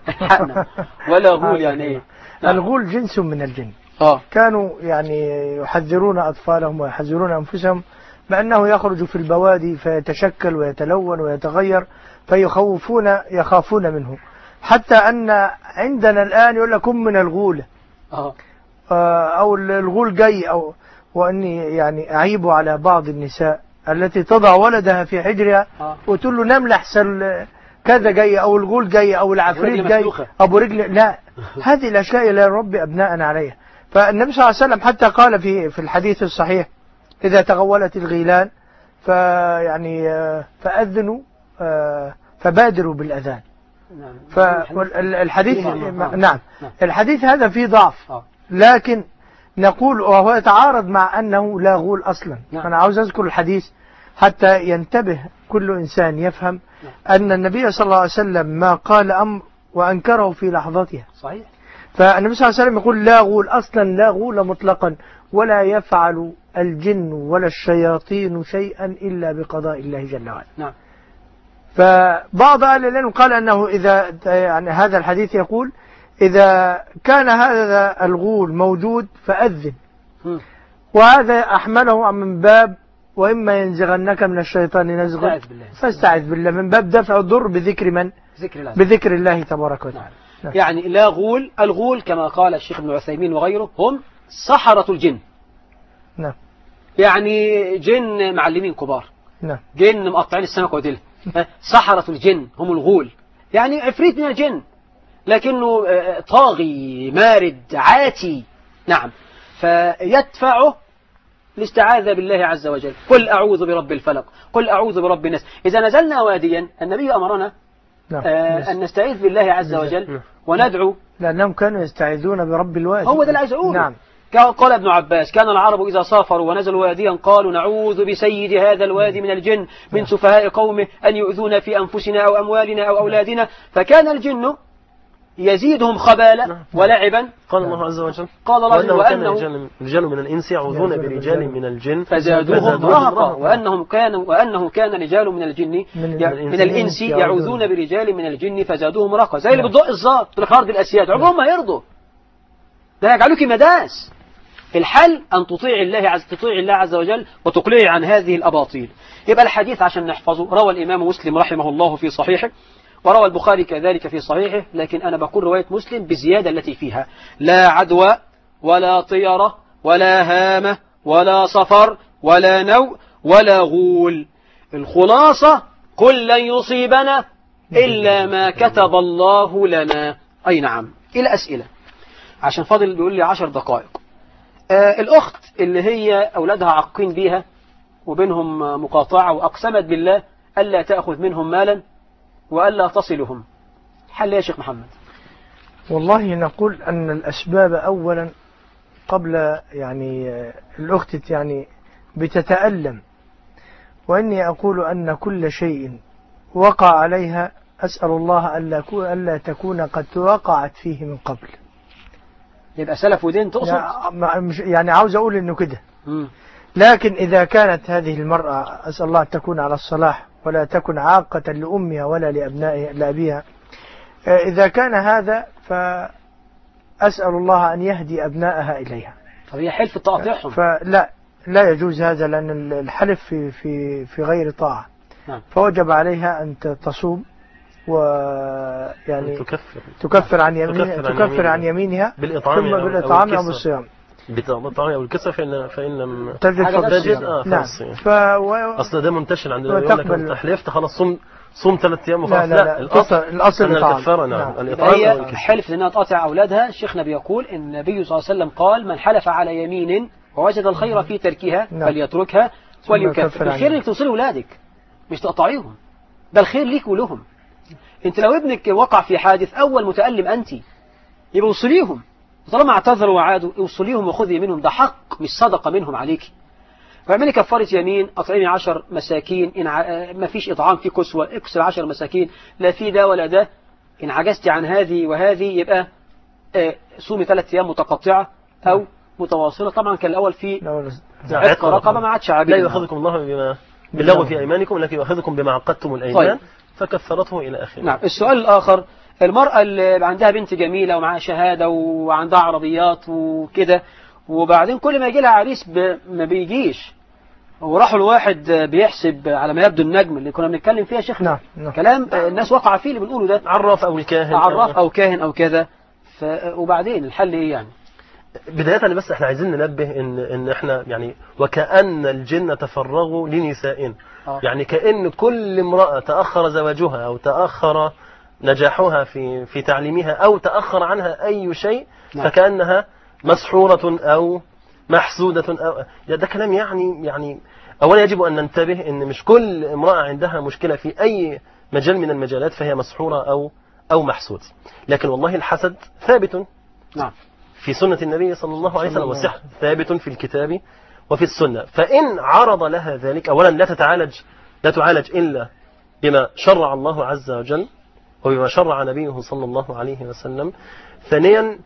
Speaker 3: ولا غول يعني ايه؟
Speaker 4: الغول جنس من الجن.
Speaker 3: آه.
Speaker 4: كانوا يعني يحذرون أطفالهم ويحذرون أنفسهم بأنه يخرج في البوادي فيتشكل ويتلون ويتغير، فيخوفون يخافون منه، حتى أن عندنا الآن يقول لكم من الغول.
Speaker 3: آه.
Speaker 4: أو الغول جاي، أو وأني يعني أعيب على بعض النساء التي تضع ولدها في حجرها آه. وتقول له نمل أحسن كذا جاي، أو الغول جاي، أو العفريت جاي، أبو رجل. لا، هذه الأشياء لا نربي أبناءنا عليها. فالنبي صلى الله عليه وسلم حتى قال في في الحديث الصحيح: إذا تغولت الغيلان فيعني فأذنوا فبادروا بالأذان. فالحديث نعم الحديث هذا فيه ضعف، لكن نقول وهو يتعارض مع أنه لا غول أصلا. أنا عاوز أذكر الحديث حتى ينتبه كل إنسان يفهم أن النبي صلى الله عليه وسلم ما قال أمر وأنكره في لحظتها.
Speaker 3: صحيح.
Speaker 4: فالنبي صلى الله عليه وسلم يقول لا غول أصلا، لا غول مطلقا، ولا يفعل الجن ولا الشياطين شيئا إلا بقضاء الله جل وعلا.
Speaker 3: نعم.
Speaker 4: فبعض أهل العلم قال أنه إذا يعني هذا الحديث يقول إذا كان هذا الغول موجود فأذن، وهذا أحمله من باب وإما ينزغنك من الشيطان نزغ فاستعذ بالله، من باب دفع الضر بذكر من؟
Speaker 3: ذكر الله.
Speaker 4: بذكر الله تبارك وتعالى.
Speaker 3: نعم. يعني لا غول، الغول كما قال الشيخ ابن عثيمين وغيره هم سحرة الجن.
Speaker 4: نعم.
Speaker 3: يعني جن معلمين كبار.
Speaker 4: نعم.
Speaker 3: جن مقطعين السمك وديله. سحرة الجن هم الغول، يعني عفريت من الجن لكنه طاغي مارد عاتي. نعم. فيدفعه الاستعاذة بالله عز وجل: قل أعوذ برب الفلق، قل أعوذ برب الناس. إذا نزلنا واديا النبي أمرنا
Speaker 4: نعم.
Speaker 3: آه أن نستعيذ بالله عز وجل نعم. وندعو،
Speaker 4: لأنهم كانوا يستعيذون برب الوادي.
Speaker 3: هو ده اللي عايز أقوله.
Speaker 4: نعم.
Speaker 3: قال ابن عباس: كان العرب إذا سافروا ونزلوا واديا قالوا نعوذ بسيد هذا الوادي من الجن من سفهاء قومه أن يؤذونا في أنفسنا أو أموالنا أو أولادنا. فكان الجن يزيدهم خبالة ولعبا.
Speaker 5: قال الله عز وجل:
Speaker 3: قال رجل وأنه
Speaker 5: كان رجال من الإنس يعوذون برجال من الجن
Speaker 3: فزادوهم رهقا، وأنهم كانوا وأنه كان رجال من الجن من, من الإنس يعوذون برجال من الجن فزادوهم رهقا. زي اللي بتضوء الزار تقول لك عرض الأسياد، عمرهم ما يرضوا، ده يجعلوك مداس. الحل أن تطيع الله عز تطيع الله عز وجل وتقلعي عن هذه الأباطيل. يبقى الحديث عشان نحفظه روى الإمام مسلم رحمه الله في صحيحه، وروى البخاري كذلك في صحيحه، لكن أنا بقول رواية مسلم بالزيادة التي فيها: لا عدوى ولا طيرة ولا هامة ولا صفر ولا نوء ولا غول. الخلاصة: قل لن يصيبنا إلا ما كتب الله لنا. أي نعم. إلى أسئلة عشان فاضل بيقول لي عشر دقائق. آه الأخت اللي هي أولادها عاقين بيها وبينهم مقاطعة وأقسمت بالله ألا تأخذ منهم مالا وألا تصلهم، حل يا شيخ محمد؟
Speaker 4: والله نقول أن الأسباب أولا قبل يعني الأخت يعني بتتألم، وإني أقول أن كل شيء وقع عليها أسأل الله ألا تكون قد وقعت فيه من قبل.
Speaker 3: يبقى سلف ودين تقصد؟
Speaker 4: يعني عاوز أقول إنه كده. لكن إذا كانت هذه المرأة أسأل الله أن تكون على الصلاح ولا تكن عاقة لأمها ولا لأبنائها لأبيها، إذا كان هذا فأسأل الله أن يهدي أبنائها إليها.
Speaker 3: طب هي حلف تقاطعهم؟
Speaker 4: فلا لا يجوز هذا، لأن الحلف في في في غير طاعة.
Speaker 3: نعم.
Speaker 4: فوجب عليها أن تصوم ويعني
Speaker 5: تكفر
Speaker 4: تكفر عن يمينها
Speaker 5: تكفر عن
Speaker 4: تكفر
Speaker 5: يمينها.
Speaker 4: عن يمينها
Speaker 5: بالإطعام
Speaker 4: ثم
Speaker 5: أو
Speaker 4: بالإطعام أو
Speaker 5: الكسر.
Speaker 4: بالصيام.
Speaker 5: بالطعام أو الكسر فإن فإن لم
Speaker 4: تجد
Speaker 5: تجد آه
Speaker 4: نعم.
Speaker 5: فالصيام.
Speaker 4: ف... و...
Speaker 5: أصل ده منتشر عندنا يقول لك
Speaker 4: وتقبل-
Speaker 5: أنت حلفت خلاص صوم صوم ثلاث أيام
Speaker 4: لا
Speaker 5: وخلاص.
Speaker 4: لا لا
Speaker 5: الأصل
Speaker 4: الأصل
Speaker 5: أن
Speaker 4: الإطعام.
Speaker 5: الكفارة نعم
Speaker 4: نعم.
Speaker 5: الإطعام أو
Speaker 3: هي
Speaker 5: الكسر.
Speaker 3: حلف لأنها تقاطع أولادها. شيخنا بيقول إن النبي صلى الله عليه وسلم قال من حلف على يمين ووجد الخير في تركها
Speaker 4: نعم.
Speaker 3: فليتركها وليكفر.
Speaker 4: يكفر
Speaker 3: الخير
Speaker 4: عنه.
Speaker 3: انك توصلي أولادك مش تقطعيهم، ده الخير ليك ولهم. انت لو ابنك وقع في حادث أول متألم أنت، يبقى وصليهم طالما اعتذروا وعادوا اوصليهم وخذي منهم، ده حق مش صدقة منهم عليك. فاعملي كفارة يمين، أطعمي عشر مساكين، إن ع... ما فيش إطعام في كسوة اكسر عشر مساكين، لا في ده ولا ده. إن عجزتي عن هذه وهذه يبقى آه صومي ثلاث أيام متقطعة أو متواصلة. طبعا كان الأول في عتق رقبة ما عادش عبيد.
Speaker 5: لا يؤاخذكم الله بما باللغو في أيمانكم ولكن يؤاخذكم بما عقدتم الأيمان.
Speaker 3: طيب.
Speaker 5: فكفرته إلى آخره.
Speaker 3: نعم. السؤال الآخر، المرأة اللي عندها بنت جميلة ومعها شهادة وعندها عربيات وكده، وبعدين كل ما يجي لها عريس ب... ما بيجيش، وراحوا الواحد بيحسب على ما يبدو النجم اللي كنا بنتكلم فيها شيخنا.
Speaker 4: نعم. نعم.
Speaker 3: كلام الناس وقع فيه اللي بنقوله ده،
Speaker 5: عراف أو الكاهن
Speaker 3: عراف أو كاهن أو كذا. ف... وبعدين الحل إيه يعني؟
Speaker 5: بداية بس احنا عايزين ننبه ان ان احنا يعني وكأن الجن تفرغوا لنسائنا.
Speaker 3: آه.
Speaker 5: يعني كأن كل امرأة تأخر زواجها او تأخر نجاحها في في تعليمها او تأخر عنها اي شيء
Speaker 3: نعم.
Speaker 5: فكأنها مسحورة او محسودة او ده كلام يعني يعني اولا يجب ان ننتبه ان مش كل امرأة عندها مشكلة في اي مجال من المجالات فهي مسحورة او او محسود. لكن والله الحسد ثابت.
Speaker 3: نعم.
Speaker 5: في سنة النبي صلى الله عليه وسلم، والسحر ثابت في الكتاب وفي السنة. فإن عرض لها ذلك أولا لا تتعالج لا تعالج إلا بما شرع الله عز وجل وبما شرع نبيه صلى الله عليه وسلم. ثانيا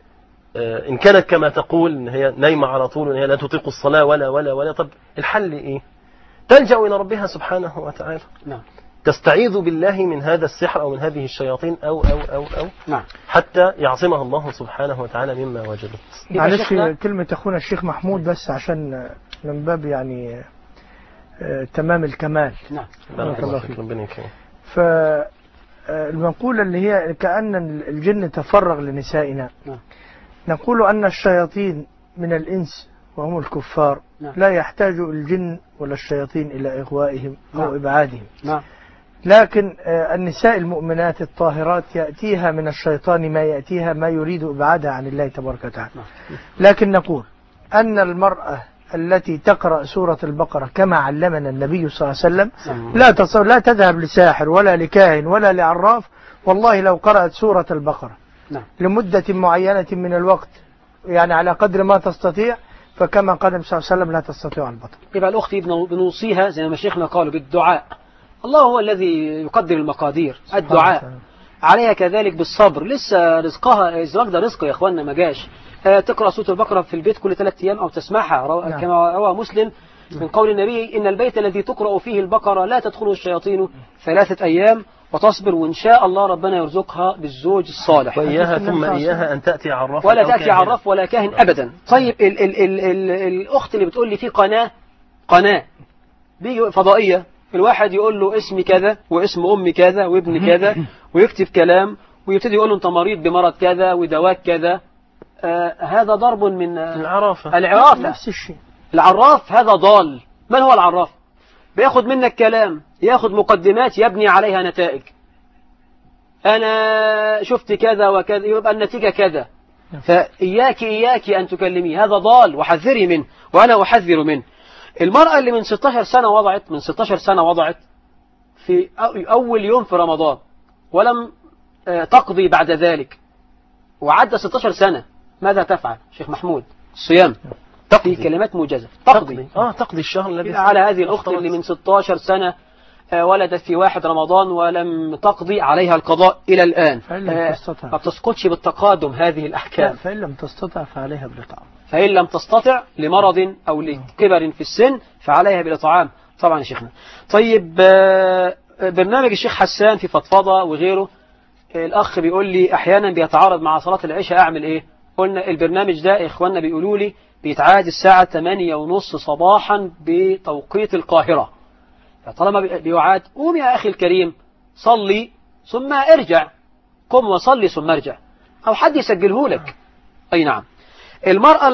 Speaker 5: إن كانت كما تقول إن هي نايمة على طول وإن هي لا تطيق الصلاة ولا ولا ولا طب الحل إيه؟ تلجأ إلى ربها سبحانه وتعالى.
Speaker 3: نعم.
Speaker 5: تستعيذ بالله من هذا السحر أو من هذه الشياطين أو أو أو أو
Speaker 3: نعم.
Speaker 5: حتى يعصمها الله سبحانه وتعالى مما وجدت.
Speaker 4: معلش كلمة أخونا الشيخ محمود بس عشان من باب يعني آه تمام الكمال.
Speaker 3: نعم.
Speaker 5: بارك الله فيك. ربنا يكرمك.
Speaker 4: فالمنقولة اللي هي كأن الجن تفرغ لنسائنا.
Speaker 3: نعم.
Speaker 4: نقول أن الشياطين من الإنس وهم الكفار.
Speaker 3: نعم.
Speaker 4: لا يحتاج الجن ولا الشياطين إلى إغوائهم أو
Speaker 3: نعم.
Speaker 4: إبعادهم.
Speaker 3: نعم.
Speaker 4: لكن النساء المؤمنات الطاهرات يأتيها من الشيطان ما يأتيها ما يريد إبعادها عن الله تبارك وتعالى. لكن نقول أن المرأة التي تقرأ سورة البقرة كما علمنا النبي صلى الله عليه وسلم لا تصور لا تذهب لساحر ولا لكاهن ولا لعراف. والله لو قرأت سورة البقرة لمدة معينة من الوقت يعني على قدر ما تستطيع فكما قال النبي صلى الله عليه وسلم لا تستطيع البطل.
Speaker 3: يبقى الأخت بنوصيها زي ما شيخنا قالوا بالدعاء. الله هو الذي يقدر المقادير. الدعاء عليها كذلك بالصبر. لسه رزقها الزواج ده رزق يا اخواننا ما جاش. آه تقرأ سورة البقرة في البيت كل ثلاث أيام أو تسمعها رو... نعم. كما روى مسلم من قول النبي إن البيت الذي تقرأ فيه البقرة لا تدخله الشياطين ثلاثة أيام وتصبر وإن شاء الله ربنا يرزقها بالزوج الصالح.
Speaker 5: وإياها ثم إياها أن تأتي عراف
Speaker 3: ولا تأتي عراف ولا كاهن أبدا. طيب ال ال ال ال الأخت اللي بتقول لي في قناة قناة بيجي فضائية الواحد يقول له اسمي كذا واسم أمي كذا وابن كذا ويكتب كلام ويبتدي يقول له أنت مريض بمرض كذا ودواك كذا. آه هذا ضرب من آه
Speaker 5: العرافة.
Speaker 3: العرافة
Speaker 4: نفس الشيء.
Speaker 3: العراف هذا ضال. من هو العراف؟ بياخد منك كلام ياخد مقدمات يبني عليها نتائج. أنا شفت كذا وكذا يبقى النتيجة كذا. فإياك إياك أن تكلمي هذا ضال وحذري منه وأنا أحذر منه. المرأة اللي من ستاشر سنة وضعت من ستاشر سنة وضعت في أول يوم في رمضان ولم تقضي بعد ذلك وعدى ستاشر سنة ماذا تفعل شيخ محمود؟ الصيام
Speaker 5: تقضي.
Speaker 3: في كلمات موجزة تقضي.
Speaker 5: تقضي اه تقضي الشهر الذي
Speaker 3: على هذه الأخت اللي من ستاشر سنة ولدت في واحد رمضان ولم تقضي عليها القضاء إلى الآن. ما بتسقطش بالتقادم هذه الأحكام.
Speaker 4: فإن لم تستطع فعليها بالإطعام.
Speaker 3: فإن لم تستطع لمرض أو لكبر في السن فعليها بالإطعام طبعا يا شيخنا. طيب برنامج الشيخ حسان في فضفضة وغيره الأخ بيقول لي أحيانا بيتعارض مع صلاة العشاء أعمل إيه؟ قلنا البرنامج ده إخواننا بيقولوا لي بيتعاد الساعة ثمانية ونص صباحا بتوقيت القاهرة. طالما بيعاد قوم يا أخي الكريم صلي ثم ارجع، قم وصلي ثم ارجع، أو حد يسجله لك. أي نعم. المرأة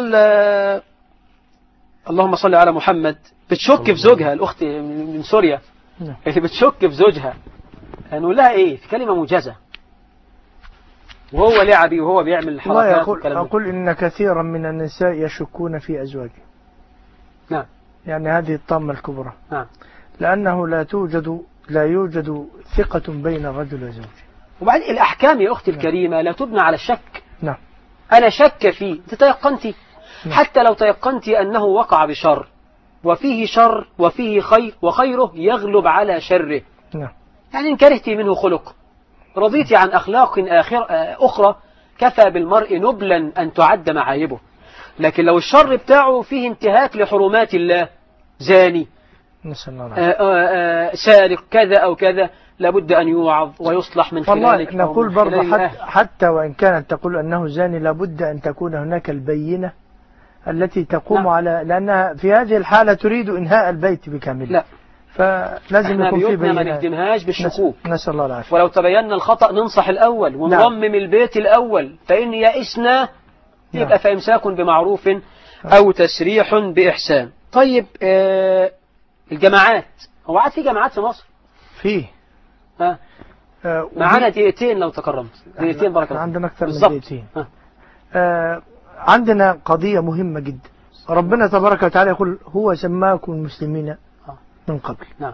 Speaker 3: اللهم صل على محمد بتشك في زوجها، الأخت من سوريا اللي بتشك في زوجها، نقول لها إيه؟ في كلمة موجزة وهو لعبي وهو بيعمل حركات.
Speaker 4: أقول, أقول إن كثيرا من النساء يشكون في أزواجهم.
Speaker 3: نعم.
Speaker 4: يعني هذه الطامة الكبرى.
Speaker 3: نعم.
Speaker 4: لأنه لا توجد لا يوجد ثقة بين الرجل وزوجه.
Speaker 3: وبعدين الأحكام يا أختي الكريمة لا تبنى على الشك.
Speaker 4: نعم.
Speaker 3: أنا شك فيه، تتيقنتي حتى لو تيقنتي أنه وقع بشر وفيه شر وفيه خير وخيره يغلب على شره.
Speaker 4: نعم.
Speaker 3: يعني إن كرهتي منه خلق رضيتي عن أخلاق آخر أخرى كفى بالمرء نبلا أن تعد معايبه. لكن لو الشر بتاعه فيه انتهاك لحرمات الله، زاني سارق كذا أو كذا، لابد أن يوعظ ويصلح من خلالك.
Speaker 4: نقول برضه حتى, حتى وإن كانت تقول أنه زاني لابد أن تكون هناك البينة التي تقوم نعم. على لأنها في هذه الحالة تريد إنهاء البيت بكامله.
Speaker 3: لا،
Speaker 4: فلازم يكون في بينة.
Speaker 3: ما نخدمهاش بالشكوك.
Speaker 4: نسأل الله العافية.
Speaker 3: ولو تبينا الخطأ ننصح الأول ونرمم نعم. البيت الأول، فإن يئسنا يبقى نعم. فإمساك بمعروف أو تسريح بإحسان. طيب آه الجماعات، هو عاد في جماعات في مصر؟
Speaker 4: فيه.
Speaker 3: ها آه معانا دقيقتين لو تكرمت. دقيقتين بارك الله.
Speaker 4: عندنا أكثر من دقيقتين. آه عندنا قضية مهمة جدا. ربنا تبارك وتعالى يقول هو سماكم المسلمين من قبل.
Speaker 3: نعم.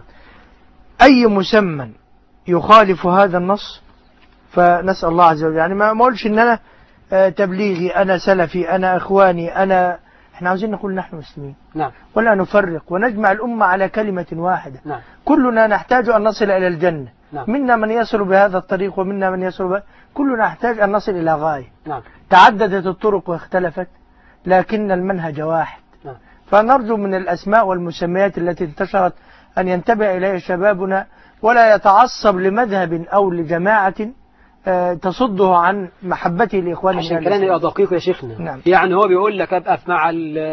Speaker 4: أي مسمى يخالف هذا النص فنسأل الله عز وجل، يعني ما أقولش إن أنا تبليغي، أنا سلفي، أنا إخواني، أنا إحنا عاوزين نقول نحن مسلمين.
Speaker 3: نعم.
Speaker 4: ولا نفرق ونجمع الأمة على كلمة واحدة.
Speaker 3: نعم.
Speaker 4: كلنا نحتاج أن نصل إلى الجنة.
Speaker 3: نعم.
Speaker 4: منا من يصل بهذا الطريق ومنا من يصل بهذا، كلنا نحتاج أن نصل إلى غاية.
Speaker 3: نعم.
Speaker 4: تعددت الطرق واختلفت لكن المنهج واحد.
Speaker 3: نعم.
Speaker 4: فنرجو من الأسماء والمسميات التي انتشرت أن ينتبه إليها شبابنا ولا يتعصب لمذهب أو لجماعة تصده عن محبته لإخوانه.
Speaker 3: عشان كلامي يبقى دقيق يا شيخنا.
Speaker 4: نعم.
Speaker 3: يعني هو بيقول لك أبقى مع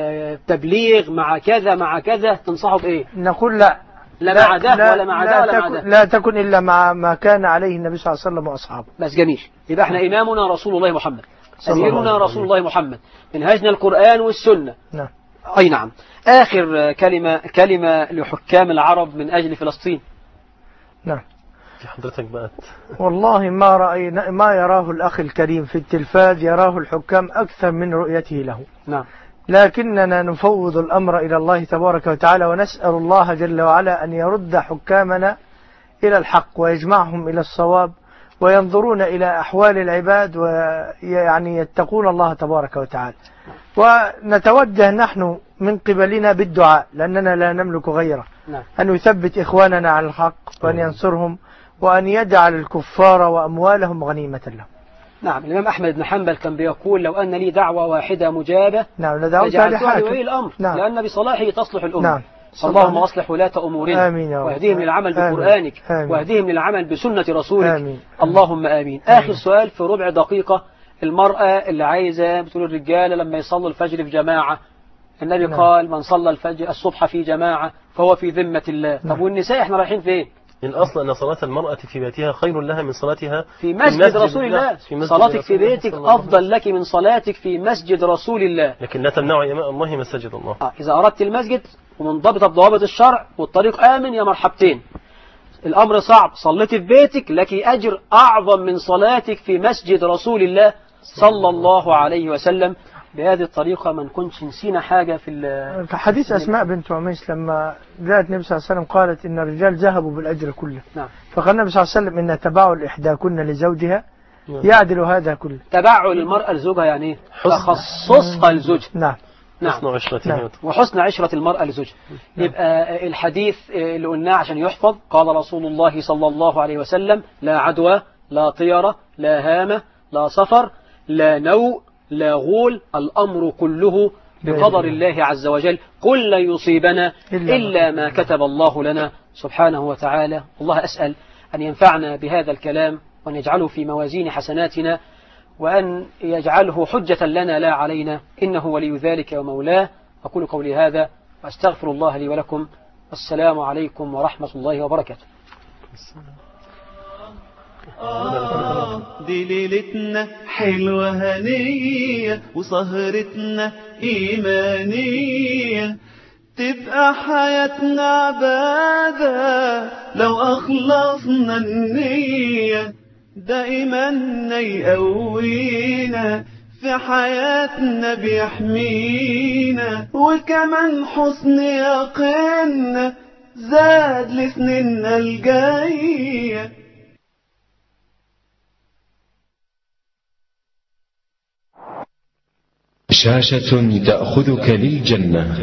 Speaker 3: التبليغ مع كذا مع كذا، تنصحه بإيه؟
Speaker 4: نقول لا
Speaker 3: لا, لا مع ده لا ولا مع ده ولا مع ده.
Speaker 4: لا تكن إلا مع ما كان عليه النبي صلى الله عليه وسلم وأصحابه.
Speaker 3: بس جميل. يبقى احنا إمامنا رسول الله محمد، أميرنا رسول الله محمد، منهجنا القرآن والسنة.
Speaker 4: نعم.
Speaker 3: أي نعم. آخر كلمة كلمة لحكام العرب من أجل فلسطين.
Speaker 4: نعم.
Speaker 5: حضرتك بقت
Speaker 4: والله ما رأينا ما يراه الأخ الكريم في التلفاز يراه الحكام أكثر من رؤيته له.
Speaker 3: نعم.
Speaker 4: لكننا نفوض الأمر إلى الله تبارك وتعالى ونسأل الله جل وعلا أن يرد حكامنا إلى الحق ويجمعهم إلى الصواب وينظرون إلى أحوال العباد ويعني يتقون الله تبارك وتعالى. ونتوجه نحن من قبلنا بالدعاء لأننا لا نملك غيره.
Speaker 3: نعم.
Speaker 4: أن يثبت إخواننا على الحق وأن ينصرهم وأن يجعل الكفار وأموالهم غنيمة لهم.
Speaker 3: نعم. الإمام أحمد بن حنبل كان بيقول لو أن لي دعوة واحدة مجابة
Speaker 4: نعم
Speaker 3: لجعلتها لولي الأمر.
Speaker 4: نعم.
Speaker 3: لأن بصلاحه تصلح الأمة.
Speaker 4: نعم.
Speaker 3: اللهم أصلح ولاة أمورنا واهديهم للعمل بقرآنك واهديهم للعمل بسنة رسولك.
Speaker 4: آمين.
Speaker 3: اللهم آمين. آمين. آخر سؤال في ربع دقيقة. المرأة اللي عايزة بتقول الرجالة لما يصلوا الفجر في جماعة، النبي نعم. قال من صلى الفجر الصبح في جماعة فهو في ذمة الله.
Speaker 4: نعم.
Speaker 3: طب والنساء احنا رايحين فين؟
Speaker 5: الأصل أن صلاة المرأة في بيتها خير لها من صلاتها
Speaker 3: في مسجد, في مسجد رسول الله. في مسجد صلاتك في بيتك أفضل لك من صلاتك في مسجد رسول الله.
Speaker 5: لكن لا تمنعوا إماء الله مساجد الله.
Speaker 3: آه. إذا أردت المسجد ومنضبطة بضوابط الشرع والطريق آمن يا مرحبتين. الأمر صعب، صليت في بيتك لك أجر أعظم من صلاتك في مسجد رسول الله صلى الله عليه وسلم. بهذه الطريقة ما نكونش نسينا حاجة في
Speaker 4: حديث أسماء بنت عميس لما جاءت النبي صلى الله عليه وسلم قالت إن الرجال ذهبوا بالأجر كله.
Speaker 3: نعم.
Speaker 4: فقال النبي صلى الله عليه وسلم إن تباعل إحداكن لزوجها يعدل هذا كله.
Speaker 3: تباعل المرأة لزوجها يعني إيه؟ تخصصها لزوجها.
Speaker 4: نعم.
Speaker 3: نعم.
Speaker 5: حسن عشرة.
Speaker 3: نعم. وحسن عشرة المرأة لزوجها. نعم. يبقى الحديث اللي قلناه عشان يحفظ، قال رسول الله صلى الله عليه وسلم لا عدوى لا طيرة لا هامة لا صفر لا نوء لا غول، الأمر كله بقدر الله عز وجل، قل لن يصيبنا إلا ما كتب الله لنا سبحانه وتعالى. الله أسأل أن ينفعنا بهذا الكلام وأن يجعله في موازين حسناتنا وأن يجعله حجة لنا لا علينا، إنه ولي ذلك ومولاه. أقول قولي هذا وأستغفر الله لي ولكم السلام عليكم ورحمة الله وبركاته.
Speaker 2: آه دي ليلتنا حلوة هنية وسهرتنا إيمانية، تبقى حياتنا عبادة لو أخلصنا النية، ده إيماننا يقوينا في حياتنا بيحمينا، وكمان حسن يقيننا زاد لسننا الجاية.
Speaker 16: شاشة تأخذك للجنة.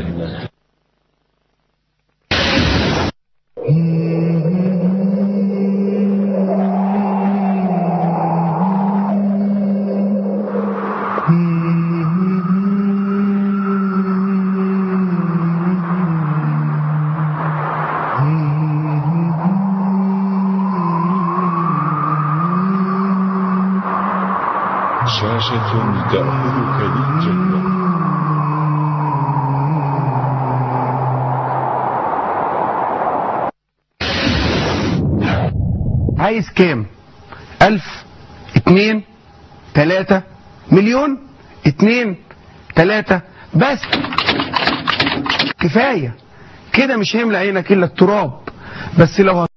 Speaker 16: شاشة تأخذك للجنة.
Speaker 17: عايز كام؟ ألف، اتنين، تلاتة، مليون، اتنين، تلاتة، بس كفاية كده، مش هيملى عينك إلا التراب. بس لو